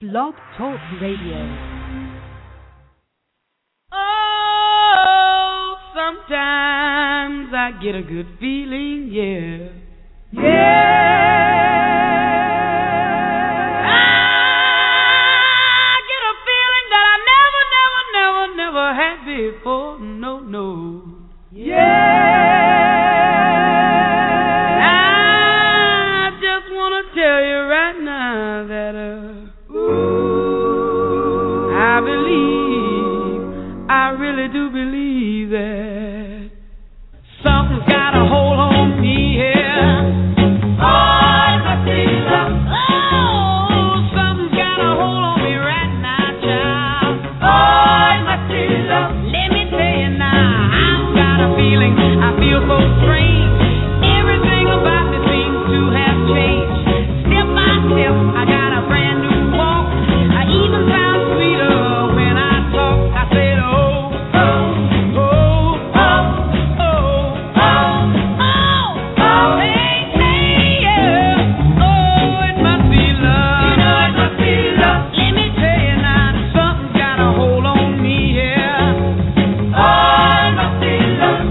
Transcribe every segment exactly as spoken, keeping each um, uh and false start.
Blog Talk Radio. Oh, sometimes I get a good feeling, yeah. Yeah. I get a feeling that I never, never, never, never had before. No, no. Yeah. I just want to tell you right now that, uh, ooh, I believe, I really do believe that something's got a hold on me here. Oh, it must be love. Oh, something's got a hold on me right now, child. Oh, it must be love. Let me tell you now, I've got a feeling. I feel so strange. Everything about me seems to have changed. Step by step, I got a brand new walk. I even sound sweeter when I talk. I said, oh, oh, oh, oh, oh, oh, oh, oh, hey, hey, yeah. Oh, it must be love. You know it must be love. Let me tell you now, something's got a hold on me here. Oh, it must be love.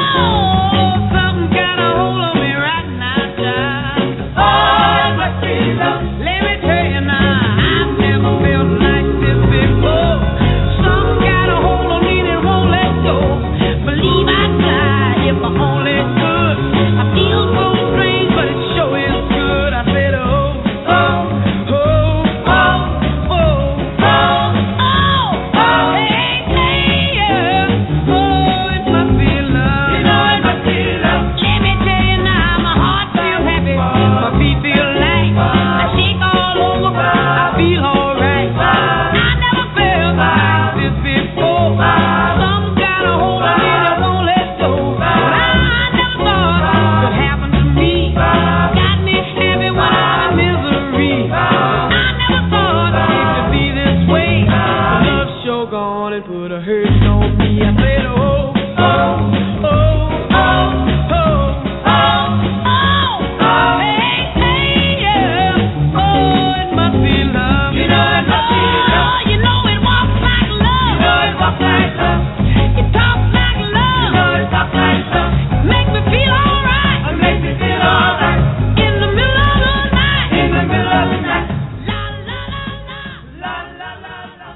Oh, something's got a hold on me right now, child. Oh, it must be love. Let me tell you now, I've never felt like this before. Something got a hold on me that won't let go. Believe I'd fly if I only could. I feel so strange, but it sure is good. I said, oh, oh, oh, oh, oh, oh, oh, oh, hey, hey, yeah. Oh, it must be love. You know it must be love. Let me tell you now, my heart feels happy, my feet feel light, I shake all over, I feel alright. I never felt like this before. Something's got a hold on me that won't let go. But I never thought it could happen to me. Got me happy when I'm in misery. I never thought it could be this way. Love sure gone and put a hurt on me. I said, oh, oh, oh, oh, oh, oh, oh, oh, hey, hey, yeah. Oh, it must be love. You know it must be love. Oh, you know it walks like love. You know it walks like love. It talks like love. You know it talks like love. Makes me feel alright. It makes me feel alright. In the middle of the night. In the middle of the night. La la la la. La la la la.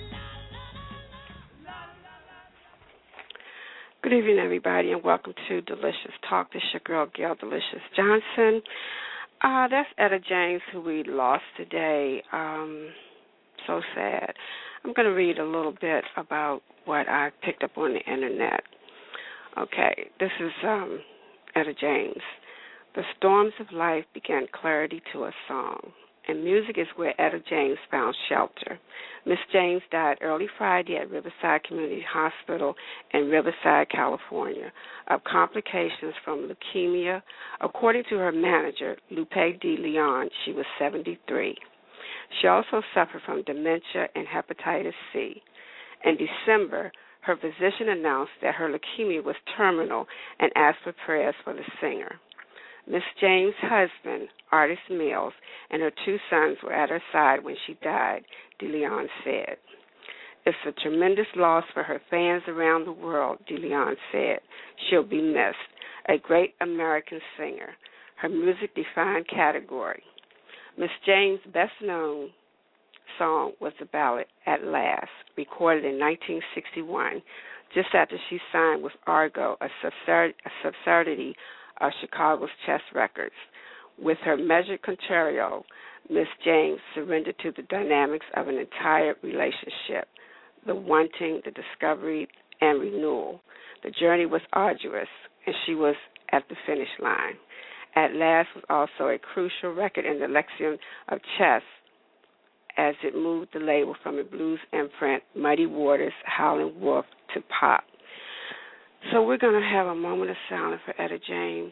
Good evening, everybody, and welcome to Delicious Talk. This is your girl, Gail Delicious Johnson. Uh, that's Etta James, who we lost today. Um, so sad. I'm going to read a little bit about what I picked up on the Internet. Okay, this is um, Etta James. The storms of life began clarity to a song, and music is where Etta James found shelter. Miss James died early Friday at Riverside Community Hospital in Riverside, California, of complications from leukemia. According to her manager, Lupe De Leon, she was seventy-three. She also suffered from dementia and hepatitis C. In December, her physician announced that her leukemia was terminal and asked for prayers for the singer. Miss James' husband, Artis Mills, and her two sons were at her side when she died, De Leon said. It's a tremendous loss for her fans around the world, De Leon said. She'll be missed. A great American singer. Her music defined category. Miss James' best-known song was the ballad At Last, recorded in nineteen sixty-one, just after she signed with Argo, a, subsidi- a subsidiary of Chicago's Chess Records. With her measured contrario, Miss James surrendered to the dynamics of an entire relationship, the wanting, the discovery, and renewal. The journey was arduous, and she was at the finish line. At Last was also a crucial record in the lexicon of chess as it moved the label from a blues imprint, Muddy Waters, Howlin' Wolf, to pop. So we're going to have a moment of silence for Etta James.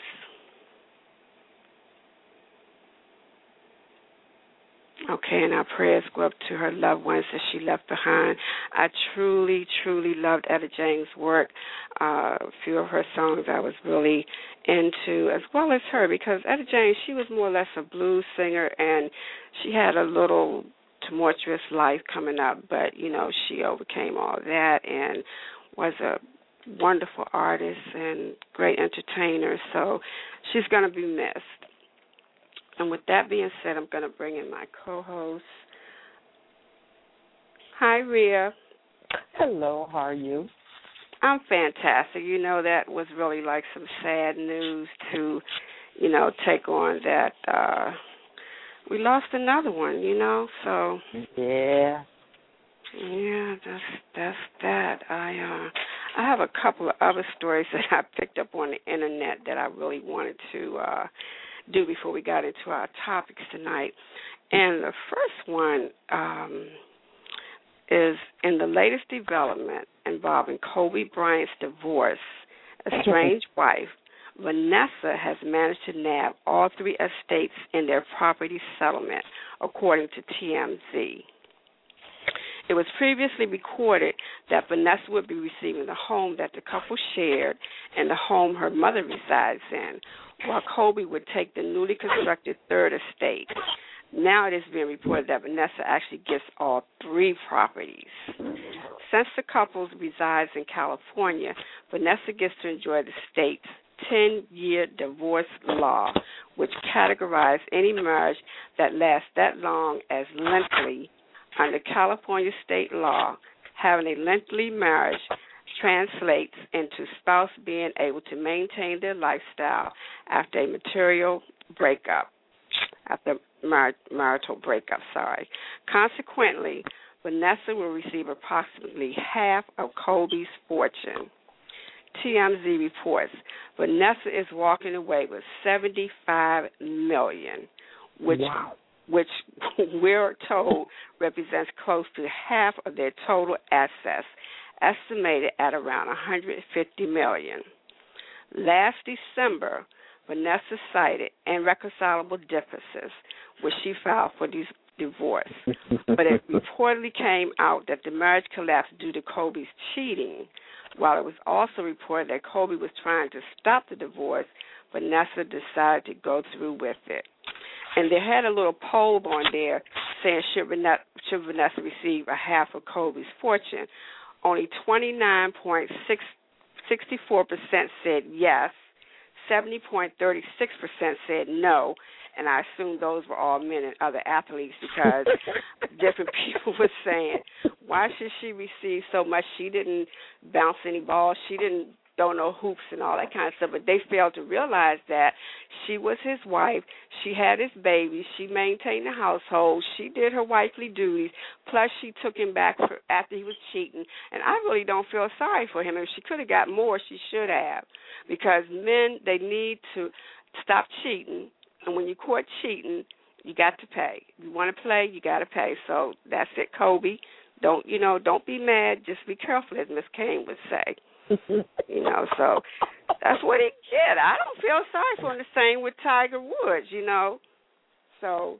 Okay, and our prayers go up to her loved ones that she left behind. I truly, truly loved Etta James' work. Uh, a few of her songs I was really into, as well as her, because Etta James, she was more or less a blues singer, and she had a little tumultuous life coming up, but, you know, she overcame all that and was a wonderful artist and great entertainer, so she's going to be missed. And with that being said, I'm going to bring in my co-host. Hi, Rhea. Hello, how are you? I'm fantastic. You know, that was really like some sad news to, you know, take on that. Uh, we lost another one, you know, so. Yeah. Yeah, that's that's that. I uh, I have a couple of other stories that I picked up on the internet that I really wanted to uh, do before we got into our topics tonight. And the first one um, is in the latest development involving Kobe Bryant's divorce, estranged wife, Vanessa has managed to nab all three estates in their property settlement, according to T M Z. It was previously recorded that Vanessa would be receiving the home that the couple shared and the home her mother resides in, while Kobe would take the newly constructed third estate. Now it is being reported that Vanessa actually gets all three properties. Since the couple resides in California, Vanessa gets to enjoy the state's ten-year divorce law, which categorizes any marriage that lasts that long as lengthy. Under California state law, having a lengthy marriage translates into spouse being able to maintain their lifestyle after a material breakup, after mar- marital breakup, sorry. Consequently, Vanessa will receive approximately half of Kobe's fortune. T M Z reports Vanessa is walking away with seventy-five million dollars, which wow. which we're told represents close to half of their total assets, estimated at around one hundred fifty million dollars. Last December, Vanessa cited irreconcilable differences, which she filed for this divorce. But it reportedly came out that the marriage collapsed due to Kobe's cheating. While it was also reported that Kobe was trying to stop the divorce, Vanessa decided to go through with it. And they had a little poll on there saying, should Vanessa, should Vanessa receive a half of Kobe's fortune? Only twenty-nine point six four percent said yes, seventy point three six percent said no, and I assume those were all men and other athletes because different people were saying, why should she receive so much? She didn't bounce any balls. She didn't don't know hoops and all that kind of stuff, but they failed to realize that she was his wife. She had his baby. She maintained the household. She did her wifely duties, plus she took him back for, after he was cheating, and I really don't feel sorry for him. If she could have got more, she should have, because men, they need to stop cheating, and when you caught cheating, you got to pay. If you want to play, you got to pay, so that's it, Kobe. Don't, you know, don't be mad. Just be careful, as Miss Kane would say. You know, so that's what he did. I don't feel sorry for him. The same with Tiger Woods, you know. So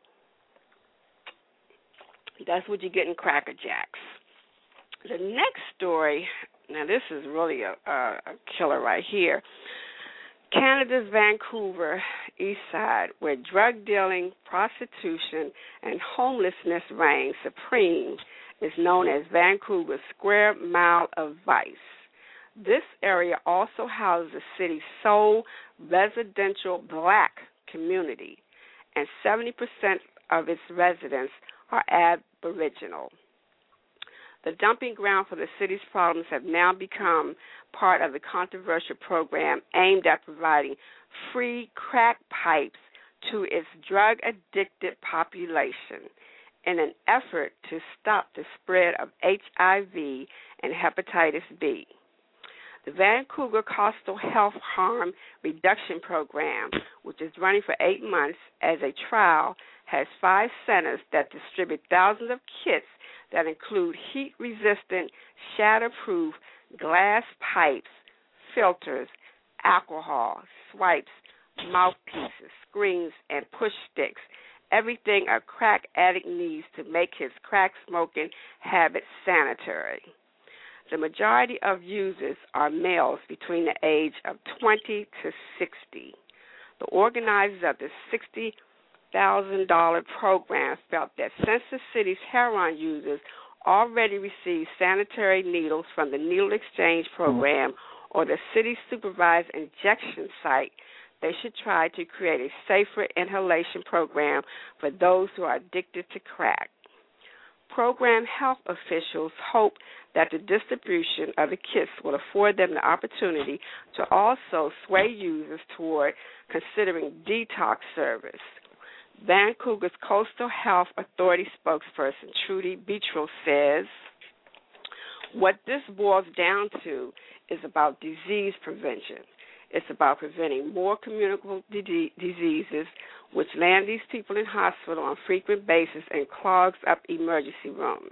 that's what you get in Cracker Jacks. The next story, now this is really a, a, a killer right here. Canada's Vancouver East Side, where drug dealing, prostitution, and homelessness reign supreme, is known as Vancouver's Square Mile of Vice. This area also houses the city's sole residential black community, and seventy percent of its residents are Aboriginal. The dumping ground for the city's problems have now become part of the controversial program aimed at providing free crack pipes to its drug-addicted population in an effort to stop the spread of H I V and hepatitis B. The Vancouver Coastal Health Harm Reduction Program, which is running for eight months as a trial, has five centers that distribute thousands of kits that include heat-resistant, shatterproof glass pipes, filters, alcohol, swipes, mouthpieces, screens, and push sticks, everything a crack addict needs to make his crack smoking habit sanitary. The majority of users are males between the age of twenty to sixty. The organizers of the sixty thousand dollars program felt that since the city's heroin users already receive sanitary needles from the needle exchange program or the city supervised injection site, they should try to create a safer inhalation program for those who are addicted to crack. Program health officials hope that the distribution of the kits will afford them the opportunity to also sway users toward considering detox service. Vancouver's Coastal Health Authority spokesperson Trudy Beatrill says, what this boils down to is about disease prevention. It's about preventing more communicable de- diseases, which land these people in hospital on a frequent basis and clogs up emergency rooms.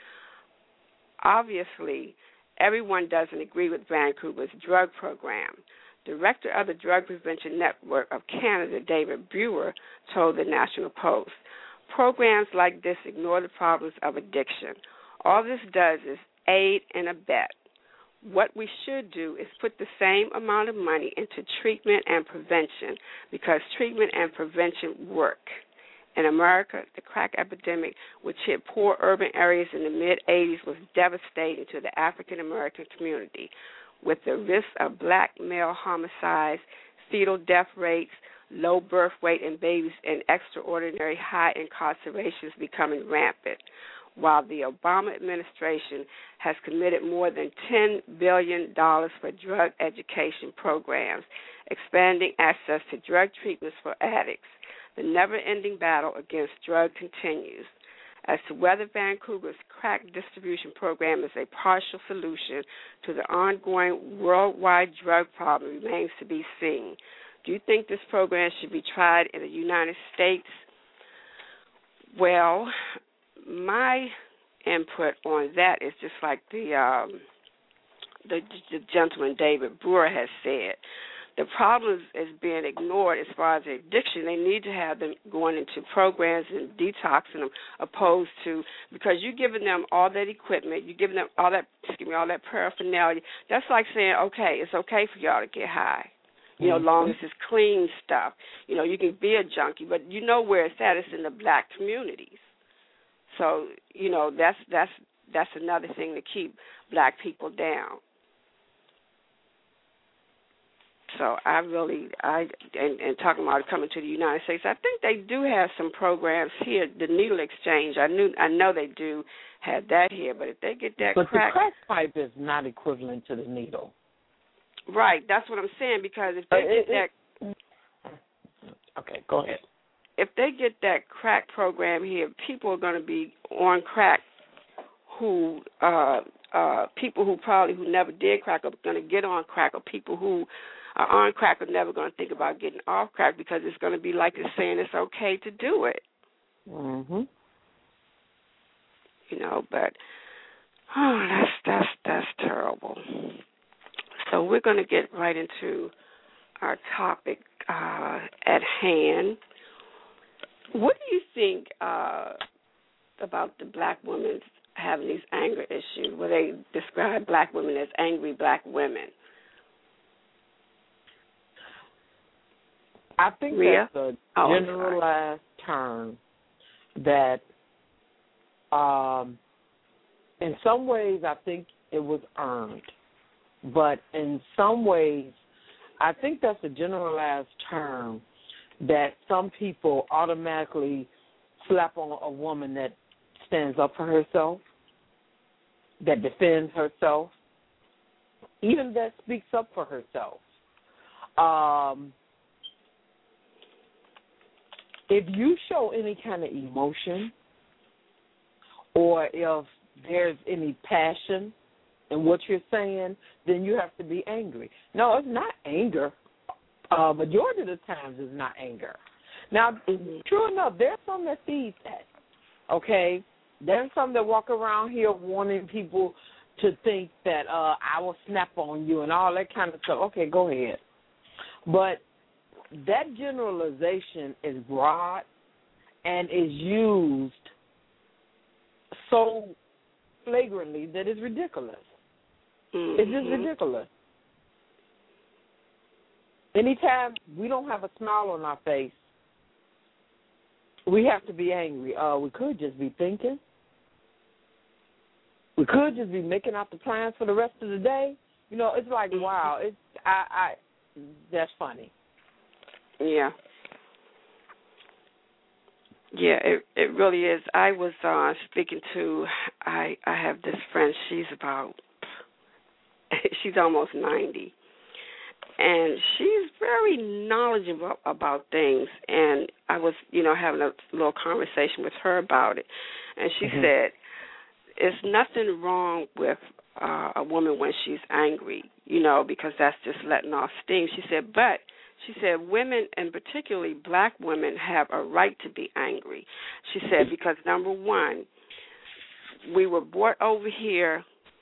Obviously, everyone doesn't agree with Vancouver's drug program. Director of the Drug Prevention Network of Canada, David Brewer, told the National Post, programs like this ignore the problems of addiction. All this does is aid and abet. What we should do is put the same amount of money into treatment and prevention because treatment and prevention work. In America, the crack epidemic, which hit poor urban areas in the mid-eighties, was devastating to the African-American community, with the risk of black male homicides, fetal death rates, low birth weight in babies, and extraordinary high incarcerations becoming rampant. While the Obama administration has committed more than ten billion dollars for drug education programs, expanding access to drug treatments for addicts, the never-ending battle against drug continues. As to whether Vancouver's crack distribution program is a partial solution to the ongoing worldwide drug problem remains to be seen. Do you think this program should be tried in the United States? Well, my input on that is just like the um, the, the gentleman David Brewer has said. The problem is being ignored as far as addiction. They need to have them going into programs and detoxing them, opposed to, because you're giving them all that equipment, you're giving them all that, excuse me, all that paraphernalia. That's like saying, okay, it's okay for y'all to get high, you know, as long as it's clean stuff. You know, you can be a junkie, but you know where it's at. It's in the black communities. So, you know, that's that's that's another thing to keep black people down. So I really, I and, and talking about coming to the United States, I think they do have some programs here. The needle exchange, I knew, I know they do have that here. But if they get that but crack, the crack pipe is not equivalent to the needle. Right, that's what I'm saying. Because if they uh, get it, that, it, okay, go ahead. If they get that crack program here, people are going to be on crack. Who uh, uh, people who probably who never did crack are going to get on crack, or people who are on crack are never going to think about getting off crack because it's going to be like it's saying it's okay to do it. Mhm. You know, but oh, that's that's that's terrible. So we're going to get right into our topic uh, at hand. What do you think uh, about the black women having these anger issues, where they describe black women as angry black women? I think Rhea? that's a oh, generalized term that um, in some ways I think it was earned. But in some ways, I think that's a generalized term that some people automatically slap on a woman that stands up for herself, that defends herself, even that speaks up for herself. Um, if you show any kind of emotion or if there's any passion in what you're saying, then you have to be angry. No, it's not anger. Uh, majority of the times it's not anger. Now, mm-hmm. true enough, there's some that sees that, okay? There's some that walk around here wanting people to think that uh, I will snap on you and all that kind of stuff. Okay, go ahead. But that generalization is broad and is used so flagrantly that it's ridiculous. Mm-hmm. It's just ridiculous. Anytime we don't have a smile on our face, we have to be angry. Uh, we could just be thinking. We could just be making out the plans for the rest of the day. You know, it's like, wow, it's I, I that's funny. Yeah. Yeah, it it really is. I was uh, speaking to I I have this friend. She's about she's almost ninety, and she's very knowledgeable about things. And I was, you know, having a little conversation with her about it, and she mm-hmm. said, "There's nothing wrong with uh, a woman when she's angry, you know, because that's just letting off steam." She said, "But." She said, women, and particularly black women, have a right to be angry. She said, because, number one, we were brought over here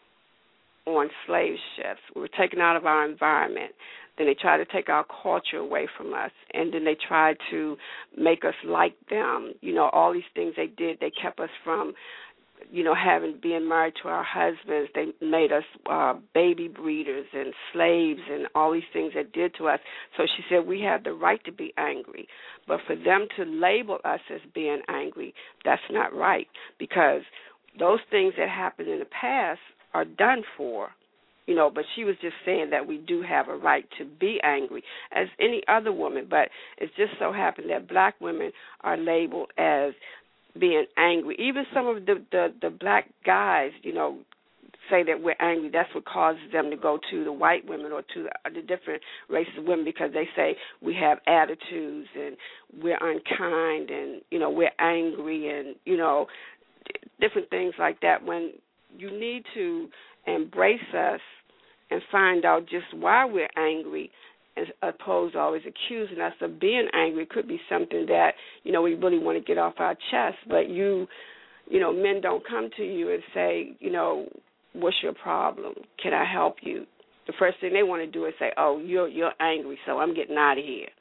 on slave ships. We were taken out of our environment. Then they tried to take our culture away from us. And then they tried to make us like them. You know, all these things they did, they kept us from, you know, having being married to our husbands. They made us uh, baby breeders and slaves and all these things they did to us. So she said we have the right to be angry. But for them to label us as being angry, that's not right, because those things that happened in the past are done for. You know, but she was just saying that we do have a right to be angry as any other woman. But it's just so happened that black women are labeled as being angry. Even some of the, the, the black guys, you know, say that we're angry. That's what causes them to go to the white women or to the, the different races of women, because they say we have attitudes and we're unkind and, you know, we're angry and, you know, different things like that. When you need to embrace us and find out just why we're angry, as opposed to always accusing us of being angry. It could be something that, you know, we really want to get off our chest, but you, you know, men don't come to you and say, you know, what's your problem? Can I help you? The first thing they want to do is say, oh, you're you're angry, so I'm getting out of here.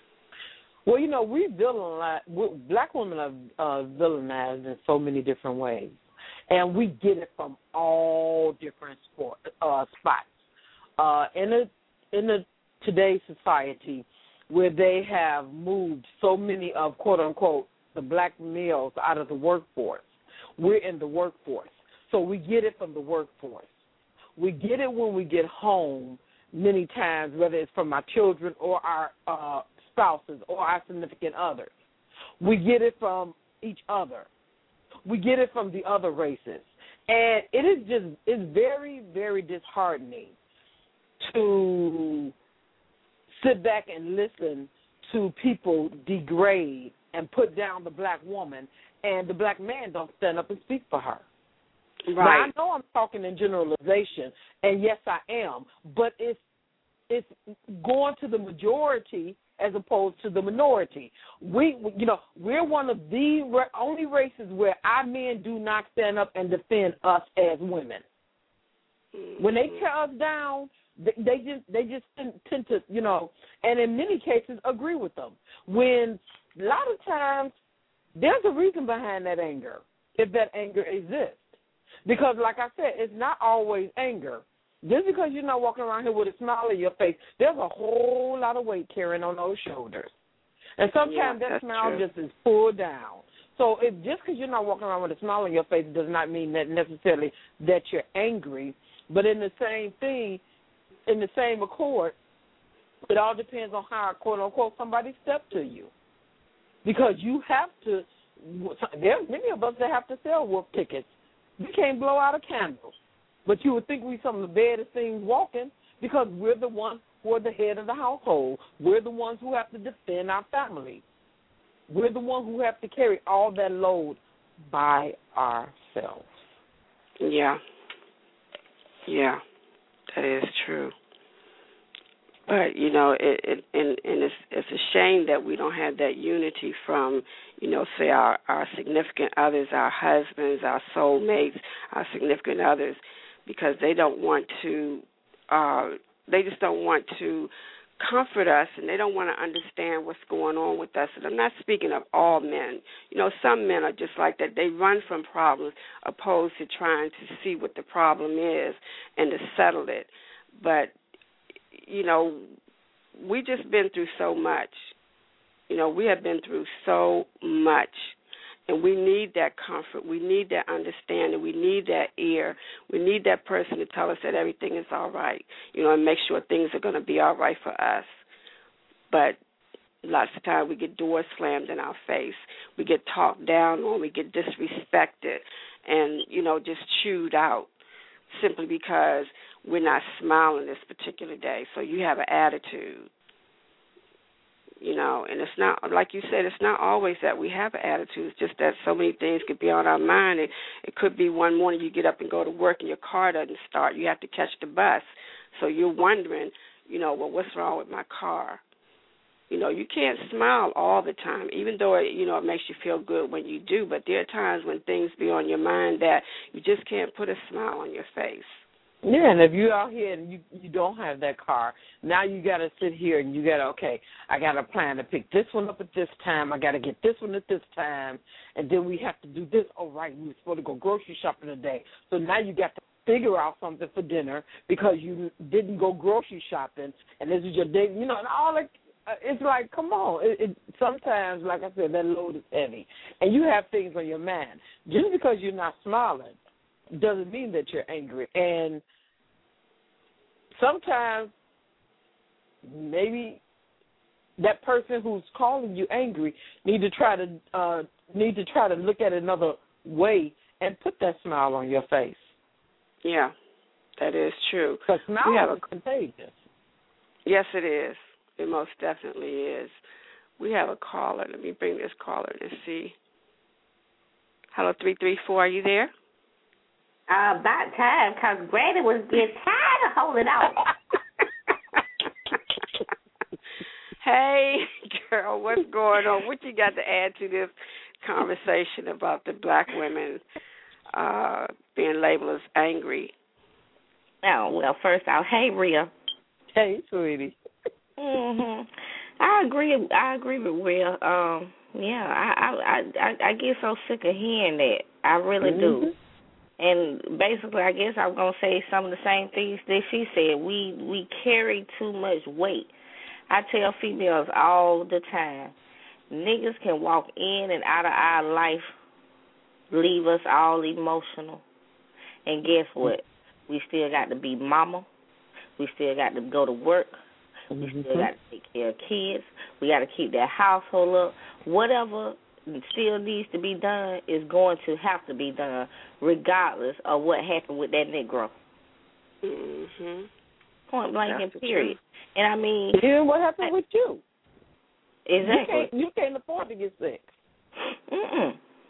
Well, you know, we villainize, black women are uh, villainized in so many different ways, and we get it from all different sport, uh, spots. Uh, in a in a today's society, where they have moved so many of, quote unquote, the black males out of the workforce. We're in the workforce, so we get it from the workforce. We get it when we get home many times, whether it's from our children or our uh, spouses or our significant others. We get it from each other. We get it from the other races. And it is just, it's very, very disheartening to sit back and listen to people degrade and put down the black woman, and the black man don't stand up and speak for her. Right. Now, I know I'm talking in generalization, and yes, I am, but it's it's going to the majority as opposed to the minority. We, you know, we're one of the only races where our men do not stand up and defend us as women. When they tear us down, They just they just tend to, you know, and in many cases agree with them. When a lot of times there's a reason behind that anger, if that anger exists. Because like I said, it's not always anger. Just because you're not walking around here with a smile on your face, there's a whole lot of weight carrying on those shoulders. And sometimes yeah, that smile true. just is pulled down. So if just because you're not walking around with a smile on your face does not mean that necessarily that you're angry. But in the same thing, in the same accord, it all depends on how, quote unquote, somebody stepped to you. Because you have to, there's many of us that have to sell wolf tickets. We can't blow out a candle. But you would think we're some of the baddest things walking because we're the ones who are the head of the household. We're the ones who have to defend our family. We're the ones who have to carry all that load by ourselves. Yeah. Yeah. That is true. But, you know, it, it and, and it's, it's a shame that we don't have that unity from, you know, say our, our significant others, our husbands, our soulmates, our significant others, because they don't want to, uh, they just don't want to comfort us, and they don't want to understand what's going on with us. And I'm not speaking of all men. You know, some men are just like that. They run from problems opposed to trying to see what the problem is and to settle it. But, you know, we just been through so much, You know, we have been through so much, and we need that comfort. We need that understanding. We need that ear. We need that person to tell us that everything is all right, you know, and make sure things are going to be all right for us. But lots of times we get doors slammed in our face. We get talked down on. We get disrespected and, you know, just chewed out simply because we're not smiling this particular day. So you have an attitude, you know, and it's not, like you said, it's not always that we have an attitude. It's just that so many things could be on our mind. It, it could be one morning you get up and go to work and your car doesn't start. You have to catch the bus. So you're wondering, you know, well, what's wrong with my car? You know, you can't smile all the time, even though, it, you know, it makes you feel good when you do. But there are times when things be on your mind that you just can't put a smile on your face. Yeah, and if you're out here and you you don't have that car, now you got to sit here and you got to, okay, I got a plan to pick this one up at this time. I got to get this one at this time. And then we have to do this. Oh, right, we were supposed to go grocery shopping today. So now you got to figure out something for dinner because you didn't go grocery shopping. And this is your day, you know, and all that. Uh, it's like, come on. It, it, sometimes, like I said, that load is heavy. And you have things on your mind. Just because you're not smiling doesn't mean that you're angry. And sometimes maybe that person who's calling you angry need to try to uh, need to try to look at it another way and put that smile on your face. Yeah, that is true. Because smile is a, contagious. Yes, it is. It most definitely is. We have a caller. Let me bring this caller and see. Hello, three three four. Are you there? Uh, about time, because Granny was getting tired of holding on. Hey, girl, what's going on? What you got to add to this conversation about the black women uh, being labeled as angry? Oh, well, first off, hey, Rhea. Hey, sweetie. Mhm. I agree. I agree with Rhea. Um, yeah, I, I, I, I get so sick of hearing that. I really mm-hmm. do. And basically, I guess I'm gonna say some of the same things that she said. We we carry too much weight. I tell females all the time, niggas can walk in and out of our life, leave us all emotional, and guess what? We still got to be mama. We still got to go to work. We still got to take care of kids. We got to keep that household up. Whatever still needs to be done is going to have to be done, regardless of what happened with that Negro. Mm-hmm. Point blank and period. And I mean, yeah, what happened I, with you? Exactly. You can't, you can't afford to get sick. Mm-mm.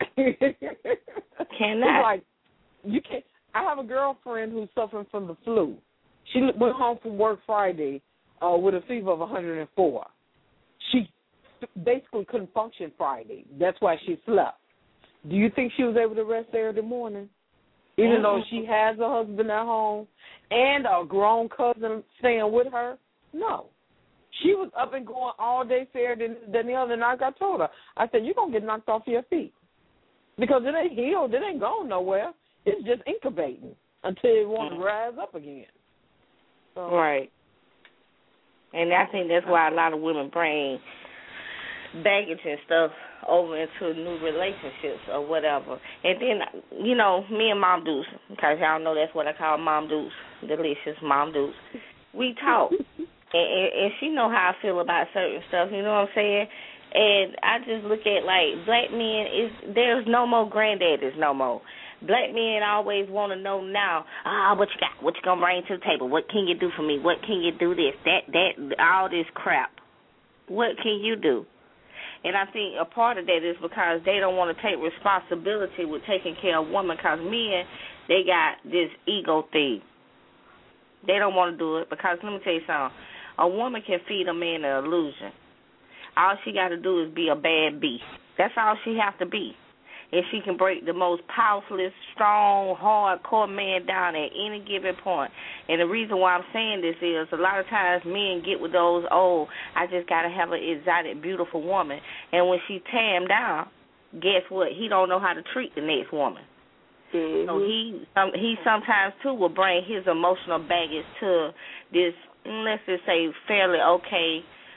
It's Cannot. like you can't. I have a girlfriend who's suffering from the flu. She went home from work Friday uh, with a fever of one hundred four. She basically couldn't function Friday. That's why she slept. Do you think she was able to rest Saturday morning? Even mm-hmm. though she has a husband at home and a grown cousin staying with her? No. She was up and going all day Saturday. Then the other night I told her, I said, you're going to get knocked off your feet. Because it ain't healed. It ain't going nowhere. It's just incubating until it wants to rise up again. So, right. And I think that's why a lot of women bring baggage and stuff over into new relationships or whatever. And then, you know, me and Mom Deuce, because y'all know that's what I call Mom Deuce, delicious Mom Deuce, we talk. and, and, and she know how I feel about certain stuff, you know what I'm saying? And I just look at, like, black men, is there's no more granddaddies no more. Black men always want to know now, ah, what you got? What you going to bring to the table? What can you do for me? What can you do this? That, that, all this crap. What can you do? And I think a part of that is because they don't want to take responsibility with taking care of women, because men, they got this ego thing. They don't want to do it because, let me tell you something, a woman can feed a man an illusion. All she got to do is be a bad beast. That's all she has to be. And she can break the most powerful, strong, hardcore man down at any given point. And the reason why I'm saying this is a lot of times men get with those, oh, I just got to have an exotic, beautiful woman. And when she tear him down, guess what? He don't know how to treat the next woman. Mm-hmm. So he um, he sometimes, too, will bring his emotional baggage to this, let's just say, fairly okay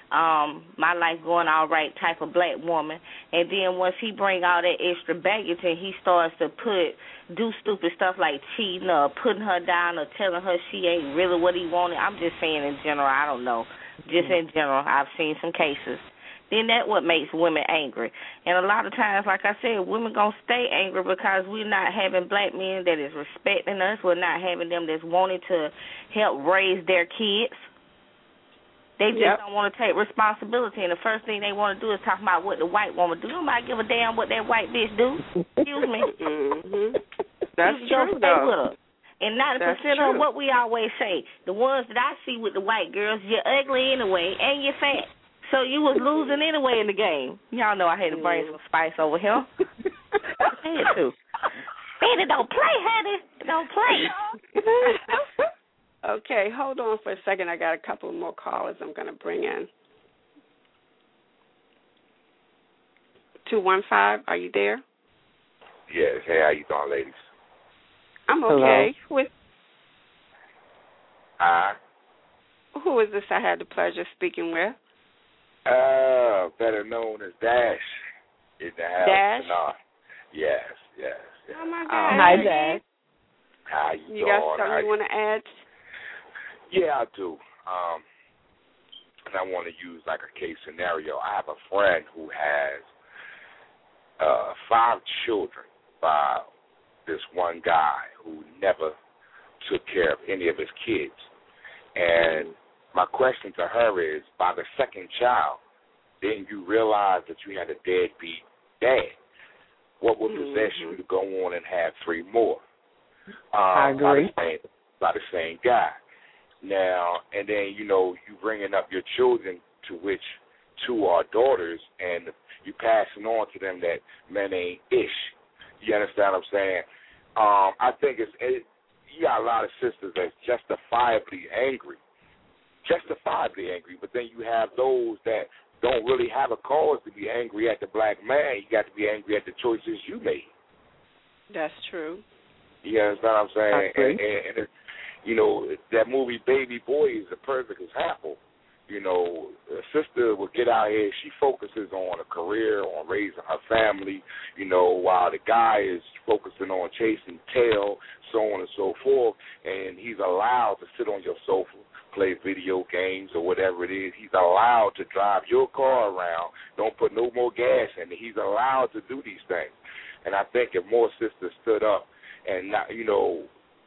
um, my life going all right type of black woman. And then once he bring all that extra baggage and he starts to put, do stupid stuff like cheating or putting her down or telling her she ain't really what he wanted. I'm just saying in general, I don't know. Just in general, I've seen some cases. Then that's what makes women angry. And a lot of times, like I said, women going to stay angry because we're not having black men that is respecting us. We're not having them that's wanting to help raise their kids. They just yep. don't want to take responsibility. And the first thing they want to do is talk about what the white woman do. Nobody give a damn what that white bitch do. Excuse me. Mm-hmm. That's you true, stay with her. And ninety percent of what we always say, the ones that I see with the white girls, you're ugly anyway and you're fat. So you was losing anyway in the game. Y'all know I had to bring some spice over here. I had to. Betty, don't play, honey. Don't play. Okay, hold on for a second. I got a couple more callers I'm going to bring in. two one five, are you there? Yes. Hey, how you doing, ladies? I'm okay. Hello. Who is, uh, who is this I had the pleasure of speaking with? Uh, better known as Dash in the house. Dash? Tonight. Yes, yes, yes. Oh, my God. Oh, hi, Dash. How you, you doing? got something How you want to add? Yeah, I do. Um, and I want to use like a case scenario. I have a friend who has uh, five children by this one guy who never took care of any of his kids. And my question to her is, by the second child, then you realize that you had a deadbeat dad. What would mm-hmm. possess you to go on and have three more? Um, I agree. By the, same, by the same guy. Now, and then, you know, you bringing up your children, to which two are daughters, and you passing on to them that men ain't ish. You understand what I'm saying? Um, I think it's it, you got a lot of sisters that's justifiably angry. justifiably angry, but then you have those that don't really have a cause to be angry at the black man. You got to be angry at the choices you made. That's true. You understand what I'm saying? And, and, and it, you know, that movie Baby Boy is a perfect example. You know, a sister will get out here, she focuses on a career, on raising her family, you know, while the guy is focusing on chasing tail, so on and so forth, and he's allowed to sit on your sofa, play video games or whatever it is. He's allowed to drive your car around, don't put no more gas in it. He's allowed to do these things. And I think if more sisters stood up and not, you know,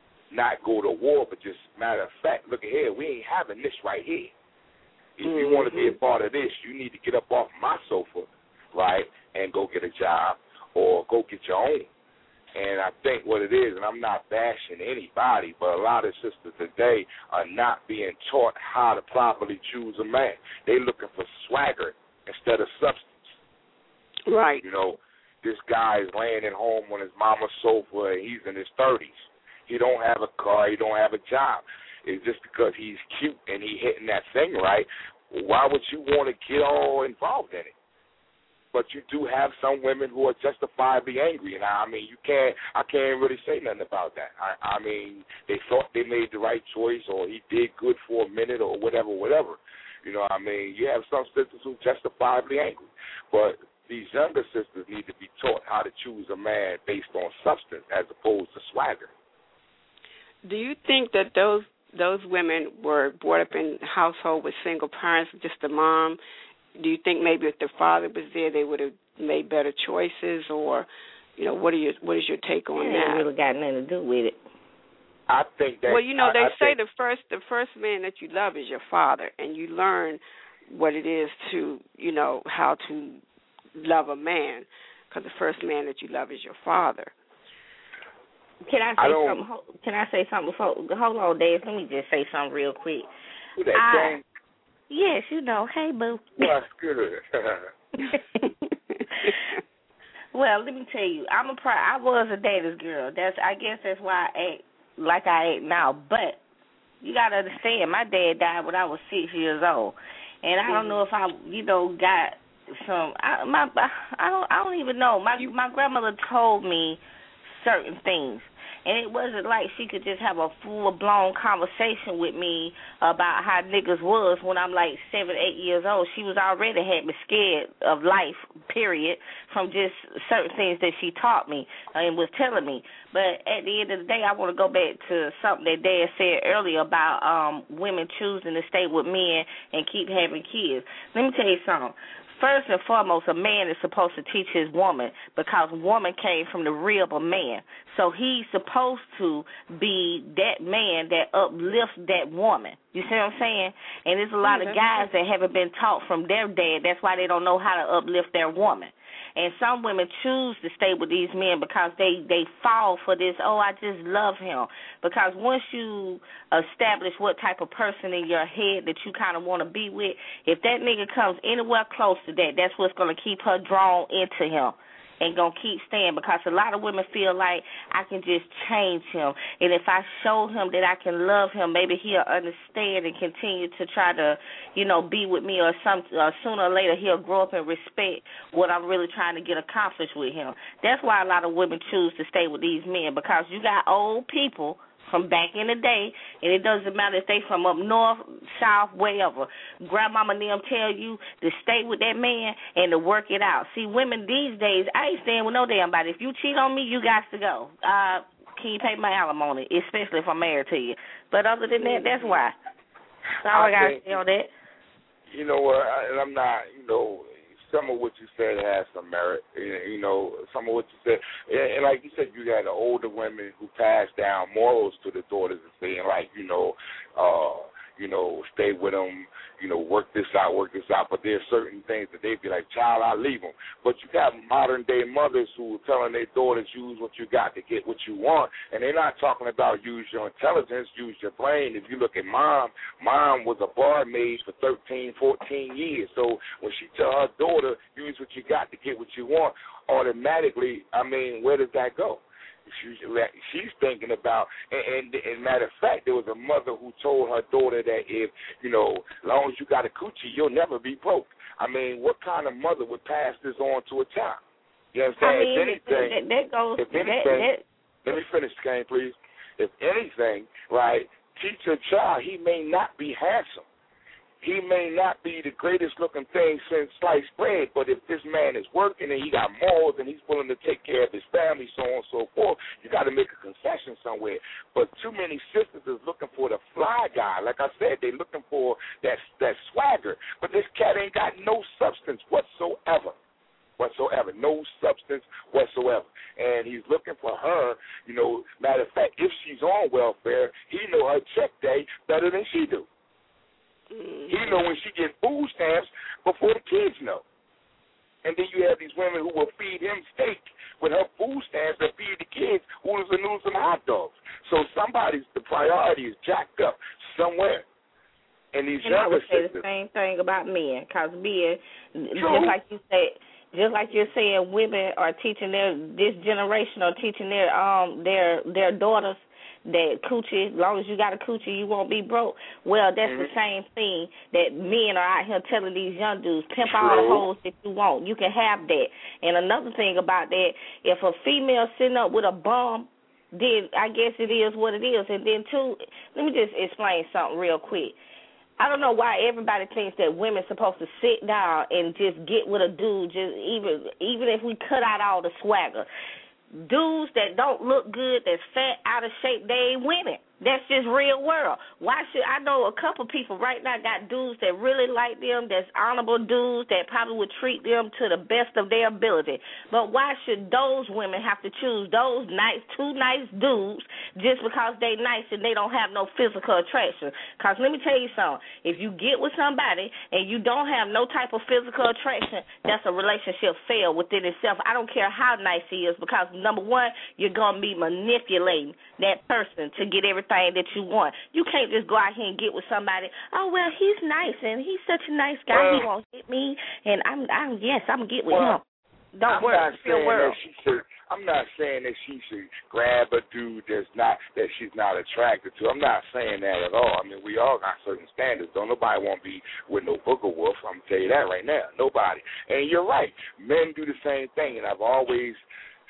not go to war, but just matter of fact, look at here, we ain't having this right here. If you mm-hmm. want to be a part of this, you need to get up off my sofa, right, and go get a job or go get your own. And I think what it is, and I'm not bashing anybody, but a lot of sisters today are not being taught how to properly choose a man. They're looking for swagger instead of substance. Right. You know, this guy is laying at home on his mama's sofa, and he's in his thirties. He don't have a car. He don't have a job. It's just because he's cute and he hitting that thing right. Why would you want to get all involved in it? But you do have some women who are justifiably angry, and I mean, you can't. I can't really say nothing about that. I, I mean, they thought they made the right choice, or he did good for a minute, or whatever, whatever. You know what I mean? You have some sisters who are justifiably angry, but these younger sisters need to be taught how to choose a man based on substance as opposed to swagger. Do you think that those those women were brought up in a household with single parents, just the mom? Do you think maybe if the father was there, they would have made better choices, or, you know, what are your what is your take on it that? It really got nothing to do with it. I think that. Well, you know, they I, I say think, the first the first man that you love is your father, and you learn what it is to, you know, how to love a man, because the first man that you love is your father. Can I say I something? Can I say something before? Hold on, Dave. Let me just say something real quick. Who that, I, Jane? Yes, you know. Hey, boo. Well, that's good. Well, let me tell you, I'm a pri- I was a daddy's girl. That's I guess that's why I act like I act now. But you gotta understand, my dad died when I was six years old, and I don't know if I, you know, got some. I, my I don't I don't even know. My my grandmother told me certain things. And it wasn't like she could just have a full-blown conversation with me about how niggas was when I'm like seven, eight years old. She was already had me scared of life, period, from just certain things that she taught me and was telling me. But at the end of the day, I want to go back to something that Dad said earlier about um, women choosing to stay with men and keep having kids. Let me tell you something. First and foremost, a man is supposed to teach his woman because woman came from the rib of man. So he's supposed to be that man that uplifts that woman. You see what I'm saying? And there's a lot of guys that haven't been taught from their dad. That's why they don't know how to uplift their woman. And some women choose to stay with these men because they, they fall for this, oh, I just love him. Because once you establish what type of person in your head that you kind of want to be with, if that nigga comes anywhere close to that, that's what's going to keep her drawn into him and going to keep staying, because a lot of women feel like I can just change him. And if I show him that I can love him, maybe he'll understand and continue to try to, you know, be with me, or some, uh, sooner or later he'll grow up and respect what I'm really trying to get accomplished with him. That's why a lot of women choose to stay with these men, because you got old people from back in the day, and it doesn't matter if they from up north, south, wherever. Grandmama and them tell you to stay with that man and to work it out. See, women these days, I ain't staying with no damn body. If you cheat on me, you got to go. Uh, can you pay my alimony, especially if I'm married to you? But other than that, that's why. That's all I, I got to say on that. You know what, and I'm not, you know, some of what you said has some merit, you know, some of what you said. And, and like you said, you got the older women who pass down morals to the daughters and saying, like, you know, uh, you know, stay with them, you know, work this out, work this out. But there's certain things that they'd be like, child, I'll leave them. But you got modern-day mothers who are telling their daughters, use what you got to get what you want. And they're not talking about use your intelligence, use your brain. If you look at mom, mom was a barmaid for thirteen, fourteen years. So when she tell her daughter, use what you got to get what you want, automatically, I mean, where does that go? She, she's thinking about, and, and, and matter of fact, there was a mother who told her daughter that if, you know, as long as you got a coochie, you'll never be broke. I mean, what kind of mother would pass this on to a child? You know what I'm saying? I mean, if anything, that, that goes, if anything, that, that. let me finish, Kane, please. If anything, right, teach a child he may not be handsome. He may not be the greatest looking thing since sliced bread, but if this man is working and he got morals and he's willing to take care of his family, so on and so forth, you got to make a concession somewhere. But too many sisters is looking for the fly guy. Like I said, they're looking for that that swagger. But this cat ain't got no substance whatsoever. Whatsoever. No substance whatsoever. And he's looking for her, you know, matter of fact, if she's on welfare, he know her check day better than she do. He know when she gets food stamps before the kids know. And then you have these women who will feed him steak with her food stamps and feed the kids oodles and noodles and hot dogs. So somebody's, the priority is jacked up somewhere. And these and I would say sisters, the same thing about men, because men, just like you said, just like you're saying, women are teaching their, this generation are teaching their um their their daughters that coochie, as long as you got a coochie, you won't be broke. Well, that's mm-hmm. the same thing that men are out here telling these young dudes, pimp True. all the hoes that you want. You can have that. And another thing about that, if a female sitting up with a bum, then I guess it is what it is. And then, too, let me just explain something real quick. I don't know why everybody thinks that women's supposed to sit down and just get with a dude, just even even if we cut out all the swagger. Dudes that don't look good, that's fat, out of shape, they ain't winning. That's just real world. Why should I know a couple people right now got dudes that really like them, that's honorable dudes that probably would treat them to the best of their ability. But why should those women have to choose those nice, two nice dudes just because they nice and they don't have no physical attraction? Because let me tell you something. If you get with somebody and you don't have no type of physical attraction, that's a relationship fail within itself. I don't care how nice he is, because number one, you're going to be manipulating that person to get everything that you want. You can't just go out here and get with somebody, oh, well, he's nice, and he's such a nice guy, well, he won't hit me, and I'm, I'm yes, I'm going to get with well, him. Don't I'm worry. Not saying that she should, I'm not saying that she should grab a dude that's not, that she's not attracted to. I'm not saying that at all. I mean, we all got certain standards. Don't nobody want to be with no booger wolf. I'm going to tell you that right now. Nobody. And you're right. Men do the same thing, and I've always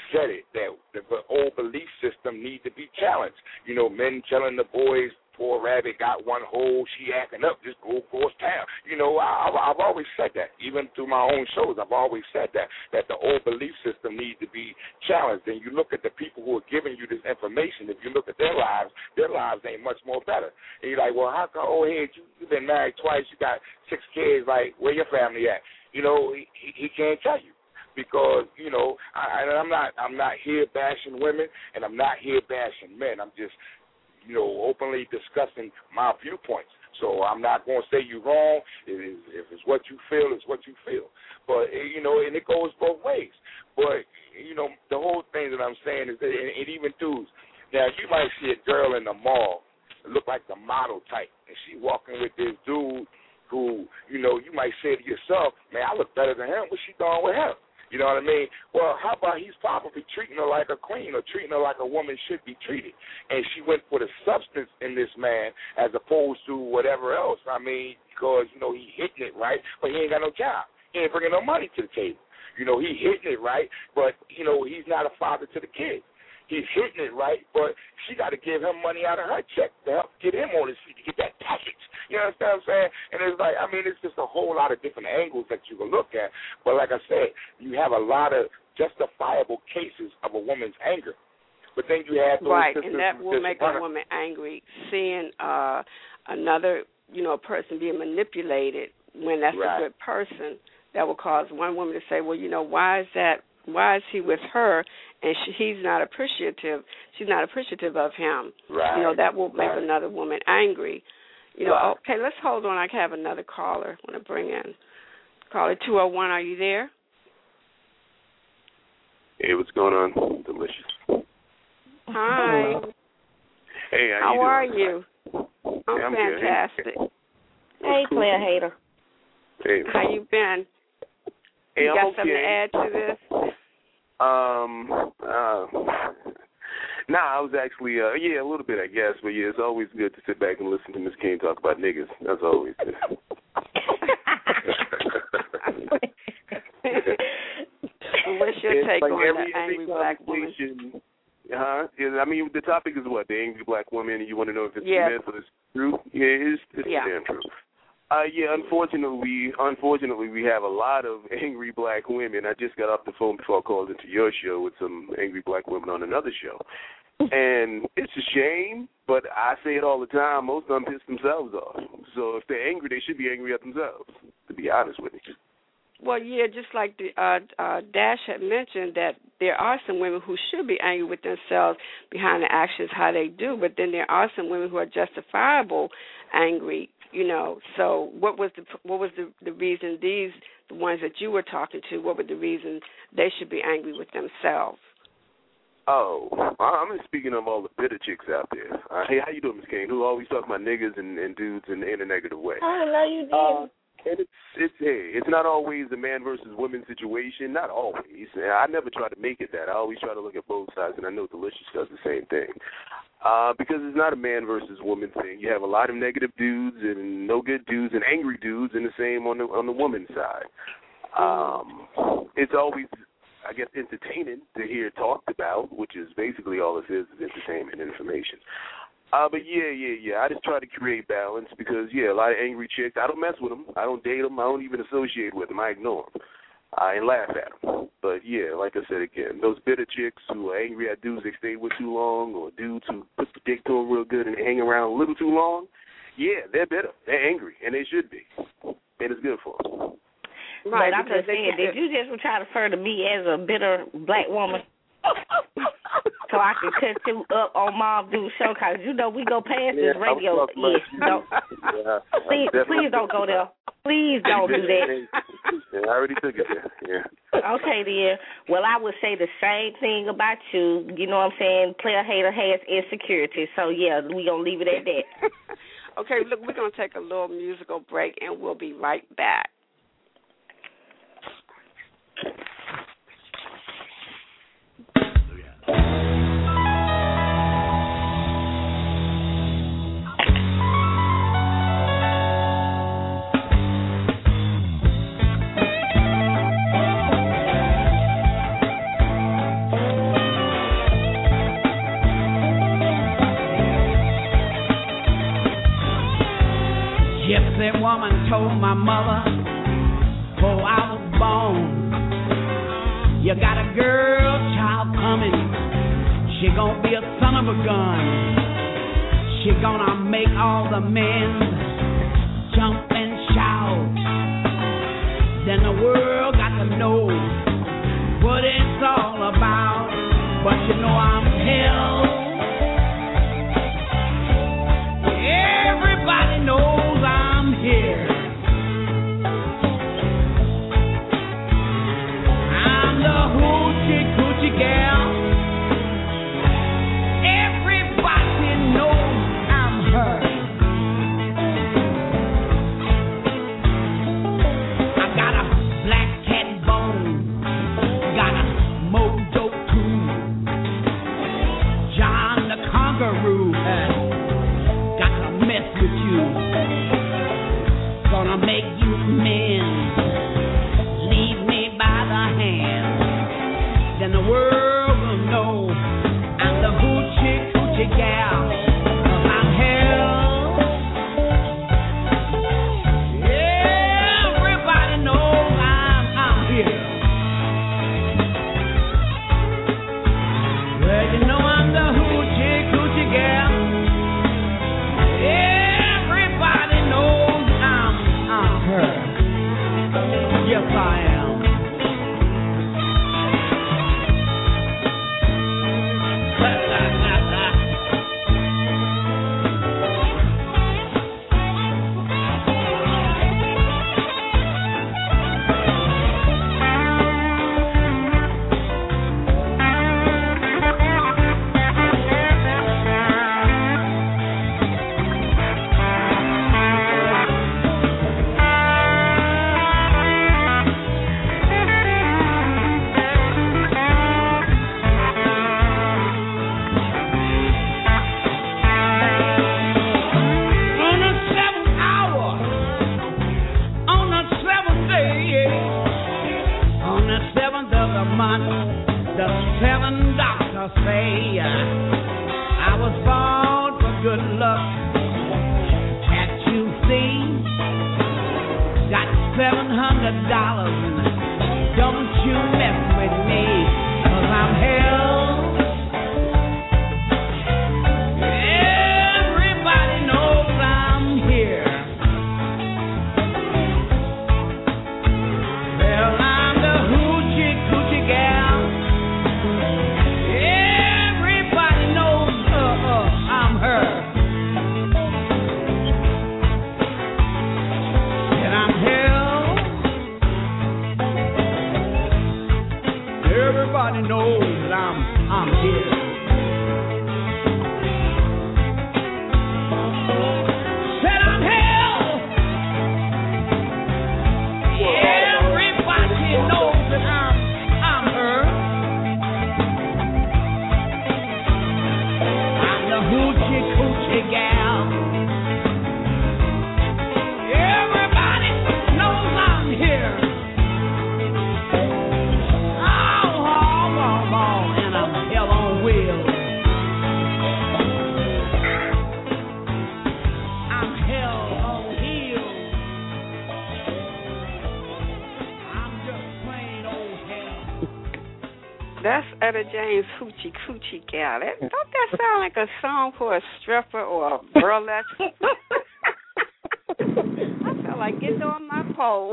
said it, that the old belief system needs to be challenged. You know, men telling the boys, poor rabbit got one hole, she acting up, just go across town. You know, I, I've always said that, even through my own shows, I've always said that, that the old belief system needs to be challenged. And you look at the people who are giving you this information, if you look at their lives, their lives ain't much more better. And you're like, well, how come, oh, hey, you, you've been married twice, you got six kids, like, where your family at? You know, he, he can't tell you. Because, you know, I, and I'm not I'm not here bashing women, and I'm not here bashing men. I'm just, you know, openly discussing my viewpoints. So I'm not going to say you're wrong. It is, if it's what you feel, it's what you feel. But, you know, and it goes both ways. But, you know, the whole thing that I'm saying is that, and, and even dudes, now you might see a girl in the mall look like the model type, and she walking with this dude who, you know, you might say to yourself, man, I look better than him. What's she doing with him? You know what I mean? Well, how about he's probably treating her like a queen or treating her like a woman should be treated. And she went for the substance in this man as opposed to whatever else. I mean, because, you know, he hitting it right, but he ain't got no job. He ain't bringing no money to the table. You know, he hitting it right, but, you know, he's not a father to the kids. He's hitting it right, but she got to give him money out of her check to help get him on his feet, to get that package. You understand what I'm saying? And it's like, I mean, it's just a whole lot of different angles that you can look at. But like I said, you have a lot of justifiable cases of a woman's anger. But then you have those right, sisters and that will make running. a woman angry, seeing uh, another, you know, person being manipulated when that's right. a good person. That will cause one woman to say, well, you know, why is that? Why is he with her and she, he's not appreciative? She's not appreciative of him. Right. You know, that will make right. another woman angry. You know, right. okay, let's hold on. I have another caller I want to bring in. Caller two oh one, are you there? Hey, what's going on? Delicious. Hi. Hey, how, how you are doing? you? I'm, hey, I'm fantastic. Good. Hey, cool. player hater. Hey. How you been? Hey, you I'm got okay. something to add to this? Um, uh, nah, I was actually, uh, yeah, a little bit, I guess, but yeah, it's always good to sit back and listen to Miss Kane talk about niggas. That's always good. What's your it's take like on every, that angry every black woman? Huh? Yeah, I mean, the topic is what? The angry black woman, and you want to know if it's yes. a myth or it's true? Yeah, it's, it's yeah. damn true. Uh, yeah, unfortunately, unfortunately, we have a lot of angry black women. I just got off the phone before I called into your show with some angry black women on another show. And it's a shame, but I say it all the time, most of them piss themselves off. So if they're angry, they should be angry at themselves, to be honest with you. Well, yeah, just like the, uh, uh, Dash had mentioned that there are some women who should be angry with themselves behind the actions, how they do, but then there are some women who are justifiable angry, you know. So what was the what was the, the reason these, the ones that you were talking to, what were the reasons they should be angry with themselves? Oh, I'm just speaking of all the bitter chicks out there. Uh, hey, how you doing, Miss Kane? Who always talk about niggas and, and dudes in, in a negative way. I know you did. Uh, And it's it's hey, it's not always a man versus woman situation. Not always. I never try to make it that. I always try to look at both sides, and I know Delicious does the same thing. Uh, because it's not a man versus woman thing. You have a lot of negative dudes and no good dudes and angry dudes, and the same on the on the woman's side. Um, it's always, I guess, entertaining to hear talked about, which is basically all it is, is entertainment and information. Uh, but yeah, yeah, yeah. I just try to create balance because, yeah, a lot of angry chicks. I don't mess with them. I don't date them. I don't even associate with them. I ignore them. I and laugh at them. But, yeah, like I said again, those bitter chicks who are angry at dudes they stay with too long or dudes who put the dick to them real good and they hang around a little too long, yeah, they're bitter. They're angry, and they should be. And it's good for them. Right, I'm just saying, did you just try to refer to me as a bitter black woman? So I can cut you up on Mom Dude's show, because you know we go past yeah, this radio. Yeah, don't, yeah, please, please don't go there. Please don't do that. Yeah, I already took it there. Yeah. Okay, dear. Well, I would say the same thing about you. You know what I'm saying? Player hater has insecurity. So, yeah, we're going to leave it at that. Okay, look, we're going to take a little musical break, and we'll be right back. sexy woman told my mother, before I was born, you got a girl child coming. She gonna be a son of a gun. She gonna make all the men jump and shout. Then the world got to know what it's all about. But you know I'm hell. Everybody knows I'm here. I'm the hoochie coochie gal. Everybody knows I'm her. I got a black cat bone, got a mojo too. John the Conqueror, got to mess with you. Gonna make you men lead me by the hand. Then the world will know I'm the hoochie coochie gal. 'Cause I'm hell. Everybody knows I'm, I'm here. Well, you know I'm the hoochie coochie gal. Everybody knows I'm, I'm her. Yes, I am. On the seventh hour, on the seventh day, on the seventh of the month, the seven doctors say I was born for good luck. Can't you see? Got seven hundred dollars, don't you mess with me, 'cause I'm hell. Everybody knows I'm here. Well, I'm the hoochie coochie gal. Everybody knows uh, uh, I'm her. And I'm hell. Everybody knows that I'm I'm here. Said I'm hell. Everybody knows that I'm I'm her. I'm the hoochie coochie gal. Everybody knows I'm here. Oh, oh, oh, oh, and I'm hell on wheels. I'm hell on heels. I'm just plain old hell. That's Etta James Hoochie Coochie Gal. That, don't that sound like a song for a stripper or a burlesque? I feel like getting on my pole.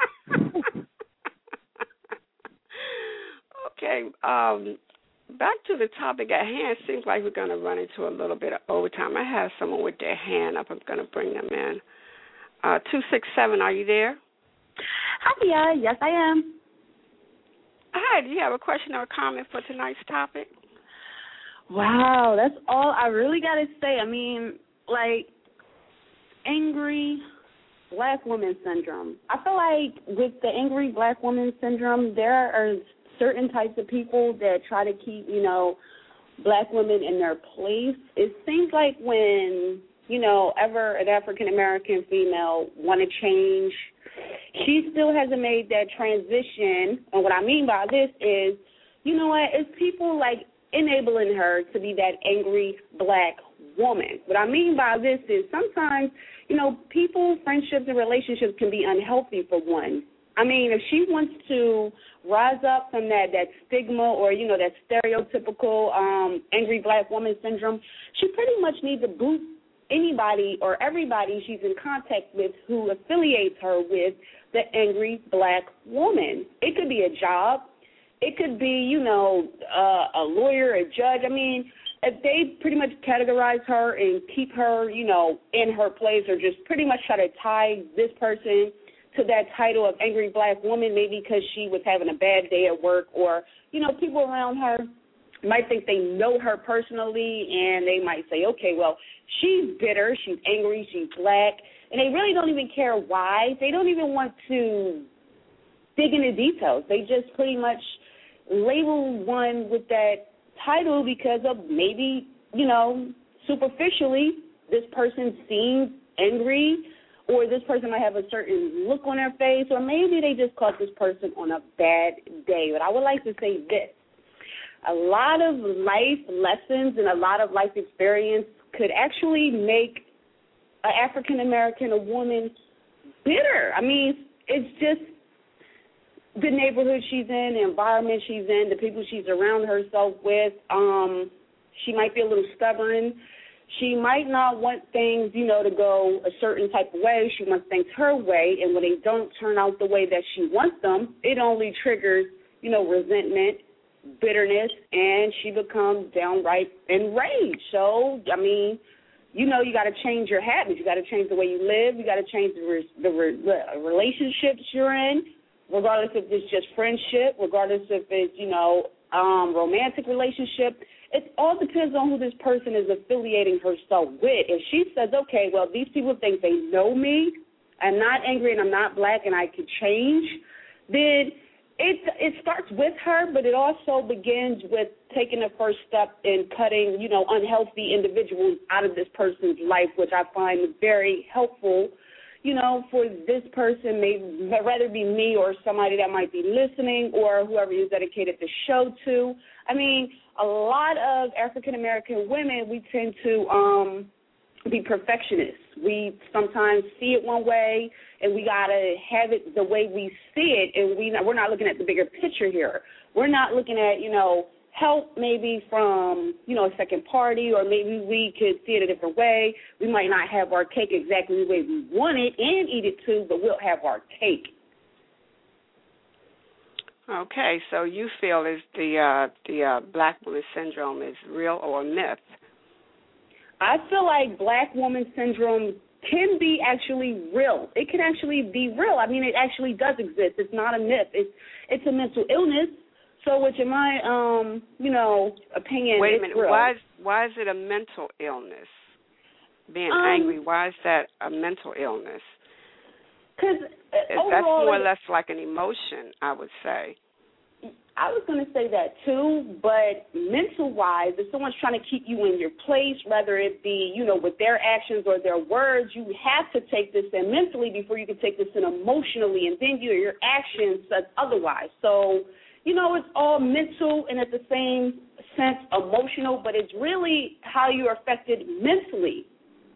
Okay, um, back to the topic at hand. Seems like we're going to run into a little bit of overtime. I have someone with their hand up. I'm going to bring them in. Uh, two six seven, are you there? Hi, yes, I am. Hi, do you have a question or a comment for tonight's topic? Wow, that's all I really got to say. I mean, like, angry black woman syndrome. I feel like with the angry black woman syndrome, there are certain types of people that try to keep, you know, black women in their place. It seems like when, you know, ever an African-American female want to change, she still hasn't made that transition. And what I mean by this is, you know what, it's people like enabling her to be that angry black woman. What I mean by this is sometimes you know, people, friendships, and relationships can be unhealthy for one. I mean, if she wants to rise up from that, that stigma or, you know, that stereotypical um, angry black woman syndrome, she pretty much needs to boot anybody or everybody she's in contact with who affiliates her with the angry black woman. It could be a job. It could be, you know, uh, a lawyer, a judge. I mean, if they pretty much categorize her and keep her, you know, in her place or just pretty much try to tie this person to that title of angry black woman, maybe because she was having a bad day at work, or, you know, people around her might think they know her personally and they might say, okay, well, she's bitter, she's angry, she's black, and they really don't even care why. They don't even want to dig into details. They just pretty much label one with that title because of maybe, you know, superficially this person seems angry, or this person might have a certain look on their face, or maybe they just caught this person on a bad day. But I would like to say this. A lot of life lessons and a lot of life experience could actually make an African-American, a woman, bitter. I mean, it's just the neighborhood she's in, the environment she's in, the people she's around herself with. Um, she might be a little stubborn. She might not want things, you know, to go a certain type of way. She wants things her way, and when they don't turn out the way that she wants them, it only triggers, you know, resentment, bitterness, and she becomes downright enraged. So, I mean, you know, you got to change your habits. You got to change the way you live. You got to change the, re- the, re- the relationships you're in, regardless if it's just friendship, regardless if it's, you know, um, romantic relationship. It all depends on who this person is affiliating herself with. If she says, okay, well, these people think they know me, I'm not angry and I'm not black and I can change, then it it starts with her, but it also begins with taking the first step in cutting, you know, unhealthy individuals out of this person's life, which I find very helpful, you know, for this person, maybe rather be me or somebody that might be listening or whoever you dedicated the show to. I mean, a lot of African-American women, we tend to um, be perfectionists. We sometimes see it one way, and we got to have it the way we see it, and we not, we're not looking at the bigger picture here. We're not looking at, you know, help maybe from, you know, a second party, or maybe we could see it a different way. We might not have our cake exactly the way we want it and eat it too, but we'll have our cake. Okay, so you feel is the uh, the uh, black woman syndrome is real or a myth? I feel like black woman syndrome can be actually real. It can actually be real. I mean, it actually does exist. It's not a myth. It's it's a mental illness. So, which in my um, you know, opinion, wait a it's minute. real. Why is why is it a mental illness? Being um, angry. Why is that a mental illness? Because that's more or less like an emotion, I would say. I was going to say that too, but mental-wise, if someone's trying to keep you in your place, whether it be, you know, with their actions or their words, you have to take this in mentally before you can take this in emotionally, and then your, your actions says otherwise. So, you know, it's all mental and at the same sense emotional, but it's really how you're affected mentally.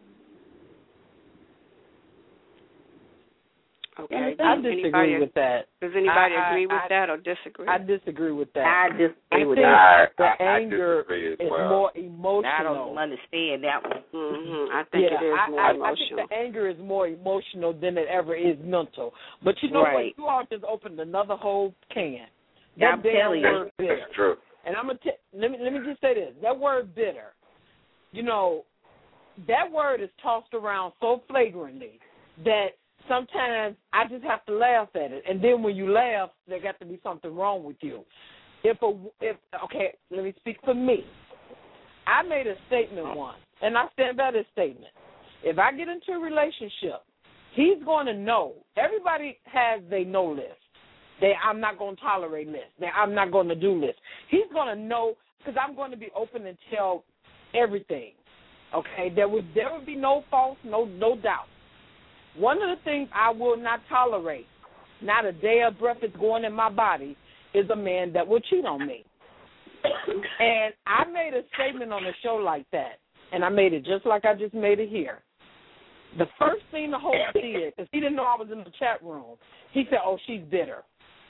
Okay. I disagree anybody, with that. Does anybody I, agree with I, that or disagree? I disagree with that. I disagree with I that. think the I, I anger disagree as is well. more emotional. I don't understand that one. Mm-hmm. I think yeah, it is I, more I, emotional. I think the anger is more emotional than it ever is mental. But you know Right. what? You all just opened another whole can. Yeah, That I'm damn telling you. word bitter. That's true. And I'm gonna t- let me let me just say this: that word bitter, you know, that word is tossed around so flagrantly that sometimes I just have to laugh at it. And then when you laugh, there got to be something wrong with you. If a if okay, let me speak for me. I made a statement once, and I stand by this statement. If I get into a relationship, he's going to know. Everybody has their no list. They, I'm not going to tolerate list. They, I'm not going to do list. He's going to know because I'm going to be open and tell everything. Okay, there would there would be no false, no no doubt. One of the things I will not tolerate, not a day of breath is going in my body, is a man that will cheat on me. And I made a statement on the show like that, and I made it just like I just made it here. The first thing the host did, because he didn't know I was in the chat room, he said, "Oh, she's bitter."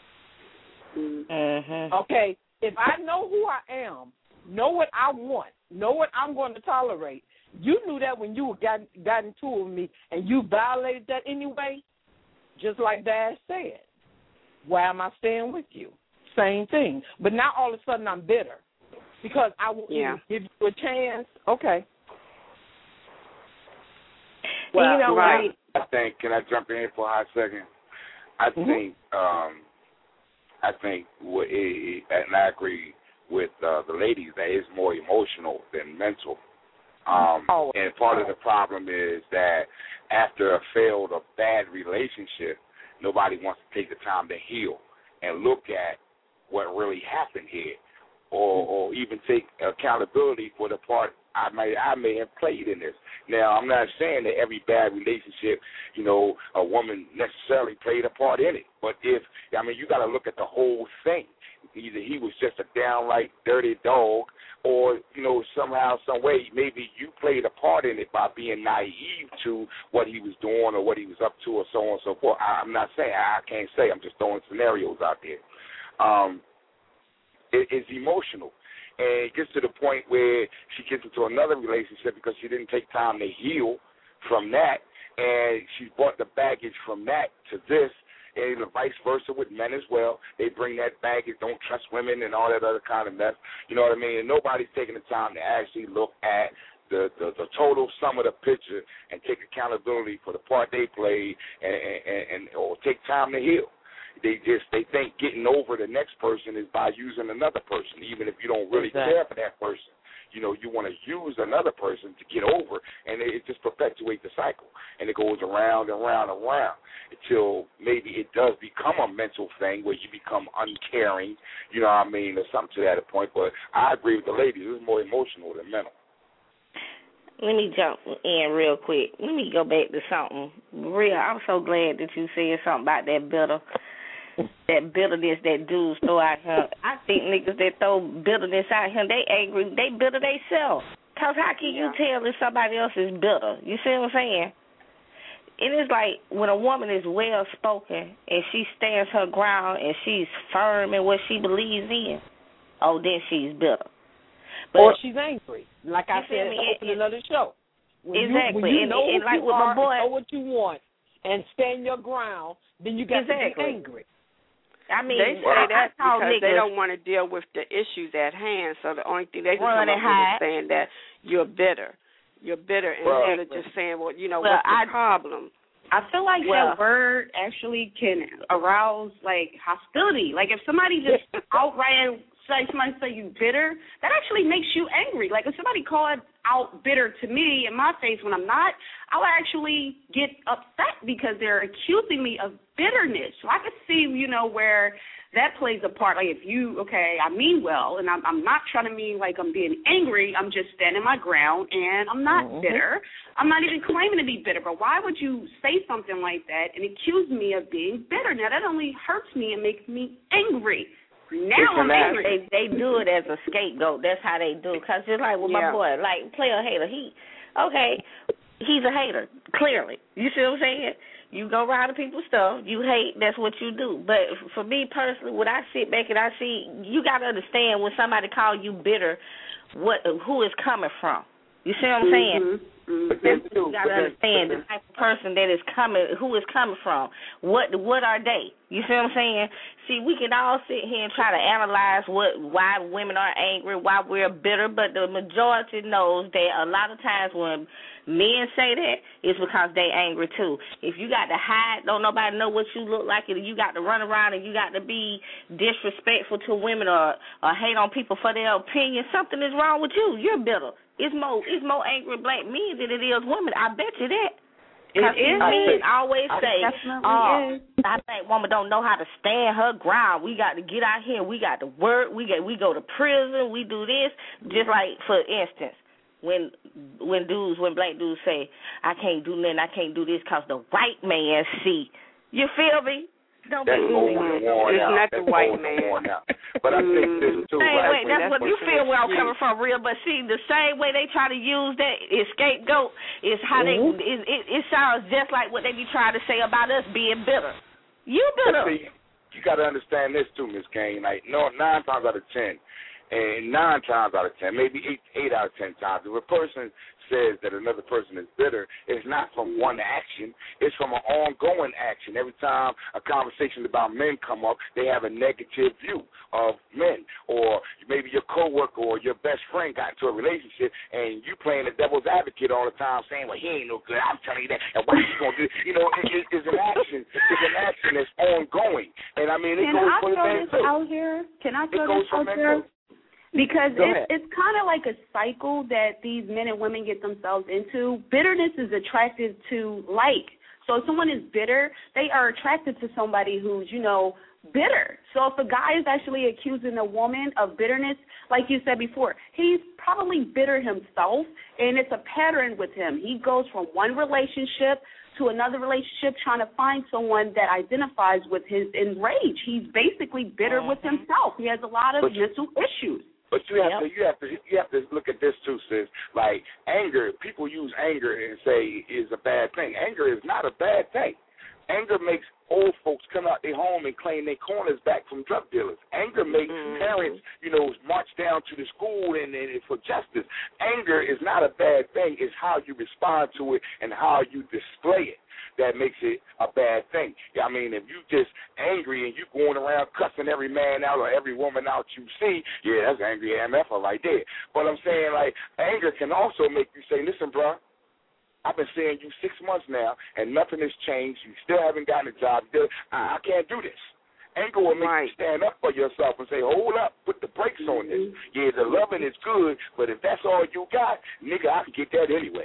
Mm-hmm. Okay, if I know who I am, know what I want, know what I'm going to tolerate, you knew that when you got, got into it with me and you violated that anyway, just like Dash said. Why am I staying with you? Same thing. But now all of a sudden I'm bitter because I will yeah. give you a chance. Okay. Well, you know right. I think, can I jump in here for a hot second? I mm-hmm. think, um, I think, what it, and I agree with uh, the ladies that it's more emotional than mental. Um, oh. And part of the problem is that after a failed or bad relationship, nobody wants to take the time to heal and look at what really happened here, or, or even take accountability for the part I may I may have played in this. Now, I'm not saying that every bad relationship, you know, a woman necessarily played a part in it. But if, I mean, you got to look at the whole thing. Either he was just a downright dirty dog, or, you know, somehow, some way, maybe you played a part in it by being naive to what he was doing or what he was up to or so on and so forth. I'm not saying, I can't say, I'm just throwing scenarios out there. Um, it, it's emotional. And it gets to the point where she gets into another relationship because she didn't take time to heal from that, and she brought the baggage from that to this, and vice versa with men as well. They bring that baggage, don't trust women and all that other kind of mess. You know what I mean? And nobody's taking the time to actually look at the, the, the total sum of the picture and take accountability for the part they played and, and, and or take time to heal. They just they think getting over the next person is by using another person, even if you don't really exactly. care for that person. You know, you want to use another person to get over, and it just perpetuates the cycle, and it goes around and around and around until maybe it does become a mental thing where you become uncaring, you know what I mean, or something to that point. But I agree with the ladies; it's more emotional than mental. Let me jump in real quick. Let me go back to something real. I'm so glad that you said something about that bitter. That bitterness that dudes throw out here. I think niggas that throw bitterness out here, they angry, they bitter themselves. Because how can you tell if somebody else is bitter? You see what I'm saying? And it's like when a woman is well-spoken and she stands her ground and she's firm in what she believes in, oh, then she's bitter. But, or she's angry. Like I said at the opening of the show. When exactly. You, when you and, know and, and like you with are my boy, and know what you want and stand your ground, then you got exactly. to be angry. I mean, they say that because they don't want to deal with the issues at hand. So the only thing they can come up with is saying that you're bitter. You're bitter instead of just saying, well, you know, well, what's the I, problem? I feel like well, that word actually can arouse, like, hostility. Like, if somebody just outright, like, somebody say you bitter, that actually makes you angry. Like, if somebody called out bitter to me in my face when I'm not, I'll actually get upset because they're accusing me of bitterness. So I could see, you know, where that plays a part. Like, if you, okay, I mean well, and I'm, I'm not trying to mean like I'm being angry. I'm just standing my ground, and I'm not mm-hmm. bitter. I'm not even claiming to be bitter. But why would you say something like that and accuse me of being bitter? Now, that only hurts me and makes me angry. Now I'm angry. They, they do it as a scapegoat. That's how they do. Because just like with yeah. my boy, like, player hater, he, okay, he's a hater, clearly. You see what I'm saying? You go around to people's stuff, you hate, that's what you do. But for me personally, when I sit back and I see, you got to understand when somebody call you bitter, what who is coming from. You see what I'm saying? Mm-hmm. Mm-hmm. You got to understand the type of person that is coming, who is coming from. What what are they? You see what I'm saying? See, we can all sit here and try to analyze what why women are angry, why we're bitter, but the majority knows that a lot of times when men say that, it's because they angry too. If you got to hide, don't nobody know what you look like, and you got to run around and you got to be disrespectful to women or, or hate on people for their opinion, something is wrong with you. You're bitter. It's more it's more angry black men than it is women. I bet you that. It is. Men always say, oh, I think woman don't know how to stand her ground. We got to get out here. We got to work. We get we go to prison. We do this. Just like, for instance, when when dudes, when black dudes say, I can't do nothing, I can't do this because the white man see. You feel me? Don't that's be old and worn it's out. not That's the white old and man. worn out. But I think this too. Same right? way, that's, that's what what you feel where I'm you- coming from, real. But see, the same way they try to use that is scapegoat is how mm-hmm. they. It, it, it sounds just like what they be trying to say about us being bitter. You bitter. But see, you got to understand this too, Miss Kane. Like, no, nine times out of ten, and nine times out of ten, maybe eight, eight out of ten times, if a person says that another person is bitter, it's not from one action. It's from an ongoing action. Every time a conversation about men come up, they have a negative view of men. Or maybe your coworker or your best friend got into a relationship, and you playing the devil's advocate all the time, saying, well, he ain't no good. I'm telling you that. And why you going to do it? You know, it, it, it's an action. It's an action that's ongoing. And, I mean, it Can goes I for the throw men, this too. out here? Can I throw It goes this for out men, there? too. Because Go it's, ahead. it's kind of like a cycle that these men and women get themselves into. Bitterness is attracted to like. So if someone is bitter, they are attracted to somebody who's, you know, bitter. So if a guy is actually accusing a woman of bitterness, like you said before, he's probably bitter himself, and it's a pattern with him. He goes from one relationship to another relationship trying to find someone that identifies with his enrage. He's basically bitter with himself. He has a lot of But you- mental issues. But you have Yep. to, you have to, you have to look at this too, sis. Like anger, people use anger and say is a bad thing. Anger is not a bad thing. Anger makes old folks come out their home and claim their corners back from drug dealers. Anger makes Mm-hmm. parents, you know, march down to the school and, and for justice. Anger is not a bad thing. It's how you respond to it and how you display it that makes it a bad thing. I mean, if you just angry and you going around cussing every man out or every woman out you see, yeah, that's angry M F right there. But I'm saying, like, anger can also make you say, listen, bro, I've been seeing you six months now, and nothing has changed. You still haven't gotten a job. I, I can't do this. Anger will make right. you stand up for yourself and say, hold up, put the brakes on this. Yeah, the loving is good, but if that's all you got, nigga, I can get that anyway.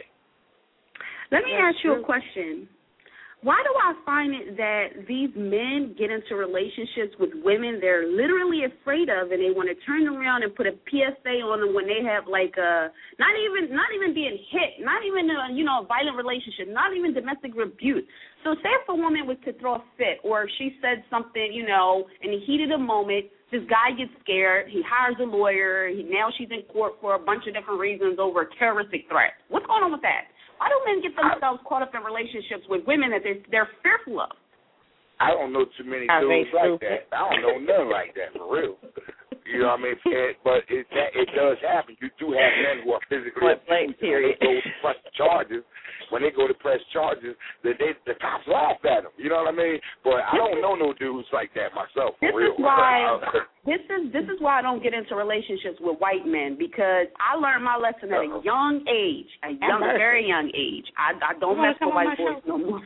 Let me That's ask you true. a question. Why do I find it that these men get into relationships with women they're literally afraid of, and they want to turn around and put a P S A on them when they have like a not even not even being hit, not even a, you know a violent relationship, not even domestic abuse. So say if a woman was to throw a fit, or if she said something, you know, in the heat of the moment, this guy gets scared, he hires a lawyer, he, now she's in court for a bunch of different reasons over a terroristic threat. What's going on with that? Why do men get themselves caught up in relationships with women that they're, they're fearful of? I don't know too many Are they dudes like stupid? that. I don't know none like that, for real. You know what I mean? It, but it that, it does happen. You do have men who are physically Point blank, abused. When they period. go to press charges, when they go to press charges, the, they, the cops laugh at them. You know what I mean? But I don't know no dudes like that myself, for This real. is why this is this is why I don't get into relationships with white men, because I learned my lesson at a young age, a young, a very young age. I, I don't You mess with wanna white come on boys no more.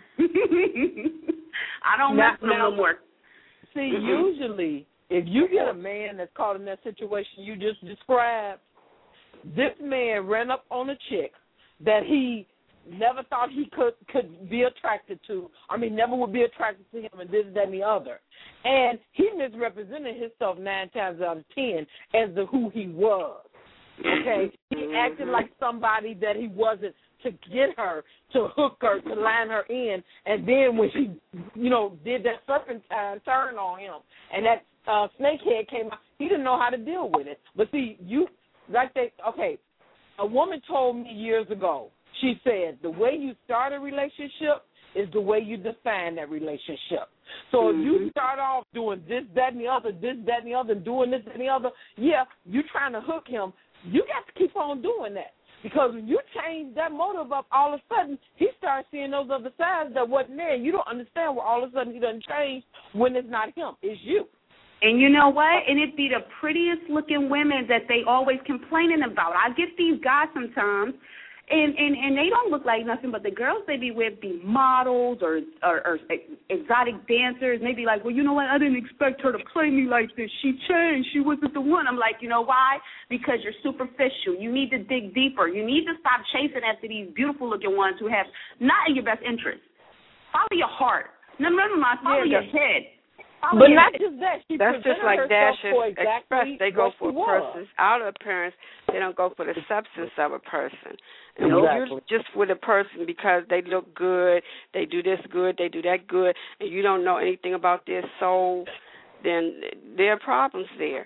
I don't Now- mess with them now- no more. See, usually, if you get a man that's caught in that situation you just described, this man ran up on a chick that he never thought he could could be attracted to. I mean, never would be attracted to him, and this, that, and the other. And he misrepresented himself nine times out of ten as to who he was. Okay? He acted like somebody that he wasn't to get her, to hook her, to line her in. And then when she, you know, did that serpentine turn on him, and that uh, snakehead came out, he didn't know how to deal with it. But see, you, like they, okay, a woman told me years ago, she said, the way you start a relationship is the way you define that relationship. So mm-hmm. if you start off doing this, that, and the other, this, that, and the other, doing this, and the other, yeah, you're trying to hook him. You got to keep on doing that. Because when you change that motive up, all of a sudden, he starts seeing those other sides that wasn't there. You don't understand why all of a sudden he doesn't change when it's not him. It's you. And you know what? And it be the prettiest looking women that they always complaining about. I get these guys sometimes, and, and, and they don't look like nothing, but the girls they be with be models or, or, or exotic dancers. And they be like, well, you know what? I didn't expect her to play me like this. She changed. She wasn't the one. I'm like, you know why? Because you're superficial. You need to dig deeper. You need to stop chasing after these beautiful looking ones who have not in your best interest. Follow your heart. No, never mind. Follow yeah, your head. But not just that. She That's just like Dash exactly Express. They go for a person's was. outer appearance. They don't go for the substance of a person. And exactly. when you're just with a person because they look good, they do this good, they do that good, and you don't know anything about their soul, then there are problems there.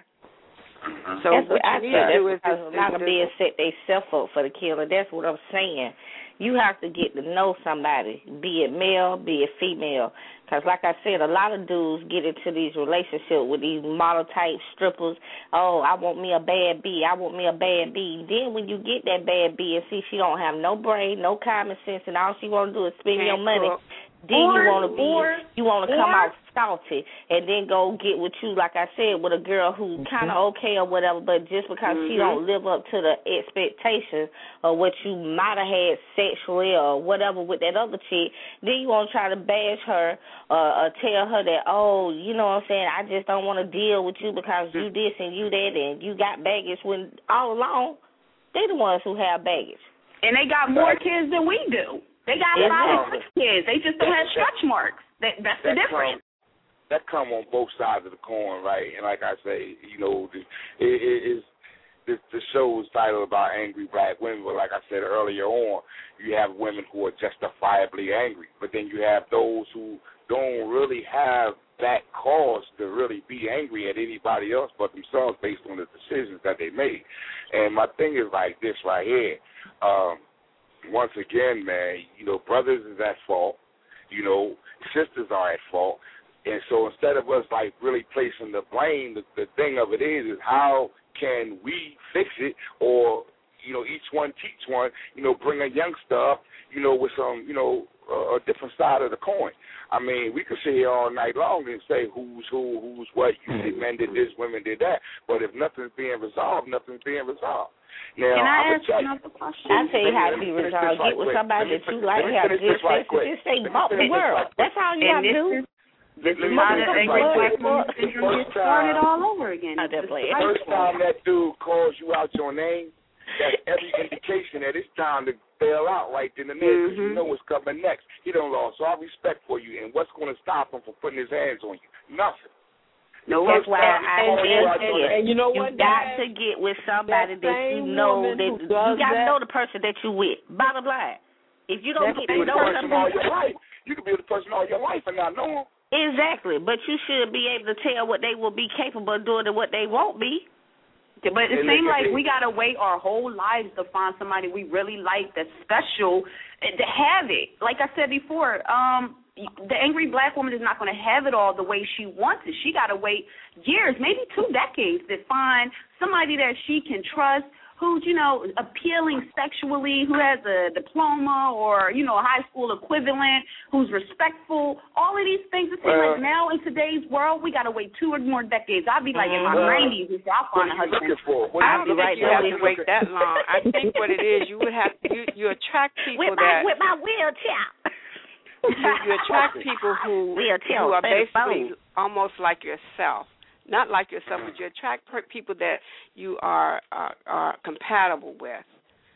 So that's what, what I you need said. to do is, is is, not is, to be set themselves up for the killer. That's what I'm saying. You have to get to know somebody, be it male, be it female. Because like I said, a lot of dudes get into these relationships with these model-type strippers. Oh, I want me a bad B. I want me a bad B. Then when you get that bad B and see she don't have no brain, no common sense, and all she want to do is spend your money, cook. then or, you want to be, or, you want to come or, out salty and then go get with you, like I said, with a girl who's kind of okay or whatever, but just because mm-hmm. she don't live up to the expectations of what you might have had sexually or whatever with that other chick, then you want to try to bash her uh, or tell her that, oh, you know what I'm saying, I just don't want to deal with you because you this and you that and you got baggage, when all along they the ones who have baggage. And they got more kids than we do. They got a lot of kids. They just don't have stretch marks. That, that's the that difference. Come, that come on both sides of the coin, right? And like I say, you know, the, it, it is the, the show is titled about angry black women. But like I said earlier on, you have women who are justifiably angry, but then you have those who don't really have that cause to really be angry at anybody else but themselves based on the decisions that they made. And my thing is like this right here. Um, Once again, man, you know, brothers is at fault. You know, sisters are at fault. And so instead of us, like, really placing the blame, the, the thing of it is, is how can we fix it or, you know, each one teach one, you know, bring a youngster up, you know, with some, you know, uh, a different side of the coin. I mean, we could sit here all night long and say who's who, who's what. You say men did this, women did that. But if nothing's being resolved, nothing's being resolved. Now, Can I I'm ask another question? I'll tell you how to be resolved. Get with somebody that you like, have good sex, and just say, bump the world. That's all you have to do. This is how the angry black woman syndrome gets started all over again. The first time that dude calls you out your name, that's every indication that it's time to bail out right then and there because mm-hmm. you know what's coming next. He done lost all respect for you, and what's going to stop him from putting his hands on you? Nothing. No, that's why I and, will and, say and, and you know you what? got to get with somebody that, that you know that you got to that, know the person that you with. Bottom line, if you don't get to know somebody all your life, you can be with the person all your life and not know them. Exactly, but you should be able to tell what they will be capable of doing and what they won't be. But it seems like we got to wait our whole lives to find somebody we really like that's special to have it. Like I said before, um, the angry black woman is not going to have it all the way she wants it. She got to wait years, maybe two decades, to find somebody that she can trust, who's, you know, appealing sexually, who has a diploma or, you know, a high school equivalent, who's respectful. All of these things, it seems uh, like now in today's world, we got to wait two or more decades. I'll be like in my uh, nineties before I find a husband. I don't think you have to wait that long. I think what it is, you would have you, you attract people with my, that with my wheelchair. you, you attract people who wheelchair, who are basically almost like yourself. Not like yourself, but you attract people that you are are, are compatible with.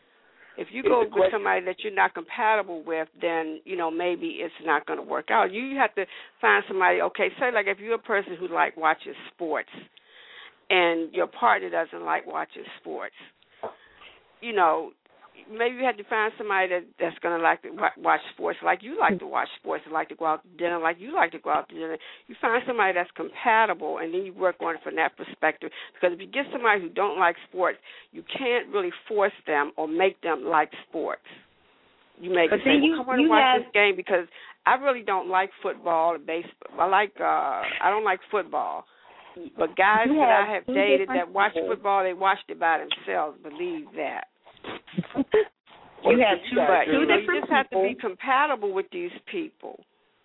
If you go with somebody that you're not compatible with, then, you know, maybe it's not going to work out. You have to find somebody, okay, say like if you're a person who like watches sports and your partner doesn't like watching sports, you know, maybe you have to find somebody that, that's going to like to watch sports like you like to watch sports and like to go out to dinner like you like to go out to dinner. You find somebody that's compatible, and then you work on it from that perspective. Because if you get somebody who don't like sports, you can't really force them or make them like sports. You make them say, well, come on and watch have... this game because I really don't like football or baseball. I like, uh, I don't like football. But guys that I have dated that watch football, they watched it by themselves. Believe that. You have two, but, two you know, different you just have to be compatible with these people.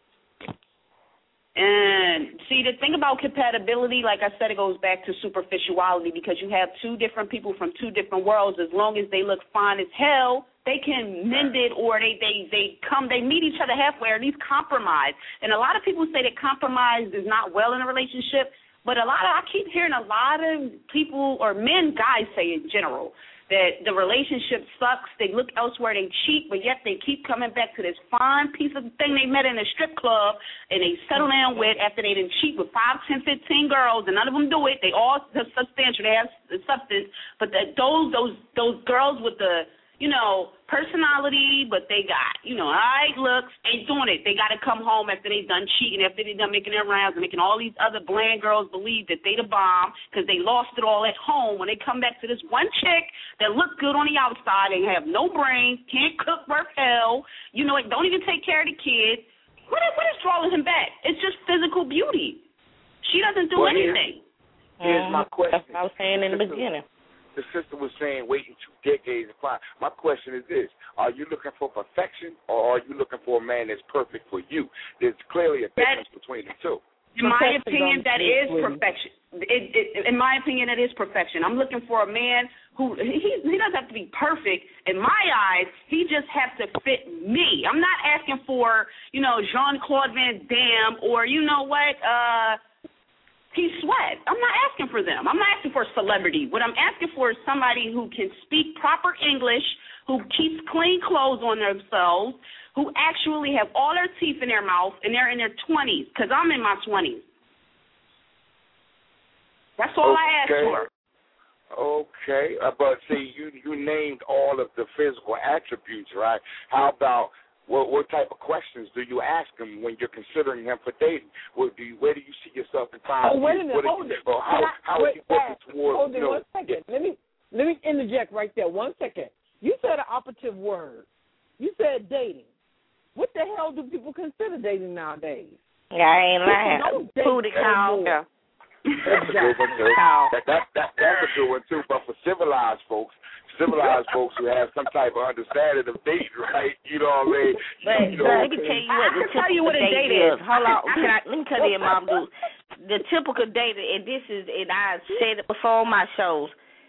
And see, the thing about compatibility, like I said, it goes back to superficiality because you have two different people from two different worlds. As long as they look fine as hell, they can mend it, or they, they, they come, they meet each other halfway, or at least compromise. And a lot of people say that compromise is not well in a relationship, but a lot of, I keep hearing a lot of people, or men, guys say in general, that the relationship sucks, they look elsewhere, they cheat, but yet they keep coming back to this fine piece of thing they met in a strip club and they settle down with after they didn't cheat with five, ten, fifteen girls, and none of them do it. They all have substantial, they have substance, but the, those those those girls with the, you know, personality, but they got, you know, all right looks, ain't doing it. They got to come home after they done cheating, after they done making their rounds and making all these other bland girls believe that they the bomb because they lost it all at home. When they come back to this one chick that look good on the outside, they have no brains, can't cook worth hell, you know, don't even take care of the kid. What is, what is drawing him back? It's just physical beauty. She doesn't do well, anything. Here's, here's my question. That's what I was saying in the beginning. The sister was saying waiting two decades to find. My question is this: are you looking for perfection, or are you looking for a man that's perfect for you? There's clearly a difference that, between the two. In my opinion, that is perfection. It, it, in my opinion, it is perfection. I'm looking for a man who he he doesn't have to be perfect. In my eyes, he just has to fit me. I'm not asking for, you know, Jean-Claude Van Damme or, you know what, uh. He Sweat. I'm not asking for them. I'm not asking for a celebrity. What I'm asking for is somebody who can speak proper English, who keeps clean clothes on themselves, who actually have all their teeth in their mouth, and they're in their twenties, because I'm in my twenties. That's all okay. I ask for. Okay. Uh, but, see, you, you named all of the physical attributes, right? How about... What, what type of questions do you ask him when you're considering him for dating? Where do you, where do you see yourself in five Oh, wait a years? minute. Hold you, it. or how I, how wait, are you working towards? Hold it you know, one second. Let me let me interject right there. One second. You said an operative word. You said dating. What the hell do people consider dating nowadays? Yeah, I ain't lying. Booty call. Yeah. That's a good one too. That, that, that, that's a good one too. But for civilized folks, civilized folks who have some type of understanding of dating, right? You know what I mean? But, you but know, let me tell you what. I can tell you what a date is. Hold on. Can I, let me tell you, Mom, do the typical date, and this is, and I said it before on my shows.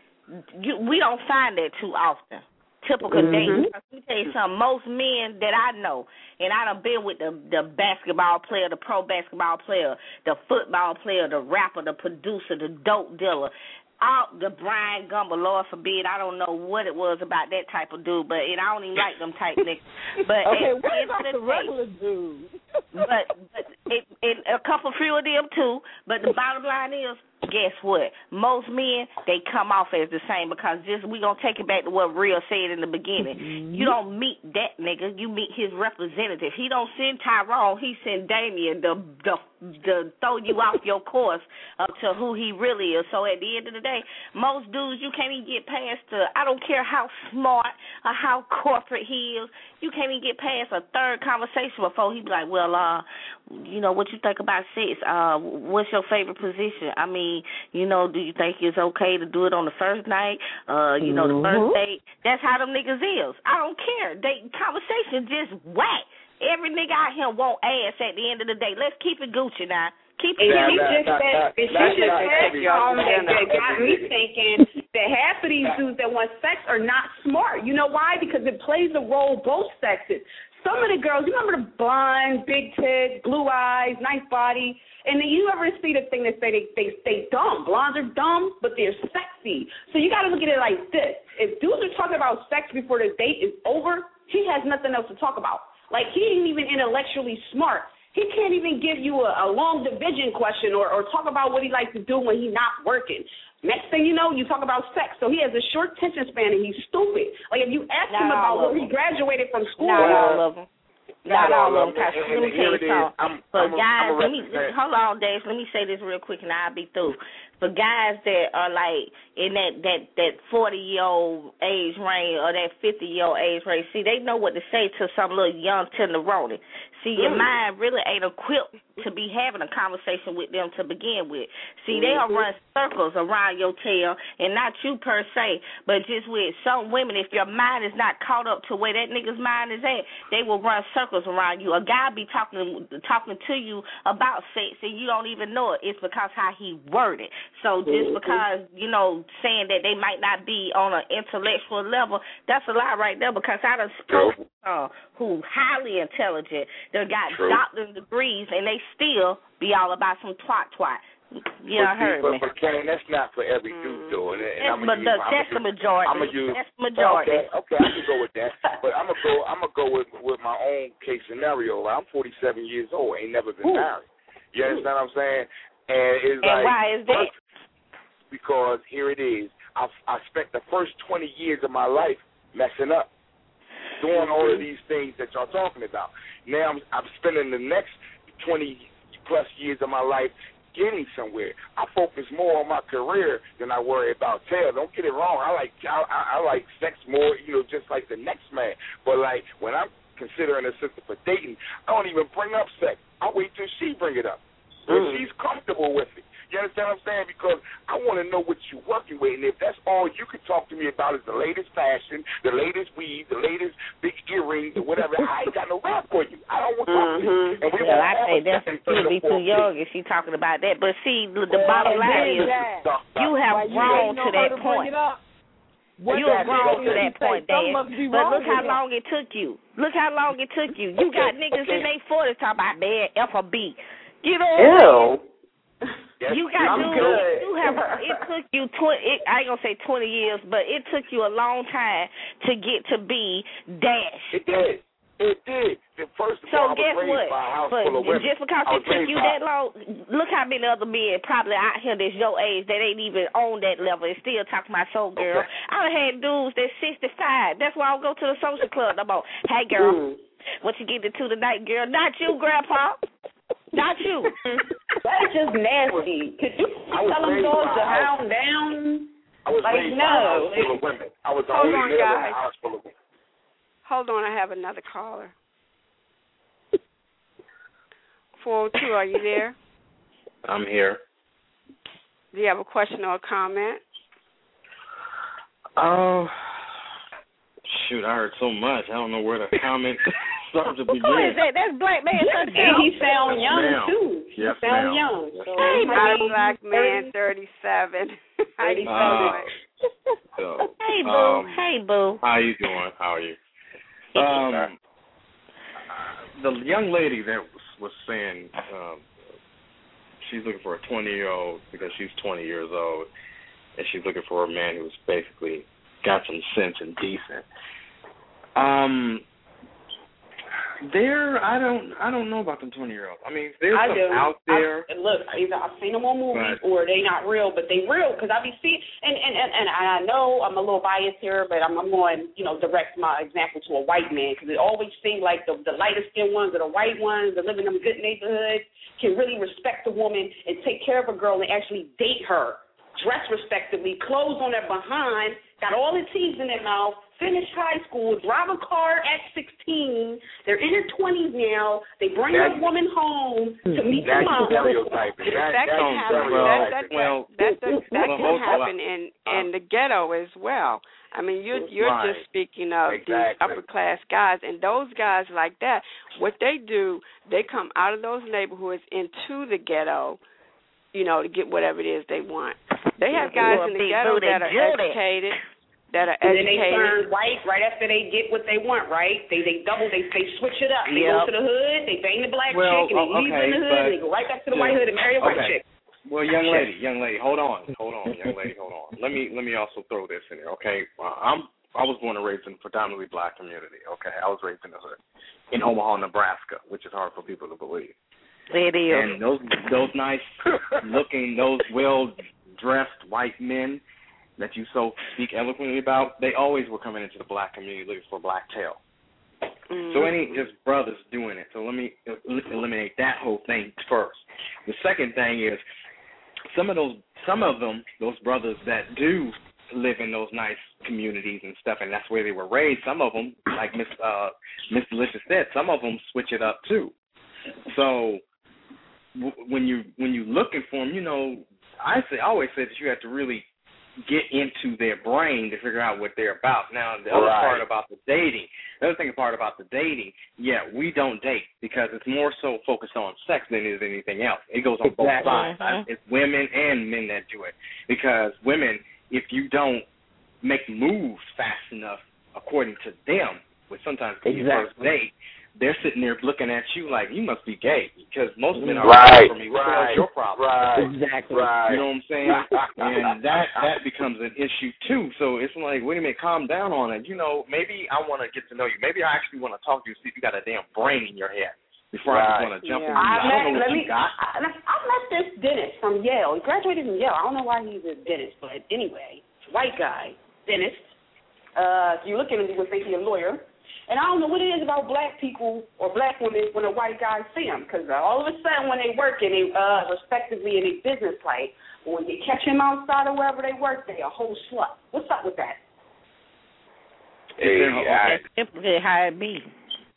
You, we don't find that too often. Typical mm-hmm. dating. Let me tell you something. Most men that I know, and I done been with the the basketball player, the pro basketball player, the football player, the rapper, the producer, the dope dealer, all the Brian Gumble, Lord forbid, I don't know what it was about that type of dude, but and I don't even like them type niggas. But okay, it, what it, about the the regular dude? but but it, it, a couple few of them too. But the bottom line is, guess what? Most men, they come off as the same because just we gonna take it back to what Real said in the beginning. Mm-hmm. You don't meet that nigga, you meet his representative. He don't send Tyrone, he send Damien to the to throw you off your course up to who he really is. So at the end of the day, most dudes you can't even get past the I don't care how smart or how corporate he is, you can't even get past a third conversation before he be like, well, uh, you know, what you think about sex? Uh, what's your favorite position? I mean, you know, do you think it's okay to do it on the first night? Uh, you know, the first date. That's how them niggas is. I don't care. They conversation just whack. Every nigga out here want ass at the end of the day. Let's keep it Gucci now. Keep it. And she just said, and she just said something that got me thinking that half of these dudes that want sex are not smart. You know why? Because it plays a role both sexes. Some of the girls, you remember the blonde, big tits, blue eyes, nice body, and then you ever see the thing that say they they they dumb. Blondes are dumb, but they're sexy. So you got to look at it like this: if dudes are talking about sex before the date is over, he has nothing else to talk about. Like he ain't even intellectually smart. He can't even give you a, a long division question or, or talk about what he likes to do when he's not working. Next thing you know, you talk about sex. So he has a short attention span and he's stupid. Like if you ask Not him about where them. he graduated from school. Not all of them. Not, Not all of them. them. Let me tell you something. For guys, let me, hold on, Dave. Let me say this real quick and I'll be through. For guys that are like in that that that forty year old age range or that fifty year old age range, see, they know what to say to some little young tenderoni. See, your mm. mind really ain't equipped to be having a conversation with them to begin with. See, mm-hmm. they'll run circles around your tail, and not you per se, but just with some women, if your mind is not caught up to where that nigga's mind is at, they will run circles around you. A guy be talking talking to you about sex, and you don't even know it. It's because how he worded. So just because, you know, saying that they might not be on an intellectual level, that's a lie right there because I done spoke to uh, who highly intelligent. They got True. doctorate degrees, and they still be all about some twat twat. Yeah, I heard but, me. But, Kane, that's not for every dude, though. And, and that's I'm but use, that's use, the majority. I'm gonna use, that's the majority. Okay, okay, I can go with that. But I'm gonna go. I'm gonna go with with my own case scenario. I'm forty-seven years old. Ain't never been Ooh. married. You understand what I'm saying? And it's and like, why is that? Because here it is. I I spent the first twenty years of my life messing up, doing all of these things that y'all talking about. Now I'm, I'm spending the next twenty plus years of my life getting somewhere. I focus more on my career than I worry about tail. Don't get it wrong. I like I, I like sex more, you know, just like the next man. But like when I'm considering a sister for dating, I don't even bring up sex. I wait till she bring it up when mm. she's comfortable with it. You understand what I'm saying? Because I want to know what you're working with, and if that's all you can talk to me about is the latest fashion, the latest weave, the latest big earrings, or whatever, I ain't got no rap for you. I don't want to talk to you. And we well, I say that's she'll be too young if she's talking about that. But see, the, the well, bottom line is you have grown to that point. You have grown to that point, Dan. But look how long it took you. Look how long it took you. You got niggas in their forties talking about man, F or B. You know. Ew. You got to. You have. It took you twenty. It, I ain't gonna say twenty years, but it took you a long time to get to be dash. It did. It did. The first of so all, I was guess raised what? by a house but full of women. Just because it took you that long, look how many other men probably out here that's your age that ain't even on that level and still talking about soul girl. Okay. I done had dudes that's sixty-five. That's why I go to the social club. I'm like, hey girl, mm. what you getting to tonight, girl? Not you, Grandpa. Not you. That's just nasty. Could you tell them dogs to hound down? I was like, raised no. by a house full of women. I was the Hold only on, male guys. in a house full of women. Hold on, I have another caller. four oh two, are you there? I'm here. Do you have a question or a comment? Oh, shoot, I heard so much. I don't know where to comment. Start to begin. Who is that? That's Black Man. And he sound young, ma'am. too. Yes, he sound ma'am. young. Yes, so hey, my maybe Black Man, thirty-seven. How you doing? So, hey, boo. Um, hey, boo. How you doing? How are you? Um, the young lady that was, was saying um, she's looking for a twenty-year-old because she's twenty years old, and she's looking for a man who's basically got some sense and decent. Um, there, I don't, I don't know about them twenty-year-olds. I mean, there's I some do. out there. I, look, either I've seen them on movies but, or they not real, but they real because I be seeing, and, and, and, and I know I'm a little biased here, but I'm, I'm going, you know, direct my example to a white man because it always seems like the, the lighter skinned ones or the white ones that live in them good neighborhoods can really respect a woman and take care of a girl and actually date her, dress respectably, clothes on their behind, got all the teeth in their mouth, finish high school, drive a car at sixteen. They're in their twenties now. They bring that woman home to meet the mom. That can happen. That, that, well, that, that, that well, can happen in, in the ghetto as well. I mean, you're, you're right. just speaking of exactly. these upper-class guys, and those guys like that, what they do, they come out of those neighborhoods into the ghetto, you know, to get whatever it is they want. They have guys in the ghetto that are educated. That are and educated. then they turn white right after they get what they want, right? They they double, they they switch it up. They yep. go to the hood, they bang the black well, chick, and they okay, leave in the hood, and they go right back to the white hood and marry a white okay. chick. Well, young lady, young lady, hold on, hold on, young lady, hold on. Let me let me also throw this in there, okay? Uh, I'm I was born and raised in a predominantly black community, okay? I was raised in the hood, in Omaha, Nebraska, which is hard for people to believe. It is. And those those nice looking, those well dressed white men that you so speak eloquently about, they always were coming into the black community looking for black tail. Mm-hmm. So it ain't just brothers doing it. So let me eliminate that whole thing first. The second thing is some of those, some of them, those brothers that do live in those nice communities and stuff, and that's where they were raised. Some of them, like Miss uh, Miss Delicious said, some of them switch it up too. So w- when you when you looking for them, you know, I say I always say that you have to really get into their brain to figure out what they're about. Now, the other right. part about the dating, the other thing part about the dating, yeah, we don't date because it's more so focused on sex than it is anything else. It goes on both exactly. sides. Mm-hmm. It's women and men that do it because women, if you don't make moves fast enough, according to them, which sometimes can be exactly. first date, they're sitting there looking at you like you must be gay because most men are right, for me. Right, What's your problem? Right, exactly. Right. You know what I'm saying? And that that becomes an issue too. So it's like, wait a minute, calm down on it. You know, maybe I want to get to know you. Maybe I actually want to talk to you, see if you got a damn brain in your head before right. I just want to jump yeah. in. I, I don't know what let you me, got. I, I met this dentist from Yale. He graduated from Yale. I don't know why he's a dentist, but anyway, white guy, dentist. Uh, if you look at him, you would think he's a lawyer. And I don't know what it is about black people or black women when a white guy see them, because all of a sudden when they work and they, uh, respectively in a business life, when they catch him outside or wherever they work, they a whole slut. What's up with that? Hey, That's simply how it be.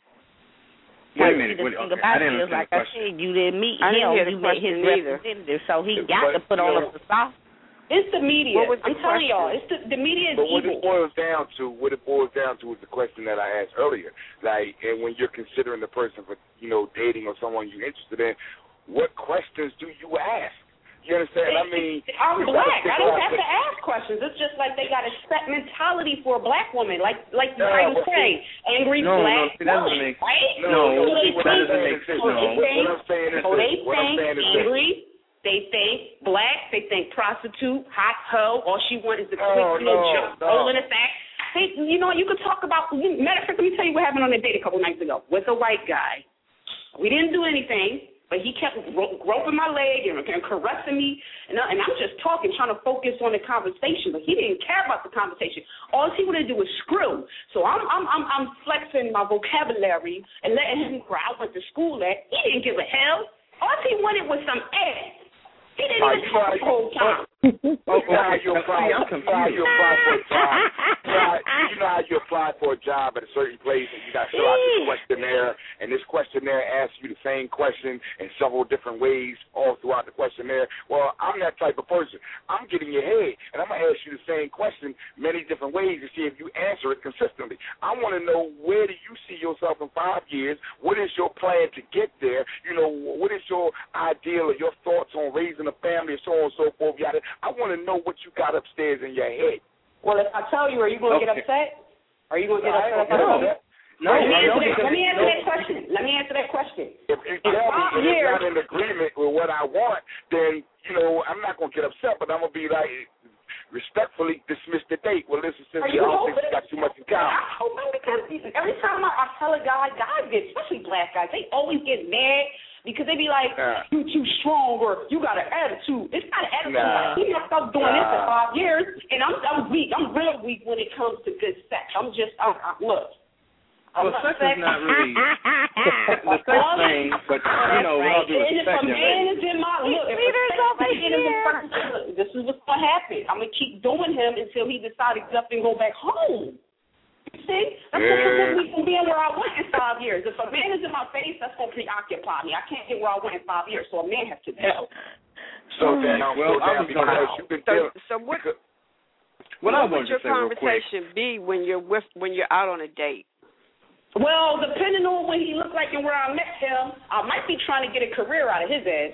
Wait a minute. The wait, thing okay. about I didn't it is, like I said, you didn't meet I didn't him, hear the you met his either. representative, so he But, got to put on know, a facade. It's the media. What was the I'm telling question? y'all, it's the, the media is But what evil. it boils down to, what it boils down to is the question that I asked earlier. Like, and when you're considering the person for, you know, dating or someone you're interested in, what questions do you ask? You understand? I mean, I'm black. I don't have to ask questions. It's just like they got a set mentality for a black woman, like like the Yeah, title say, angry no, black no, see, that doesn't woman, make right? No, no, so they that think, doesn't make sense. so No. they think, What I'm saying is so they this. What I'm think saying is this. angry. They think black. They think prostitute, hot hoe. All she wants is a quick No, little no, jump, no. roll in the sack. Hey, you know, you could talk about. Matter of fact, let me tell you what happened on a date a couple nights ago with a white guy. We didn't do anything, but he kept gro- groping my leg and, and caressing me, and, I, and I'm just talking, trying to focus on the conversation. But he didn't care about the conversation. All he wanted to do was screw. So I'm I'm I'm, I'm flexing my vocabulary and letting him know where I went to school at. He didn't give a hell. All he wanted was some ass. He didn't Are even you talk the whole time. Oh, you know how you apply, See, I'm you know how you apply for a job. You know, how, you know how you apply for a job at a certain place and you got to fill out this questionnaire, and this questionnaire asks you the same question in several different ways all throughout the questionnaire. Well, I'm that type of person. I'm getting your head, and I'm going to ask you the same question many different ways to see if you answer it consistently. I want to know, where do you see yourself in five years? What is your plan to get there? You know, what is your ideal or your thoughts on raising a family and so on and so forth? Yada. I want to know what you got upstairs in your head. Well, if I tell you, are you going to Okay. get upset? Are you going to get I ain't upset? gonna about get it? upset. No, let me no, answer, no, that, let me answer no. that question. Let me answer that question. If you tell me five and it's years- not in agreement with what I want, then, you know, I'm not going to get upset, but I'm going to be like, respectfully dismiss the date. Well, listen, since Are I you don't think hoping? you got too much in common. I hope not, because every time I, I tell a guy, guys get, especially black guys, they always get mad because they be like, Nah. you too strong or you got an attitude. It's not an attitude. Nah. He messed up doing this for Nah. five years, and I'm I'm weak. I'm real weak when it comes to good sex. I'm just, I'm, I'm, look. I'm Well, not sex is not really the sex thing, but, you know, with all due And if respect, a man is in my look, if a Leaders sex over man is in here. front of look, this is what's gonna happen. I'm gonna keep doing him until he decides to get up and go back home. You see, that's Yeah. what prevents me from being where I went in five years. If a man is in my face, that's gonna preoccupy me. I can't get where I went in five years, so a man has to know. So now, Well, so I now was gonna- because you've been So, dealing, so what? because, What I what would wanted your to say real quick. conversation be when you're with when you're out on a date? Well, depending on what he looked like and where I met him, I might be trying to get a career out of his ass.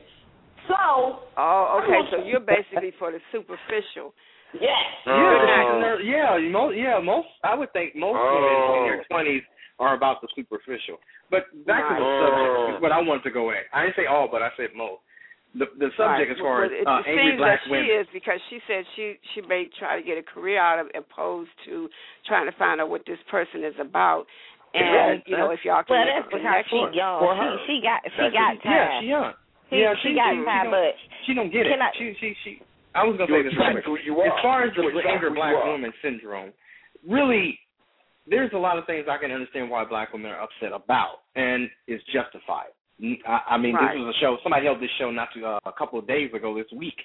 So, Oh, okay. So you're basically for the superficial. yes. Uh, Yeah, yeah, most, yeah, most. I would think most Oh. women in their twenties are about the superficial. But back to the Right. subject, what I wanted to go at. I didn't say all, but I said most. The the subject Right. as far Well, as it, uh, it angry seems black that women. she is because she said she she may try to get a career out of it, opposed to trying to find out what this person is about. And Yeah, you know, if y'all can Well, make that's a because connection. she young. For her. She, she got, she That's got it. time. Yeah, she young. She, yeah, she she, got she, time, she but she don't get it. can I- she she she. I was gonna You say this real attract quick. who you are. As far as the You attract angry who black you are. woman syndrome, really, there's a lot of things I can understand why black women are upset about, and it's justified. I, I mean, Right. this was a show. Somebody held this show not too uh, a couple of days ago this week,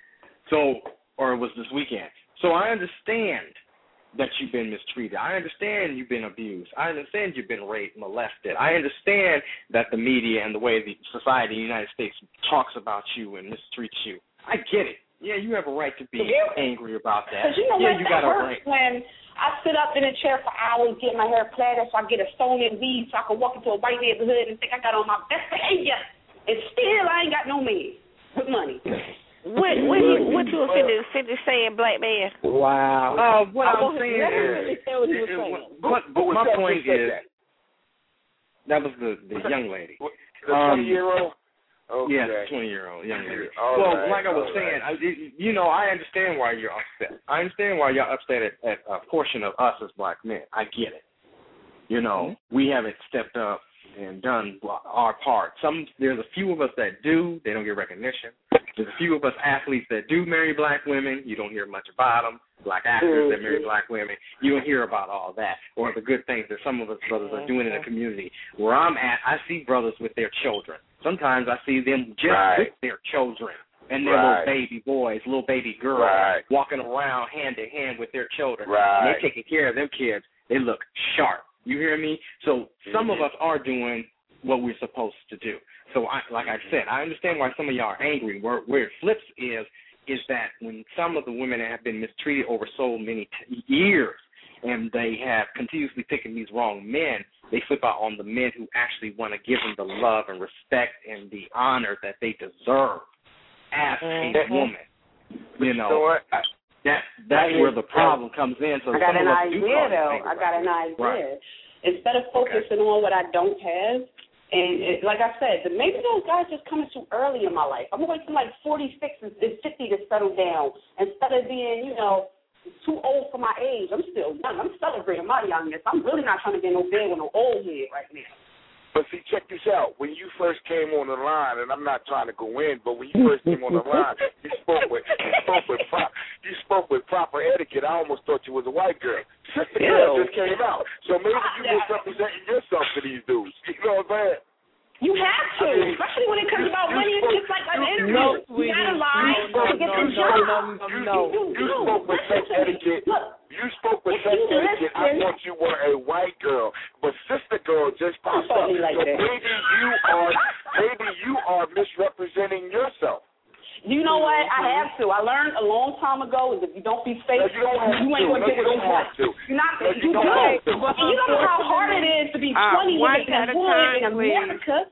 so or it was this weekend. So I understand that you've been mistreated. I understand you've been abused. I understand you've been raped, molested. I understand that the media and the way the society in the United States talks about you and mistreats you. I get it. Yeah, you have a right to be Yeah. angry about that. Because you know yeah, what, you that got a hurts right. when I sit up in a chair for hours, get my hair plaited, so I get a stone and weave, so I can walk into a white neighborhood and think I got on my best behavior, and still I ain't got no man with money. what what you what you were finna, finna saying, black man? Wow. Uh, what I I'm wasn't- saying let me is, really say what you were it- saying. it- but, but Who was my that point who said is, that? That was the, the young lady. The twenty-year-old? Okay. Yes, twenty-year-old young lady. All well, right, like I was saying, right. I, you know, I understand why you're upset. I understand why you're upset at, at a portion of us as black men. I get it. You know, mm-hmm. we haven't stepped up and done our part. Some There's a few of us that do. They don't get recognition. There's a few of us athletes that do marry black women. You don't hear much about them. Black actors mm-hmm. that marry black women. You don't hear about all that. Or the good things that some of us brothers are doing in the community. Where I'm at, I see brothers with their children. Sometimes I see them just right. with their children and their right. little baby boys, little baby girls right. walking around hand in hand with their children. Right. And they're taking care of them kids. They look sharp. You hear me? So some mm-hmm. of us are doing what we're supposed to do. So, I, like I said, I understand why some of y'all are angry. Where, where it flips is, is that when some of the women have been mistreated over so many t- years and they have continuously picking these wrong men, they flip out on the men who actually want to give them the love and respect and the honor that they deserve as mm-hmm. a woman. You know, so what? that that's where the problem comes in. So I got some an of us idea, do though. I got an idea. Right. Instead of focusing okay. on what I don't have, and it, like I said, maybe those guys just coming too early in my life. I'm going to like forty-six and fifty to settle down instead of being, you know, too old for my age. I'm still young. I'm celebrating my youngness. I'm really not trying to get no bed with no old head right now. But see, check this out. When you first came on the line, and I'm not trying to go in, but when you first came on the line, you spoke with you spoke with pro- you spoke with proper etiquette. I almost thought you was a white girl. Sister girl just came out, so maybe you misrepresenting yourself to these dudes. You know what I'm saying? You have to, I mean, especially when it comes you, about money. It's just like an interview. No, you gotta lie no, to get no, the no, job. No, no, no, no. You, you, you spoke with sex etiquette. Look, you spoke with sex etiquette. I thought you were a white girl, but sister girl just popped up. Like so that. maybe you are maybe you are misrepresenting yourself. You know what? I have to. I learned a long time ago is if you don't be fake, no, you, don't have you ain't to. going to get what you want. To. You're not. No, you you do. have to. But you don't know how hard it is to be twenty uh, years and born in America.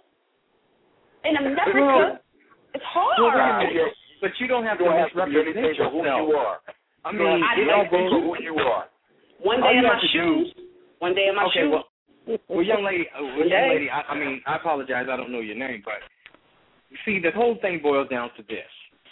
In America, it's hard. Right. But you don't have you to don't have to misrepresent yourself. Who you are. I mean, I you don't know, who you are. One day in my shoes. Do, one day in my okay, shoes. Well, well, young lady, uh, well, young lady. I, I mean, I apologize. I don't know your name, but see, the whole thing boils down to this: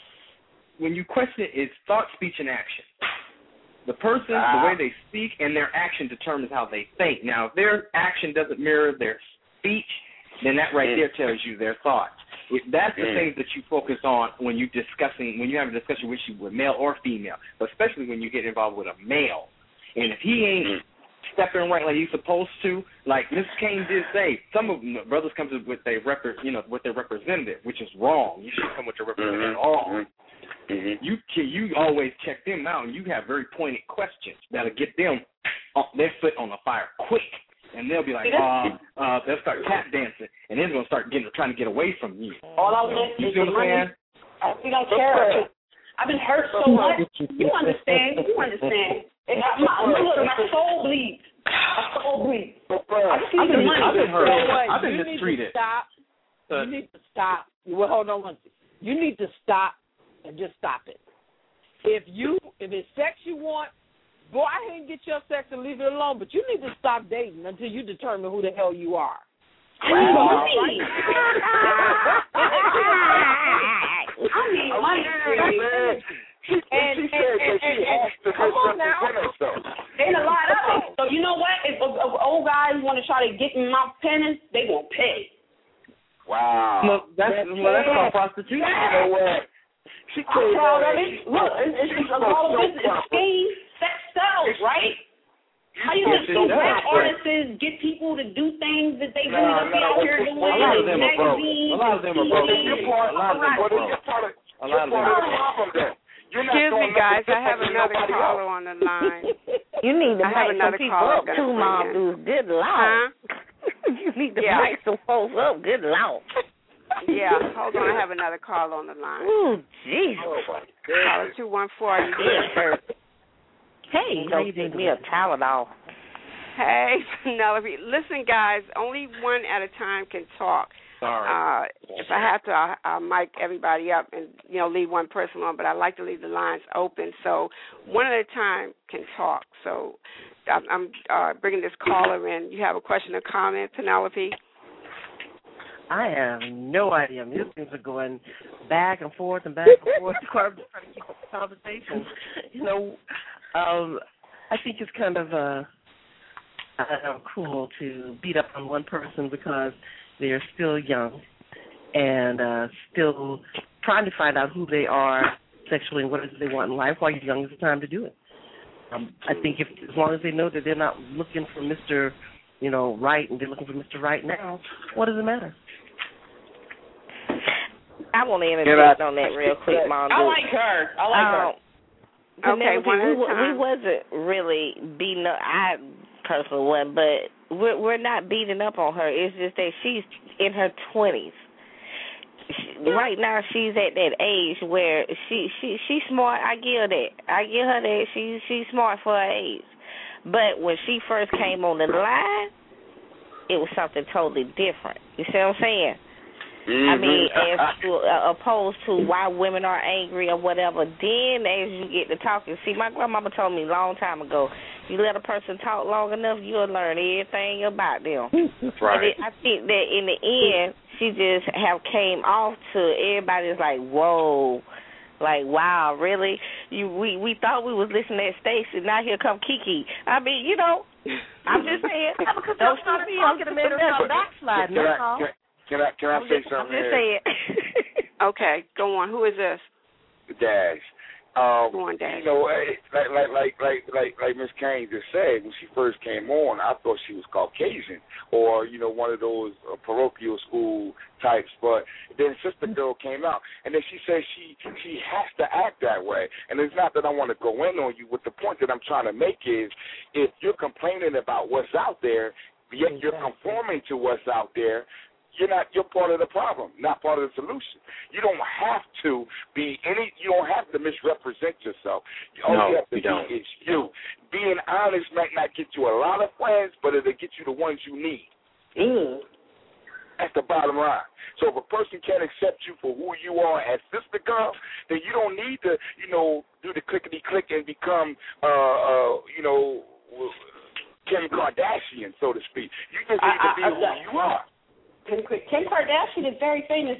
when you question it, it's thought, speech, and action. The person, ah. the way they speak, and their action determines how they think. Now, if their action doesn't mirror their speech, then that right mm. there tells you their thoughts. If that's the mm. things that you focus on when you discussing when you have a discussion with you with male or female, but especially when you get involved with a male. And if he ain't mm. stepping right like he's supposed to, like Miss Kane did say, some of them, brothers come to with their rep, you know, with their representative, which is wrong. You shouldn't come with your representative mm-hmm. at all. Mm-hmm. You you always check them out, and you have very pointed questions that'll get them on their foot on the fire quick. And they'll be like, uh, uh, they'll start tap dancing, and they're going to start getting, trying to get away from you. All I want you is the money. We don't care. I've been hurt so much. You understand. You understand. And I, my, look, my soul bleeds. My soul bleeds. I just need the money. I've been hurt. So I've been you mistreated. Need to stop. Uh, you need to stop. Well, hold on one second. You need to stop and just stop it. If you, if it's sex you want, go ahead and get your sex and leave it alone, but you need to stop dating until you determine who the hell you are. Wow. I need money. She, and, she and, said and, that she and, has to come on now. herself. Ain't a lot of it. So you know what? If, if, if old guys want to try to get in my pennies, they won't pay. Wow. Well, that's, well, that's called prostitution. You know what? She I'm proud of it. Look, it's, it's, it's all a business scheme. Sex sells, right? How you just so rap artists get people to do things that they really don't be out here doing? A lot of them are broke. A lot of them are broke. A lot of them are broke. A lot of them are broke. Excuse me, guys. I have another caller on the line. You need to I have make another some people up too, Mom. Good Lord. Huh? You need to yeah. break some folks up. Good Lord. Yeah, hold on. I have another call on the line. Ooh, jeez. Oh, my Caller two one four. Are you there? Hey, how you doing? Me a Tylenol. Hey, Penelope. Listen, guys, only one at a time can talk. Sorry. Uh, if I have to, I'll, I'll mic everybody up and, you know, leave one person on, but I like to leave the lines open so one at a time can talk. So I'm, I'm uh, bringing this caller in. You have a question or comment, Penelope? I have no idea. I mean, these things are going back and forth and back and forth. I'm just trying to keep up the conversation. You know, um, I think it's kind of uh, uh, cool to beat up on one person because they're still young and uh, still trying to find out who they are sexually and what it is they want in life while you're young is the time to do it. Um, I think if as long as they know that they're not looking for Mister you know, Right and they're looking for Mister Right now, what does it matter? I want to interject on that real quick, Mom. I like her. I like um, her. Okay, we, we, we wasn't really beating up. I personally wasn't, but we're, we're not beating up on her. It's just that she's in her twenties. She, right now, she's at that age where she she she's smart. I give her that. I give her that. She she's smart for her age. But when she first came on the line, it was something totally different. You see what I'm saying? Mm-hmm. I mean, as to, uh, opposed to why women are angry or whatever. Then, as you get to talking, see, my grandmama told me a long time ago, you let a person talk long enough, you'll learn everything about them. Right. And it, I think that in the end, she just have came off to everybody's like, whoa. Like, wow, really? You we, we thought we was listening to Stacey, now here come Kiki. I mean, you know, I'm just saying. Don't start talking to me about backsliding. Can I, can, can I, can I I'm say just, something? I'm just saying. Okay, go on. Who is this? Dash. Um, go on, Dash. You know, like like like like like like Miss Kane just said, when she first came on, I thought she was Caucasian or you know one of those uh, parochial school types. But then Sister Girl came out, and then she said she she has to act that way. And it's not that I want to go in on you. But the point that I'm trying to make is, if you're complaining about what's out there, yet you're conforming to what's out there, you're not. You're part of the problem, not part of the solution. You don't have to be any. You don't have to misrepresent yourself. All no, you have to you be don't. is you. Being honest might not get you a lot of friends, but it'll get you the ones you need. Mm. That's the bottom line. So if a person can't accept you for who you are as Sister Girl, then you don't need to, you know, do the clickety click and become, uh, uh, you know, Kim Kardashian, so to speak. You just need to be I, I, who you are. Kim, Kim Kardashian is very famous.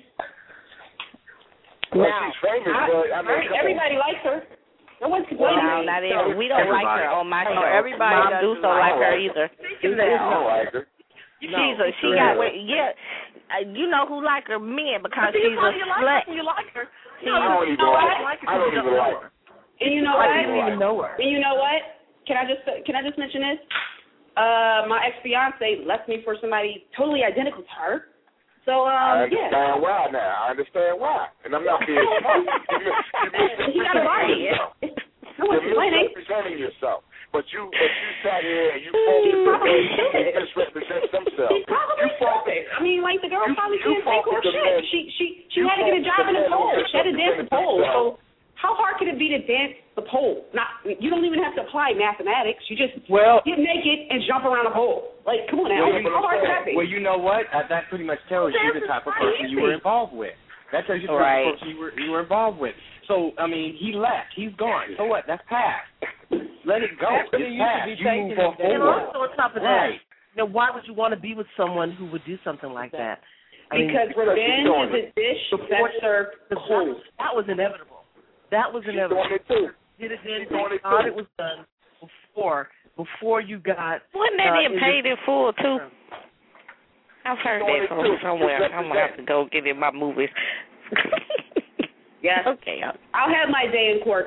Well, now, she's famous, I, but I mean, everybody likes her. No one's well, complaining. no, not even. We don't everybody. like her on my show. Oh, everybody Mom doesn't do so like her like either. I don't like her. She's no, a, she got yeah. Uh, you know who like her? Men, because but she's you a you slut. like her, you like her. She, No, I don't even like her. I don't even like her. And you know I what? don't even know her. And you know what? Can I just can I just mention this? Uh, my ex fiance left me for somebody totally identical to her. So um, I understand yeah. why now. I understand why, and I'm not being smart. He got a body. No one's You're complaining. misrepresenting yourself. But you, but you sat here and you focused on men who misrepresent themselves. He's probably stupid. I mean, like the girl you, probably you can't think or shit. Men, she she she had to get a job in the pole. She had to dance the pole. So how hard could it be to dance the pole? Not you don't even have to apply mathematics. You just well, get naked and jump around a pole. Like come on now. Well, you, how hard could that be? Well, you know what? Uh, that pretty much tells you the type of person you were involved with. That tells you the type of person you were you were involved with. So, I mean, he left. He's gone. So what? That's past. Let it go. That's it's past. You move forward. And also on top of right. that, you know, why would you want to be with someone who would do something like that? I because mean, revenge is a dish that's served cold. That was inevitable. That was inevitable. She's doing it too. Did it then? She's God, it was done before before you got. Wasn't that uh, being paid in full too? I've heard that from too. somewhere. I'm gonna have to go get in my movies. Yes. Okay. I'll have my day in court.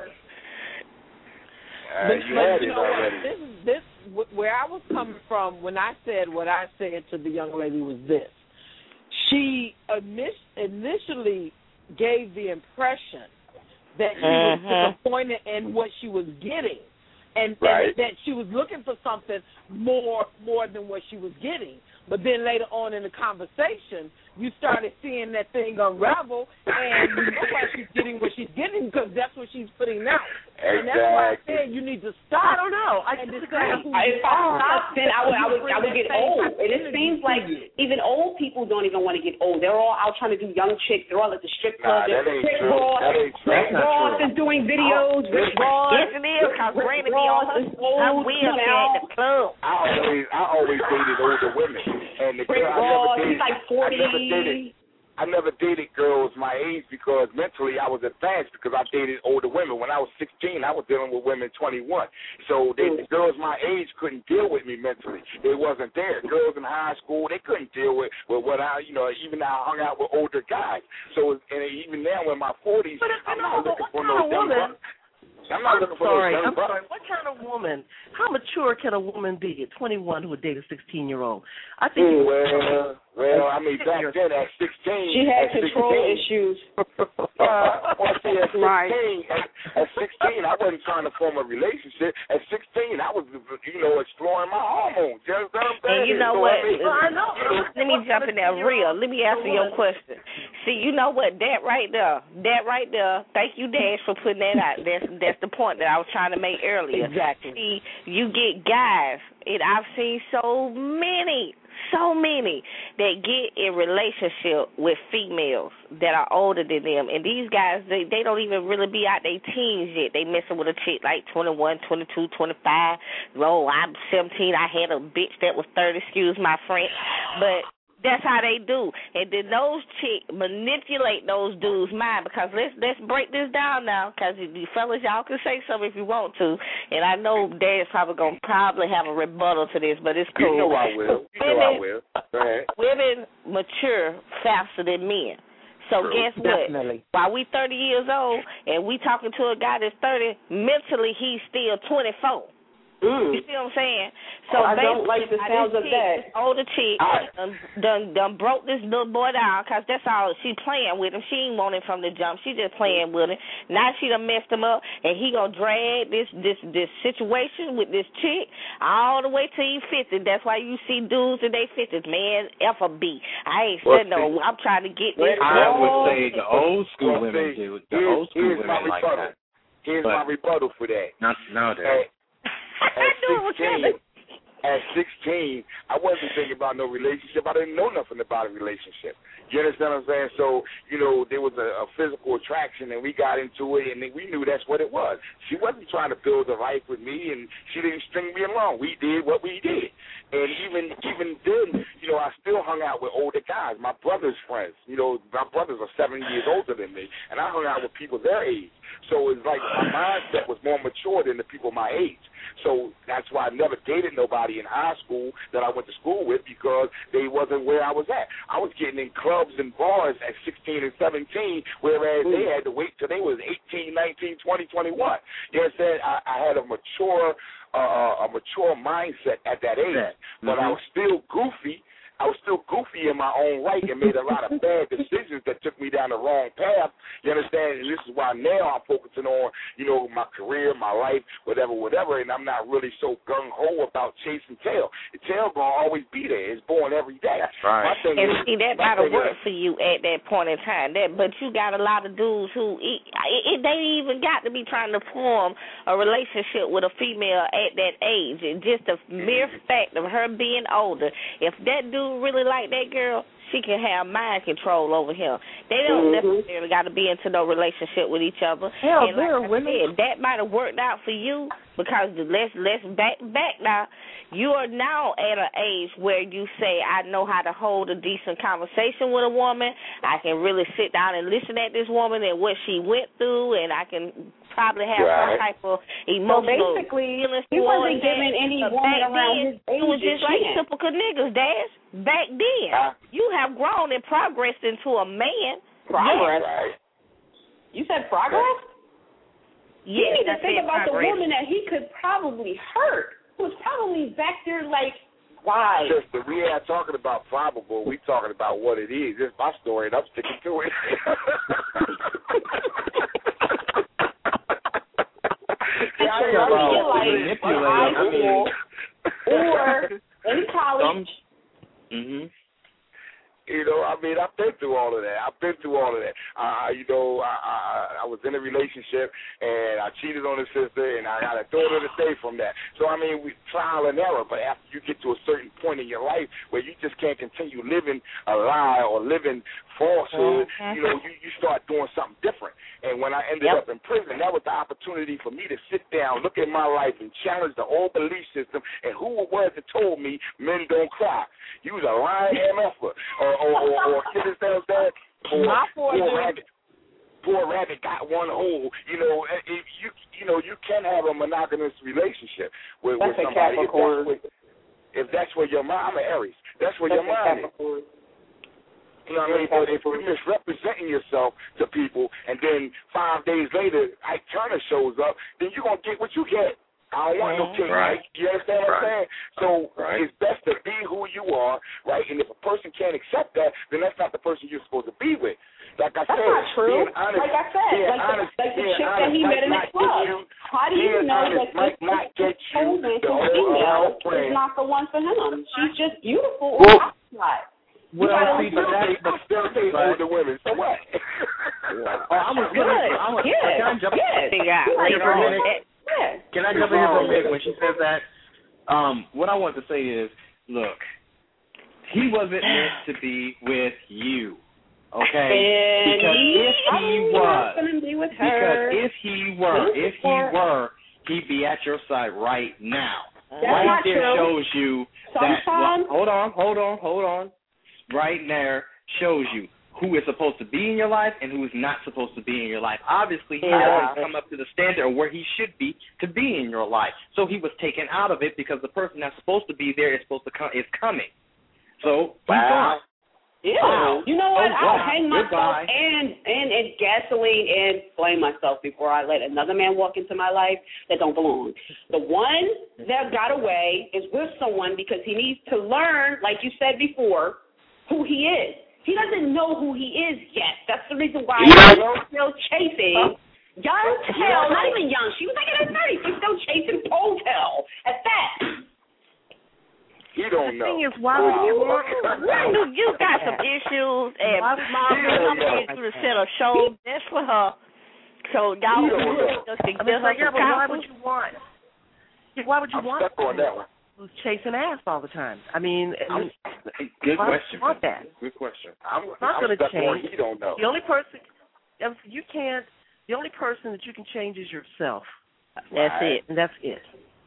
Uh, But, you but had you it know what? already. This is this where I was coming from when I said what I said to the young lady was this. She initially gave the impression that she was Uh-huh. disappointed in what she was getting, and, Right. and that she was looking for something more more than what she was getting. But then later on in the conversation, you started seeing that thing unravel, and you know why she's getting what she's getting because that's what she's putting out. And that's why I said you need to stop. I don't know. I just If I stopped, then I would, I would, I would get old. And it seems like even old people don't even want to get old. They're all out trying to do young chicks. They're all at the strip club. Nah, that ain't Rick true. Ross, That ain't true. Rick Ross is doing videos. Rick Ross. Yes, it is. Cause Granny be on her, her wheelchair at the club. I always, I always dated older women, and the Rick girl I Ross, never dated, he's like forty. I never dated. I never dated girls my age because mentally I was advanced because I dated older women. When I was sixteen, I was dealing with women twenty-one. So they, the girls my age couldn't deal with me mentally. It wasn't there. Girls in high school, they couldn't deal with, with what I, you know, even I hung out with older guys. So and even now in my forties, I'm not looking for no young woman. I'm not I'm looking for sorry. no young I'm sorry. What kind of woman? How mature can a woman be at twenty-one who would date a sixteen-year-old? I think. Ooh, well, well, I mean, back then at sixteen, She had at control sixteen, issues. Uh, well, see, at sixteen, Right. at, at sixteen, I wasn't trying to form a relationship. At sixteen, I was, you know, exploring my hormones. You know what I'm saying? And you know So, what? I mean, Well, I know. Let me jump in there real. Let me answer your question. See, you know what? That right there, that right there. Thank you, Dash, for putting that out. That's that's the point that I was trying to make earlier. Exactly. See, you get guys, and I've seen so many, so many that get in relationship with females that are older than them, and these guys, they they don't even really be out their teens yet. They messing with a chick like twenty-one, twenty-two, twenty-five. Oh, I'm seventeen. I had a bitch that was thirty. Excuse my French, but that's how they do. And then those chicks manipulate those dudes' mind because let's let's break this down now because you fellas, y'all can say something if you want to. And I know Dad's probably going to probably have a rebuttal to this, but it's cool. You know I will. You know I will. Go ahead. Women mature faster than men. So True. guess what? Definitely. While we thirty years old and we talking to a guy that's thirty, mentally he's still twenty-four. Mm. You see what I'm saying? So Oh, I don't like the basically, sounds this of chick, that. this older chick done, done, done broke this little boy down because that's all. She playing with him. She ain't want him from the jump. She just playing with him. Now she done messed him up, and he gonna drag this this this situation with this chick all the way till he fifty. That's why you see dudes in their fifties, man, F a B. I ain't Well, said no. I'm trying to get this. I girl. would say the old school Well, women see, do. The here's, old school here's my women like rebuttal. that. Here's But- my rebuttal for that. Not nowadays. At, I at knew it was sixteen, coming. at sixteen, I wasn't thinking about no relationship. I didn't know nothing about a relationship. You understand what I'm saying? So, you know, there was a, a physical attraction, and we got into it, and we knew that's what it was. She wasn't trying to build a life with me, and she didn't string me along. We did what we did. And even even then, you know, I still hung out with older guys, my brother's friends. You know, my brothers are seven years older than me, and I hung out with people their age. So it's like my mindset was more mature than the people my age. So that's why I never dated nobody in high school that I went to school with because they wasn't where I was at. I was getting in clubs and bars at sixteen and seventeen, whereas mm. they had to wait till they was eighteen, nineteen, twenty, twenty-one. You know what I'm saying? I, I had a mature uh, a mature mindset at that age, mm-hmm. but I was still goofy. I was still goofy in my own right and made a lot of bad decisions that took me down the wrong path. You understand? And this is why now I'm focusing on, you know, my career, my life, whatever, whatever, and I'm not really so gung-ho about chasing tail. The tail going to always be there. It's born every day. That's right. My thing And is, see, that might have worked for you at that point in time. That, but you got a lot of dudes who, it, it, they even got to be trying to form a relationship with a female at that age. And just the mere fact of her being older, if that dude really like that girl, she can have mind control over him. They don't mm-hmm. necessarily got to be into no relationship with each other. Hell, and like there are I women. said, that might have worked out for you because let's let's back back now. You are now at an age where you say, I know how to hold a decent conversation with a woman. I can really sit down and listen at this woman and what she went through, and I can probably have right. some type of emotional so basically, feelings he wasn't towards giving that. any But woman back around then, his age it was just like chance. typical niggas, Dad. Back then, uh, you have grown and progressed into a man. Progress? Right. You said progress? Yes, you need to I think said about progress. the woman that he could probably hurt. Who was probably back there like, why? Sister, we ain't talking about probable. We talking about what it is. It's my story, and I'm sticking to it. Yeah, I mean, Well, like, manipulate, high I school mean, or in college. some, mm-hmm. You know, I mean, I've been through all of that. I've been through all of that. Uh, you know, I, I I was in a relationship and I cheated on a sister and I got a daughter today from that. So I mean, we trial and error. But after you get to a certain point in your life where you just can't continue living a lie or living falsehood, mm-hmm. you know, you, you start doing something different. And when I ended yep. up in prison, that was the opportunity for me to sit down, look at my life, and challenge the old belief system and who it was that told me men don't cry. You was a lying M F er. Or, or, or, or you understand what I'm saying? Poor, poor rabbit. Poor rabbit got one hole. You know, if you you know you can have a monogamous relationship with, with somebody if that's, where, if that's where your mind. I'm an Aries. That's where that's your mind is. You know what I mean? But if you're misrepresenting yourself to people, and then five days later Ike Turner shows up, then you're gonna get what you get. I don't want no king, right? You understand what right. I'm saying? So right. it's best to be who you are, right? And if a person can't accept that, then that's not the person you're supposed to be with. Like I that's said, not true. Being honest, like I said, being like, honest, the, like the being chick honest, that he met in the club. You, How do you know honest, that this not get you the whole female is not the one for him? She's just beautiful well, on the outside. Well, see, but that's but still say older women. So what? Oh, I was good. I was, Good. Can I jump Good. in here for a minute? Yeah. Can I jump in here for a minute when she says that? Um, what I want to say is, look, he wasn't meant to be with you, okay? And because he, if he was, be with because her. if he were, if he were, he'd be at your side right now. That's right not there true. shows you Sometimes. that. Well, hold on, hold on, hold on. Right there shows you who is supposed to be in your life and who is not supposed to be in your life. Obviously, he yeah. doesn't come up to the standard of where he should be to be in your life. So he was taken out of it because the person that's supposed to be there is supposed to come is coming. So he's wow. gone. Yeah. Wow. You know what? Oh, I'll wow. hang myself Goodbye. and, and and gasoline and flame myself before I let another man walk into my life that don't belong. The one that got away is with someone because he needs to learn, like you said before, who he is. He doesn't know who he is yet. That's the reason why he's still chasing young Tell. Not even young. She was like in her thirties. She's still chasing pole Tell at that. You don't the know. The thing is, why would you want Why do you got some issues and mom come through to set a show just for her so y'all just can get her yeah, but why would you want? Why would you I'm want stuck on that one. Who's chasing ass all the time? I mean, I'm, good why question. Want that? Good question. I'm, it's not I'm going to change. You don't know. The only person you can't. The only person that you can change is yourself. That's right. it. And that's it.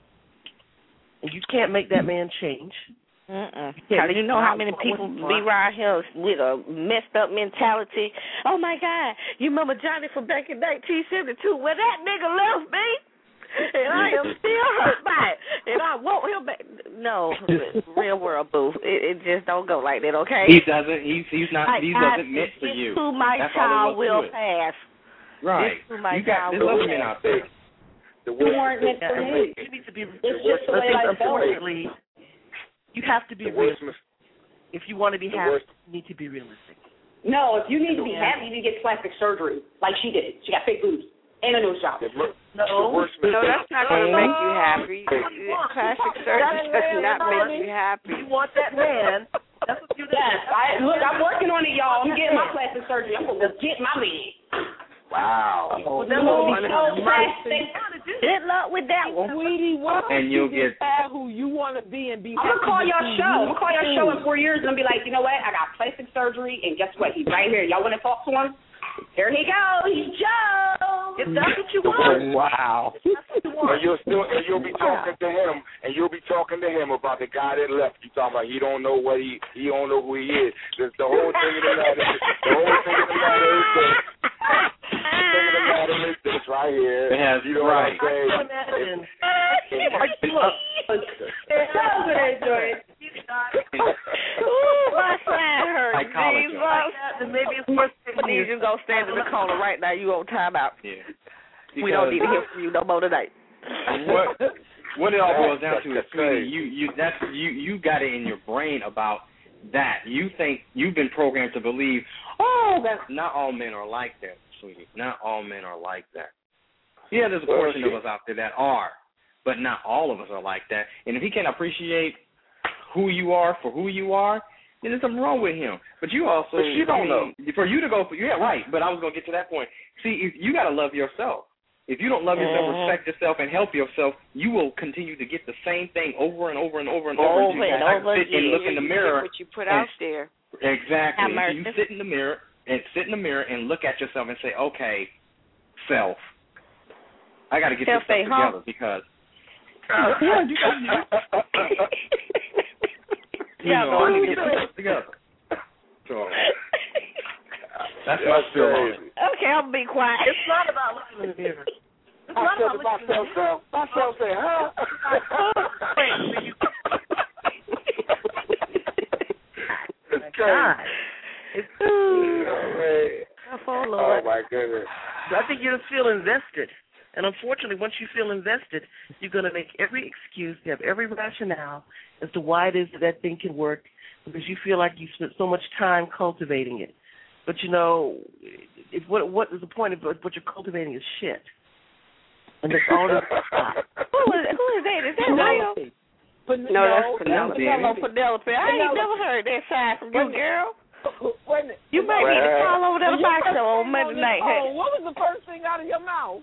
And you can't make that man change. Mm-mm. How do you know how many people be around here with a messed up mentality? Oh my God, you remember Johnny from back in nineteen seventy-two? Well, that nigga left me. And I am still hurt by it. And I want him back. No, real world, boo. It, it just don't go like that, okay? He doesn't. He's he's not. I, he I, wasn't meant for you. Who my That's child will it. pass. Right. Who my you got child there's will other men out there. The You weren't meant for me. You need to be. It's just the way I felt. Unfortunately, you have to be realistic. If you want to be happy, you need to be realistic. No, if you need to be happy, you need to get plastic surgery, like she did. She got fake boobs and a nose job. No, no, that's not going to make you happy. Plastic surgery does not make you happy. You want that man. That's what you do. Yes, I, look, I'm working on it, y'all. I'm getting my plastic surgery. I'm going to get my man. Wow. Oh, that will be so plastic. Good luck with that one. Sweetie, why and you'll get who you want to be and be I'm going to call y'all show. I'm going to call y'all show in four years and I'm going to be like, you know what? I got plastic surgery, and guess what? He's right here. Y'all want to talk to him? Here he goes. He's Joe. If that's what you want. Wow. And you'll still, and you'll be talking to him, and you'll be talking to him about the guy that left. You talking about he don't know what he, he don't know who he is. Just the whole thing of the matter, the whole thing of the matter is this. The thing of the matter is this right here. It has, you know right. what I'm saying? Ooh, my side hurts. Maybe it's worth it. I need you to go stand in the corner right now. You on timeout. Yeah. We don't need to hear from you no more tonight. What what it all boils down to is, sweetie, you you that's you you got it in your brain about that. You think you've been programmed to believe, oh, that's not all men are like that, sweetie. Not all men are like that. Yeah, there's a portion of us out there that are, but not all of us are like that. And if he can't appreciate who you are for who you are, then there's something wrong with him. But you also, but she don't I mean, know. For you to go, for, yeah, right. But I was gonna get to that point. See, if you gotta love yourself. If you don't love yourself, Mm-hmm. respect yourself, and help yourself, you will continue to get the same thing over and over and over and over. Over and over sit and look in the mirror. What you put and, out there. Exactly. So you sit in the mirror and sit in the mirror and look at yourself and say, okay, self, I got to get Self this stuff huh? together because. Uh, yeah, you know, I need to get this stuff together. So that's what I feel on it. Okay, I'll be quiet. It's not about looking in the mirror. It's I not said about to looking in the myself, mirror. myself say, huh? God. It's, oh, oh, my goodness. I think you just feel invested. And unfortunately, once you feel invested, you're going to make every excuse, you have every rationale as to why it is that that thing can work because you feel like you spent so much time cultivating it. But, you know, it, what what is the point of what you're cultivating is shit. And that's all that's who, is, who is that? Is that Penelope. Pen- no, that's Penelope. Penelope. Penelope. I ain't never heard that side from you, girl. You might well, need to call over to the box show on Monday night. Oh, what was the first thing out of your mouth?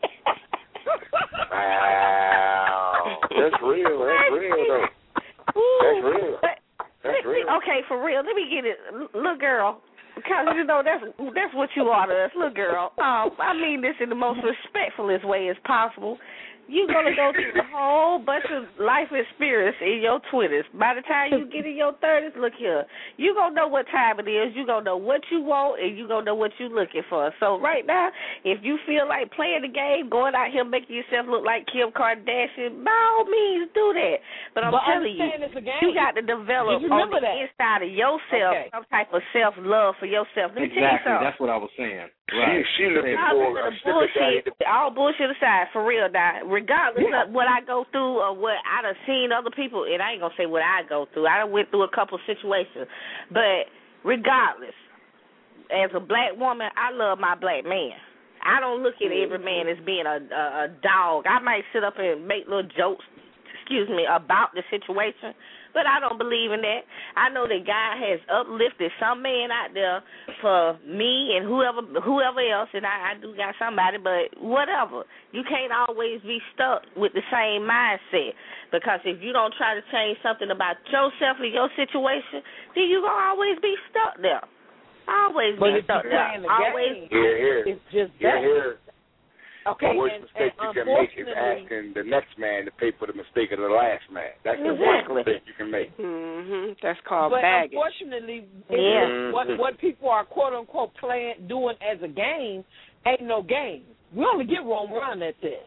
Wow. That's real. That's real, though. That's real. That's real. Okay, for real. Let me get it. Little girl. Because, you know, that's that's what you are to us, little girl. Um, I mean this in the most respectfulest way as possible. You're going to go through a whole bunch of life experience in your twenties. By the time you get in your thirties, look here, you're going to know what time it is. You're going to know what you want, and you're going to know what you're looking for. So right now, if you feel like playing the game, going out here making yourself look like Kim Kardashian, by all means, do that. But I'm but telling you, you got to develop on the that? inside of yourself okay. some type of self-love for yourself. Let me exactly. tell you something. That's what I was saying. Right. She, she looking for a bullshit. All bullshit aside, for real, now, regardless yeah. of what I go through or what I done seen other people, and I ain't gonna say what I go through. I done went through a couple situations, but regardless, as a black woman, I love my black man. I don't look at every man as being a, a, a dog. I might sit up and make little jokes, excuse me, about the situation, but I don't believe in that. I know that God has uplifted some man out there for me and whoever whoever else, and I, I do got somebody, but whatever. You can't always be stuck with the same mindset, because if you don't try to change something about yourself or your situation, then you're going to always be stuck there. Always but be if stuck you're there. The always. Game, here, here. It's just here, that. Here. Okay, the worst and, mistake and you can make is asking the next man to pay for the mistake of the last man. That's the exactly. worst mistake you can make. Mm-hmm. That's called but baggage. But unfortunately, yeah. what what people are quote unquote playing doing as a game ain't no game. We only get one run at this,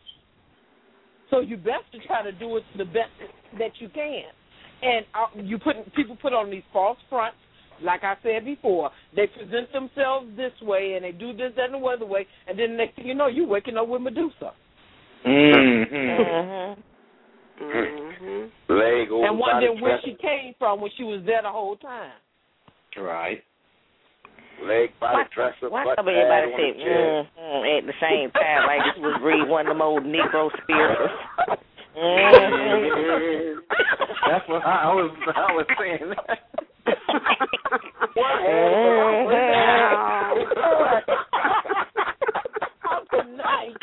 so you best to try to do it the best that you can. And uh, you put people put on these false fronts. Like I said before, they present themselves this way, and they do this, that, and the other way, and then the next thing you know, you're waking up with Medusa. Mm-hmm. Mm-hmm. Leg over and wondering where she came from when she was there the whole time. Right. Leg, body, Why, dresser, why butt, some everybody pad, say mm, mm, at the same time like this was read one of them old Negro spirits? Mm-hmm. That's what I, I was. I was saying. Tonight.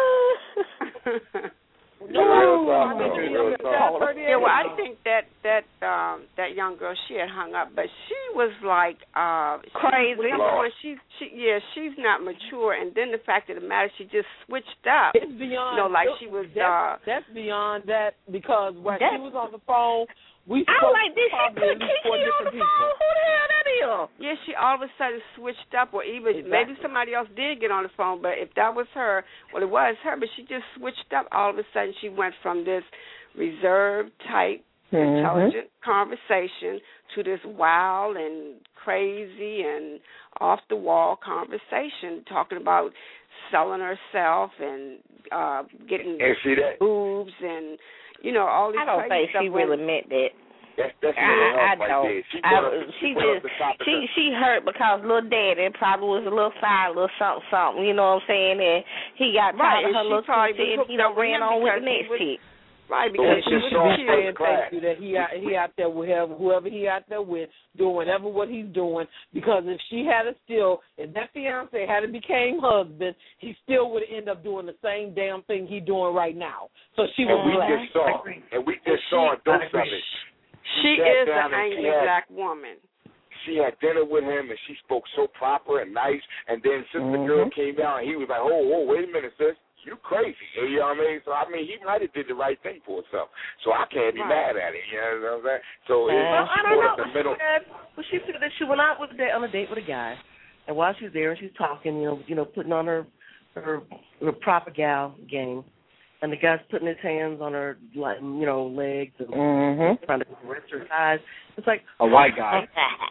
Yeah, well, I think that that um, that young girl, she had hung up, but she was like uh, crazy. She, when she, she, yeah, she's not mature, and then the fact of the matter, she just switched up. It's beyond. You know, like she was. That's, Uh, that's beyond that because when that, she was on the phone, we I spoke like this. She put Kiki on the phone. Who the hell that is? Yeah, she all of a sudden switched up, or even exactly. maybe somebody else did get on the phone, but if that was her, well, it was her, but she just switched up. All of a sudden, she went from this reserved type, mm-hmm. intelligent conversation to this wild and crazy and off-the-wall conversation, talking about selling herself and uh, getting and see that? boobs and, you know, all these I don't think stuff she really meant that. That's, that's I, I right don't. there. She, I, up, she, she just she she hurt because little daddy probably was a little fire, a little something something. You know what I'm saying? And he got right, tired of her little probably shit, and he done ran on with the next chick. Right, because she should be saying thank you that he out, he out there with whoever, whoever he out there with, doing whatever what he's doing. Because if she had a still, if that fiance had became husband, he still would end up doing the same damn thing he doing right now. So she was and we glad. just saw, and we just she, saw a dose of it. She, she is an angry had, black woman. She had dinner with him, and she spoke so proper and nice. And then Sister mm-hmm. Girl came down, and he was like, "Oh, whoa, wait a minute, sis. You crazy." You know what I mean? So, I mean, he might have did the right thing for himself. So I can't be right. mad at it. You know what I'm saying? So well, it, I she don't know. The middle. She said, well, she said that she went out with a date, on a date with a guy, and while she's there and she's talking, you know, you know, putting on her her, her proper gal game, and the guy's putting his hands on her, like, you know, legs and mm-hmm. trying to rest her thighs. It's like a white guy.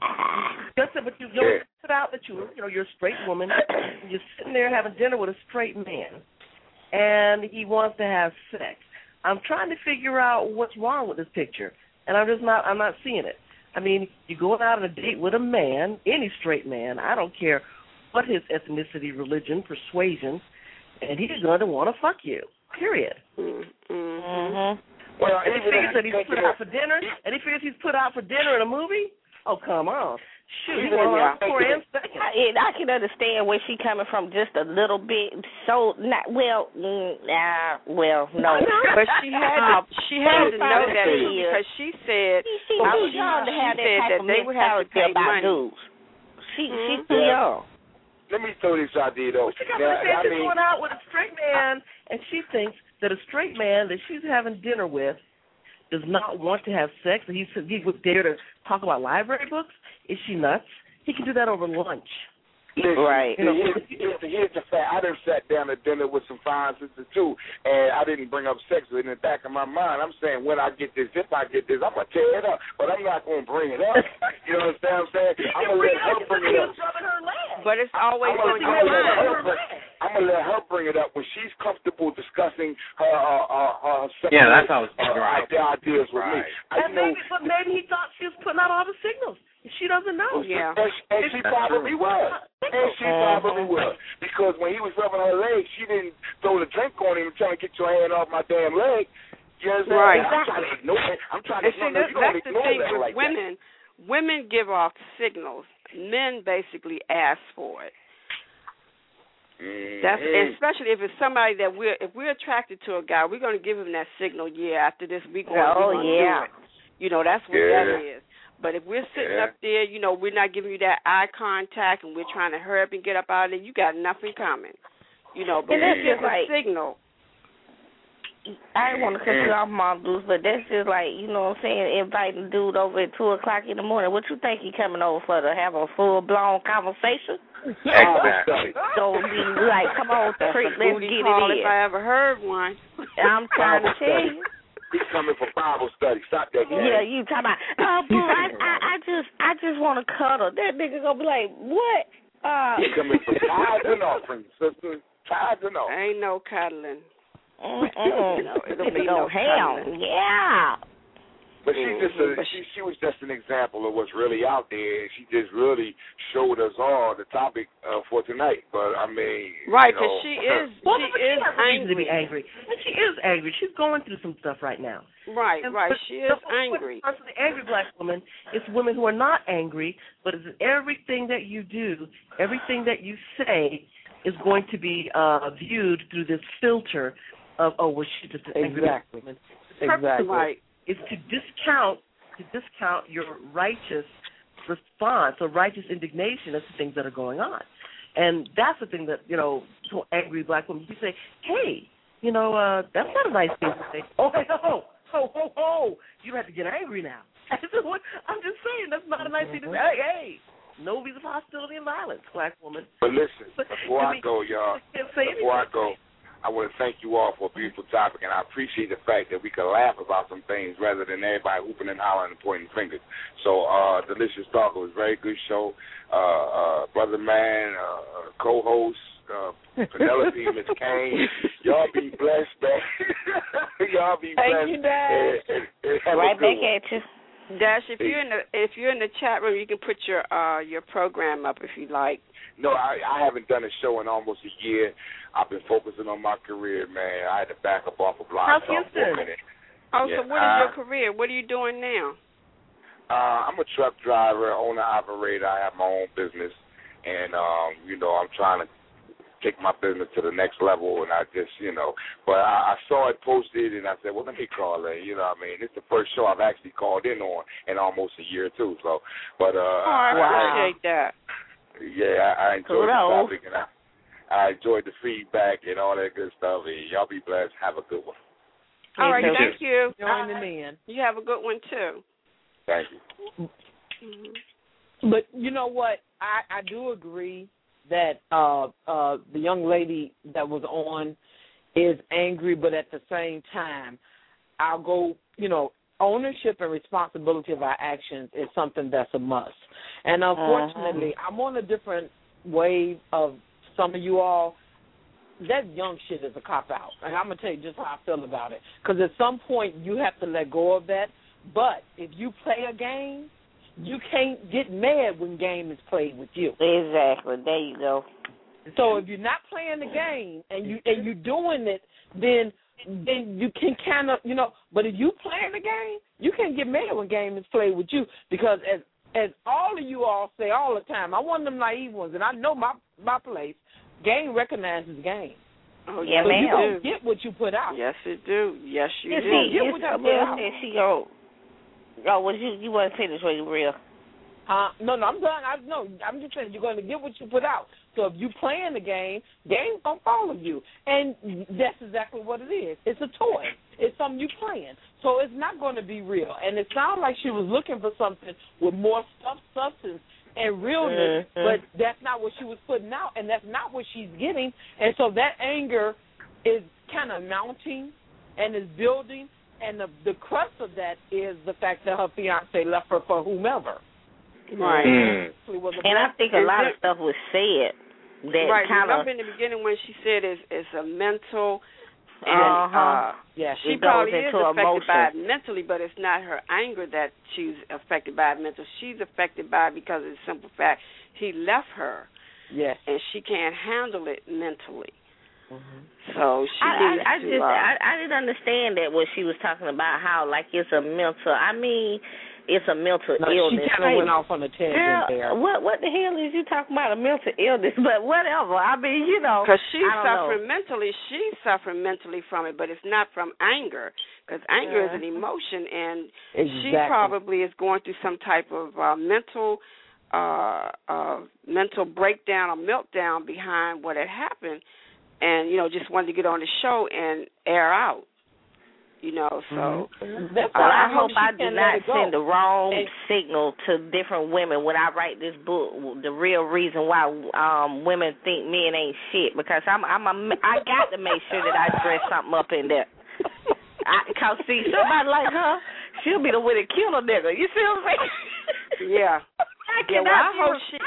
Just but you, you know, put out that you, you know, you're a straight woman. And you're sitting there having dinner with a straight man, and he wants to have sex. I'm trying to figure out what's wrong with this picture, and I'm just not. I'm not seeing it. I mean, you're going out on a date with a man, any straight man. I don't care what his ethnicity, religion, persuasion, and he's going to want to fuck you. Period. Mm-hmm. Mm-hmm. Well, and he figures that he's put out for dinner, and he figures he's put out for dinner in a movie. Oh, come on. Shoot, yeah. for and second. I, I can understand where she coming from just a little bit. So not well, mm, nah, well, no. But she had to, she had to know that too, because she said she, she, uh, too she, young to she have that said type that of they would have to pay money. Dudes. She mm-hmm. she's too young. Let me throw this idea though. Well, she got now, to I she's mean, going out with a straight man, and she thinks that a straight man that she's having dinner with does not want to have sex, and he he would dare to talk about library books. Is she nuts? He can do that over lunch. Listen, right. You know, here's, here's, the, here's the fact. I done sat down at dinner with some fine sisters, too, and I didn't bring up sex. In the back of my mind, I'm saying when I get this, if I get this, I'm going to tear it up, but I'm not going to bring it up. You know what I'm saying? I'm going to let her bring it up. But it's always going to be I'm going to let her bring it up when she's comfortable discussing her, uh, uh, her sexual yeah, that's how it's uh, right. ideas with right. me. I, and maybe, know, but maybe he thought she was putting out all the signals. She doesn't know. Yeah. And, and she probably was. And she probably was. Because when he was rubbing her leg, she didn't throw the drink on him and trying to get your hand off my damn leg. You know what I'm saying? Right. I'm trying to ignore it. I'm trying to ignore it. You don't That's the ignore thing that with like women. That. Women give off signals. Men basically ask for it. Mm-hmm. That's especially if it's somebody that we're if we're attracted to a guy, we're going to give him that signal. Yeah, after this, we going oh, to yeah. do it. You know, that's what yeah. that is. But if we're sitting yeah. up there, you know, we're not giving you that eye contact, and we're trying to hurry up and get up out of there, you got nothing coming. You know, but that's just a signal. I didn't want to cut you off, Mom Deuce, but that's just like, you know what I'm saying, inviting a dude over at two o'clock in the morning. What you think he coming over for, to have a full-blown conversation? Exactly. So be like, come on, Creek, let's get it in. If I ever heard one. I'm trying to tell you. He's coming for Bible study. Stop that. Man. Yeah, you talking about, oh, boy, I, I, I just I just want to cuddle. That nigga going to be like, what? Uh, He's coming for tithes and offerings, sister. Tithes and offerings. Ain't no cuddling. Mm-mm. No, it'll be no ham. Yeah. But she just a, she she was just an example of what's really out there. She just really showed us all the topic uh, for tonight. But I mean, right? Because she is well, she she is angry. To be angry. And she is angry. She's going through some stuff right now. Right, and right. but, She is but, angry. But the angry black woman is women who are not angry, but it's everything that you do, everything that you say is going to be uh, viewed through this filter of, oh, well, she's just an angry black woman. Exactly. Right. Is to discount to discount your righteous response or righteous indignation as to things that are going on. And that's the thing that, you know, to angry black women, you say, hey, you know, uh, that's not a nice thing to say. Oh, hey, ho, ho, ho, ho, you don't have to get angry now. I'm just saying, that's not a nice thing to say. Hey, hey, no visa of hostility and violence, black woman. But listen, but, before I, mean, I go, y'all, before I go, I want to thank you all for a beautiful topic, and I appreciate the fact that we can laugh about some things rather than everybody hooping and hollering and pointing fingers. So, uh, Delicious Talk, it was a very good show. Uh, uh, Brother Man, uh, co-host, uh, Penelope, Miss Kane, y'all be blessed, man. Y'all be thank blessed. You, Dash. And, and, and right back one. At you. Dash, if you're in the if you're in the chat room, you can put your uh, your program up if you like. No, I, I haven't done a show in almost a year. I've been focusing on my career, man. I had to back up off of Blog How's Talk for a minute. Oh, yeah, so what is uh, your career? What are you doing now? Uh, I'm a truck driver, owner, operator. I have my own business, and um, you know, I'm trying to take my business to the next level. And I just, you know, but I, I saw it posted, and I said, well, let me call it. You know what I mean? It's the first show I've actually called in on in almost a year too. So, but uh, oh, I appreciate I, that. Yeah, I, I enjoyed the topic, and I, I enjoyed the feedback and all that good stuff. And y'all be blessed. Have a good one. All right, thank you. Joining in. You have a good one too. Thank you. Mm-hmm. But you know what? I, I do agree that uh, uh, the young lady that was on is angry, but at the same time, I'll go, you know, ownership and responsibility of our actions is something that's a must. And unfortunately, uh-huh. I'm on a different wave of some of you all. That young shit is a cop-out. And I'm going to tell you just how I feel about it. Because at some point, you have to let go of that. But if you play a game, you can't get mad when game is played with you. Exactly. There you go. So if you're not playing the game and you and you're doing it, then then you can kind of, you know. But if you playing the game, you can't get mad when game is played with you, because as as all of you all say all the time, I'm one of them naive ones, and I know my my place. Game recognizes game. Oh yeah, so man. You don't get what you put out. Yes, you do. Yes, you you do. See, you get what you put out. And she go. Oh, was you you want to say this way, real? Uh, no, no, I'm done. I no, I'm just saying you're going to get what you put out. So if you playing the game, game's gonna follow you, and that's exactly what it is. It's a toy. It's something you playing. So it's not going to be real. And it sounds like she was looking for something with more stuff, substance, and realness, mm-hmm. but that's not what she was putting out, and that's not what she's getting. And so that anger is kind of mounting and is building, and the the crux of that is the fact that her fiance left her for whomever. Right. Mm. And I think a lot of stuff was said that right. kind of. Remember in the beginning when she said it's, it's a mental. And, uh-huh. uh, yes, she it probably goes is into affected emotion. by it mentally, but it's not her anger that she's affected by it mentally. She's affected by it because of the simple fact he left her. Yes. And she can't handle it mentally. Mm-hmm. So she I, needs I, I to. just Uh, I, I didn't understand that what she was talking about. How like it's a mental. I mean, it's a mental no, illness. She kind of went off on a tangent Girl, there. What what the hell is you talking about a mental illness? But whatever. I mean, you know, because she's I don't suffering know. mentally. She's suffering mentally from it, but it's not from anger. Because anger uh, is an emotion, and exactly. she probably is going through some type of uh, mental. Uh, uh, mental breakdown or meltdown behind what had happened, and you know, just wanted to get on the show and air out. You know, so mm-hmm. That's well, I, I hope I do not send the wrong and, signal to different women when I write this book. The real reason why um, women think men ain't shit, because I'm I'm a, I got to make sure that I dress something up in there. I, Cause see, somebody like her, she'll be the one that kill a nigga. You see what I'm saying? Yeah. I yeah, well, I hope she.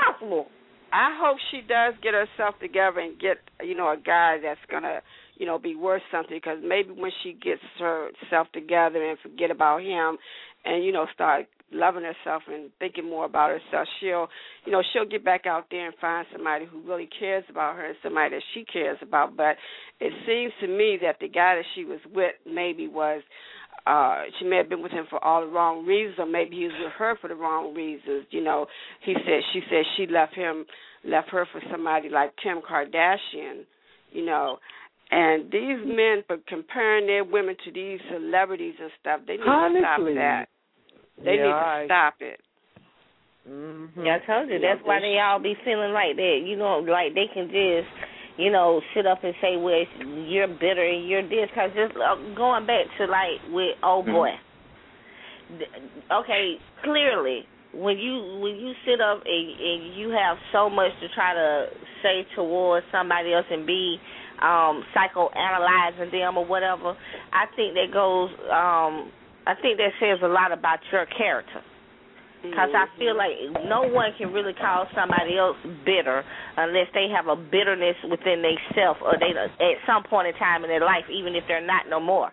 I hope she does get herself together and get, you know, a guy that's gonna, you know, be worth something. Because maybe when she gets herself together and forget about him, and you know, start loving herself and thinking more about herself, she'll, you know, she'll get back out there and find somebody who really cares about her and somebody that she cares about. But it seems to me that the guy that she was with maybe was. Uh, she may have been with him for all the wrong reasons, or maybe he was with her for the wrong reasons. You know, he said she said she left him, left her for somebody like Kim Kardashian. You know, and these men, for comparing their women to these celebrities and stuff, they need Honestly. to stop that. They yeah, need to I, stop it. Mm-hmm. Yeah, I told you that's why they all be feeling like that. You know, like they can just. You know, sit up and say, well, you're bitter and you're this. Because just uh, going back to, like, with old boy. Mm-hmm. Okay, clearly, when you when you sit up and, and you have so much to try to say towards somebody else and be um, psychoanalyzing them or whatever, I think that goes, um, I think that says a lot about your character. Because I feel like no one can really call somebody else bitter unless they have a bitterness within themselves or they at some point in time in their life, even if they're not no more.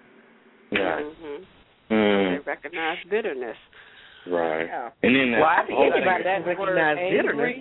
Yeah. Mm-hmm. Mm. They recognize bitterness. Right. Yeah. And then that well, I think about that recognize bitterness.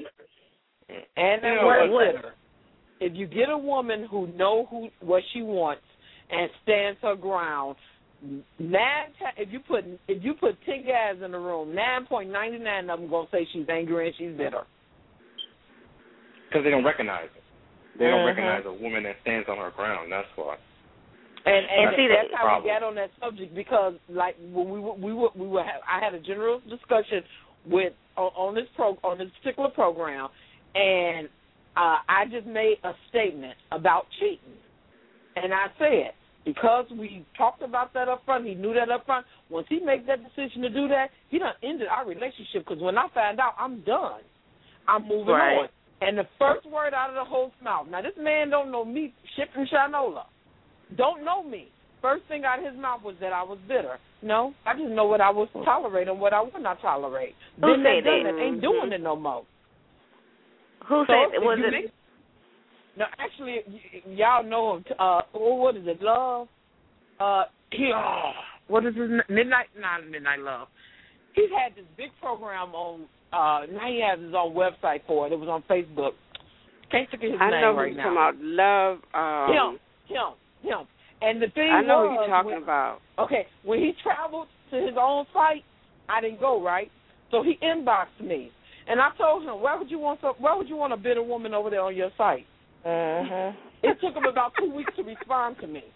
And that you know, word what, bitter. If you get a woman who know who what she wants and stands her ground, nine if you put if you put ten guys in the room, nine point ninety nine of them gonna say she's angry and she's bitter. Because they don't recognize it. They don't mm-hmm. recognize a woman that stands on her ground. That's why. And, and that's, see, that's how problem. we got on that subject because, like, when we were, we were, we were, I had a general discussion with on, on this pro on this particular program, and uh, I just made a statement about cheating, and I said because we talked about that up front, he knew that up front. Once he made that decision to do that, he done ended our relationship. Because when I found out, I'm done. I'm moving right. on. And the first word out of the host's mouth. Now this man don't know me, Ship from Shinola. Don't know me. First thing out of his mouth was that I was bitter. No, I just know what I was tolerating and what I would not tolerate. Who then said that? that? Ain't doing it no more. Who so said it? Was it? Make, no, actually, y- y'all know him. Uh, oh, what is it? Love. Uh, he. Oh, what is his midnight? Not Midnight Love. He's had this big program on. Uh, now he has his own website for it. It was on Facebook. Can't think of his I name know right who now. Talking about love. Um, him. Him. Him. And the thing I know was, who you're talking when, about. Okay, when he traveled to his own site, I didn't go, right? So he inboxed me, and I told him, "Why would you want some? Why would you want a bitter woman over there on your site?" Mhm. It took him about two weeks to respond to me.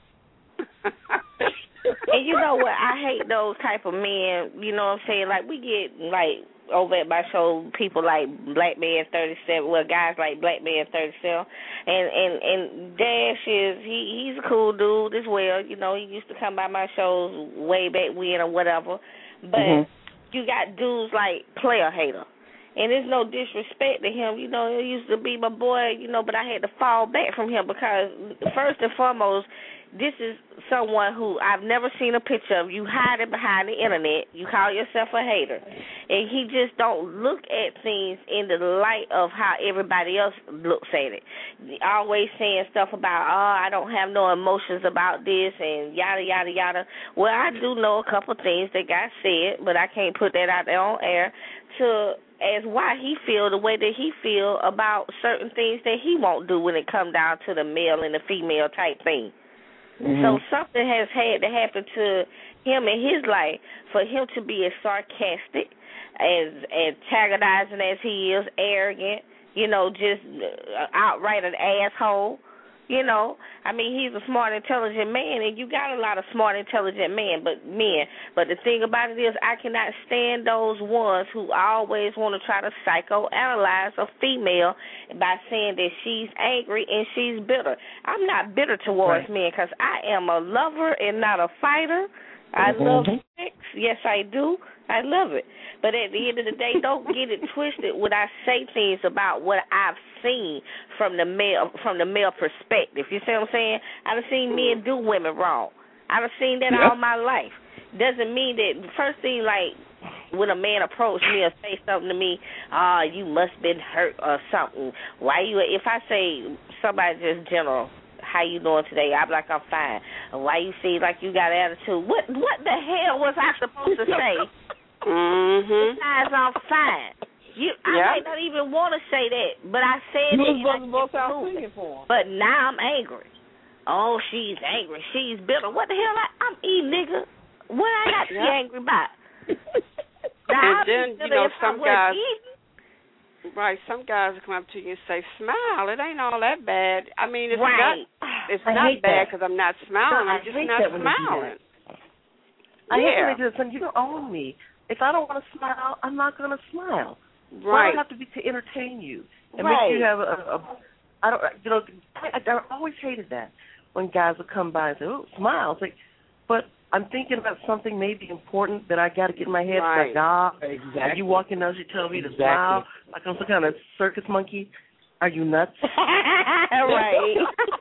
And you know what? I hate those type of men. You know what I'm saying? Like we get like over at my show, people like Black Man thirty-seven. Well, guys like Black Man thirty-seven, and and and Dash is he he's a cool dude as well. You know, he used to come by my shows way back when or whatever. But mm-hmm. you got dudes like Player Hater. And there's no disrespect to him. You know, he used to be my boy, you know, but I had to fall back from him because, first and foremost, this is someone who I've never seen a picture of. You hide it behind the Internet. You call yourself a hater. And he just don't look at things in the light of how everybody else looks at it. Always saying stuff about, oh, I don't have no emotions about this and yada, yada, yada. Well, I do know a couple things that got said, but I can't put that out there on air to as why he feel the way that he feel about certain things that he won't do when it come down to the male and the female type thing. Mm-hmm. So something has had to happen to him in his life for him to be as sarcastic, as antagonizing as he is, arrogant, you know, just outright an asshole. You know, I mean, he's a smart, intelligent man, and you got a lot of smart, intelligent men, but men. But the thing about it is, I cannot stand those ones who always want to try to psychoanalyze a female by saying that she's angry and she's bitter. I'm not bitter towards right. men because I am a lover and not a fighter. I mm-hmm. love sex. Yes, I do. I love it. But at the end of the day, don't get it twisted when I say things about what I've seen from the male from the male perspective. You see what I'm saying? I've seen men do women wrong. I've seen that yep. all my life. Doesn't mean that first thing, like when a man approached me or say something to me, ah, oh, you must been hurt or something. Why you? If I say somebody just general, how you doing today? I'm like, I'm fine. Why you see like you got attitude? What what the hell was I supposed to say? Mm-hmm. Besides, I'm fine. You, I yep. might not even want to say that, but I said you it. You was supposed to out singing for him. But now I'm angry. Oh, she's angry. She's bitter. What the hell? I, I'm eating, nigga. What I got to be angry about? And then, you know, some guys, right, some guys will come up to you and say, smile. It ain't all that bad. I mean, it's right. not, it's I not bad because that. I'm not smiling. No, I'm just not smiling. I yeah. hate when they do this, and you don't own me. If I don't want to smile, I'm not going to smile. Right. Why do I have to be to entertain you and right. make you have a, a, a I don't, you know, I, I always hated that when guys would come by and say, "Oh, smile." It's like, but I'm thinking about something maybe important that I got to get in my head. Right. Like, ah, exactly. Are you walking out, you tell me exactly. to smile like I'm some kind of circus monkey? Are you nuts? Right.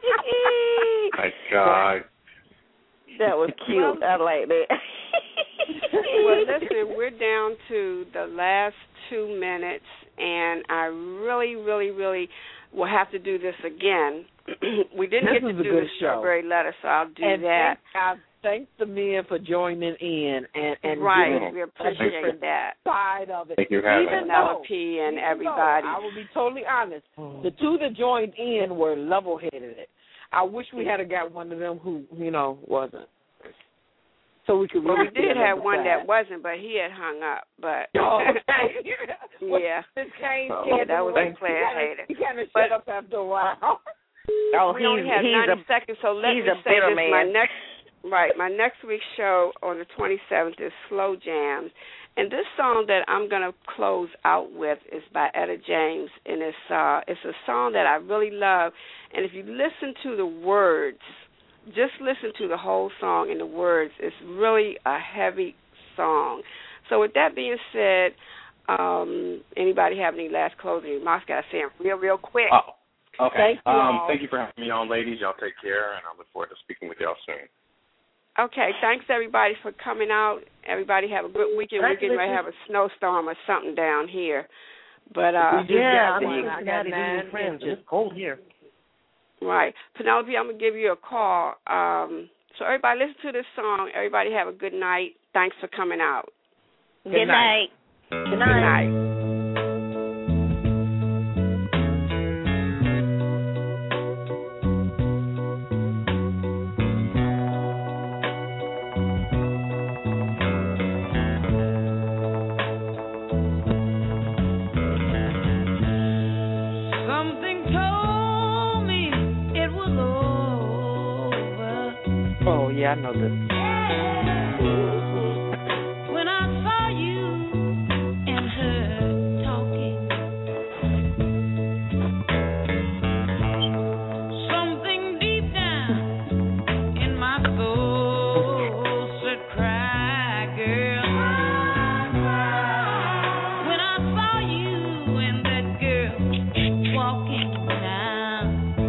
My God. That was cute. I like that. Well, listen, we're down to the last two minutes, and I really, really, really will have to do this again. We didn't this get to do the strawberry letter, so I'll do and that. Thank, I thank the men for joining in and, and right, we appreciate that side of it. Thank you, even though, P and everybody. Though, I will be totally honest. The two that joined in were level-headed. I wish we had got one of them who, you know, wasn't. so we could. Well, really we did have one side. that wasn't, but he had hung up. But oh, okay. yeah, oh, yeah, that was a player hater. He kind of shut up after a while. Oh, we he's only have he's ninety a seconds, so let he's me a say bitter this: man. my next, right, my next week's show on the twenty-seventh is Slow Jams, and this song that I'm going to close out with is by Etta James, and it's uh, it's a song that I really love, and if you listen to the words, just listen to the whole song and the words. It's really a heavy song. So with that being said, um, anybody have any last closing remarks? Got to say them real, real quick. Oh, okay. Thank you um, all. thank you for having me on, ladies. Y'all take care, and I look forward to speaking with y'all soon. Okay, thanks everybody for coming out. Everybody have a good weekend. We're getting ready to have a snowstorm or something down here. But uh, yeah, I'm the, in Cincinnati visiting friends. It's cold here. Right. Penelope, I'm going to give you a call. Um, so everybody listen to this song. Everybody have a good night. Thanks for coming out. Good, good night. night. Good night. Good night. Yeah, I know this. When I saw you and her talking, something deep down in my soul said, cry, girl. When I saw you and that girl walking down,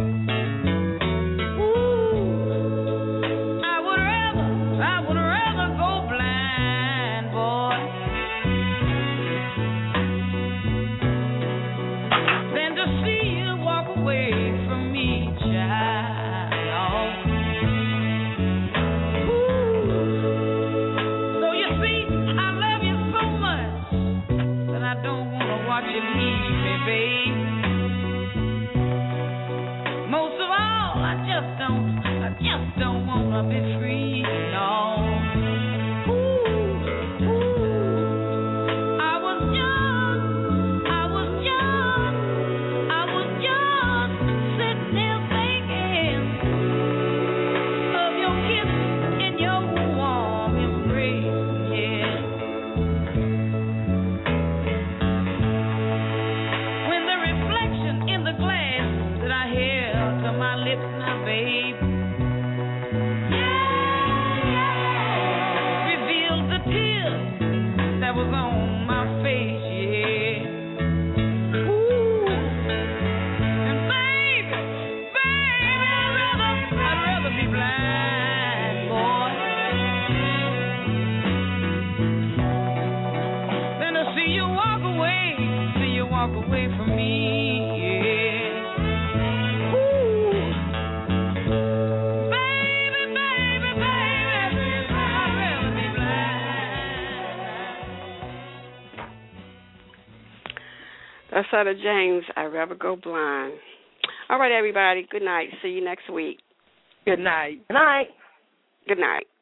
That's Etta James. I'd rather go blind. All right, everybody. Good night. See you next week. Good night. Good night. Good night.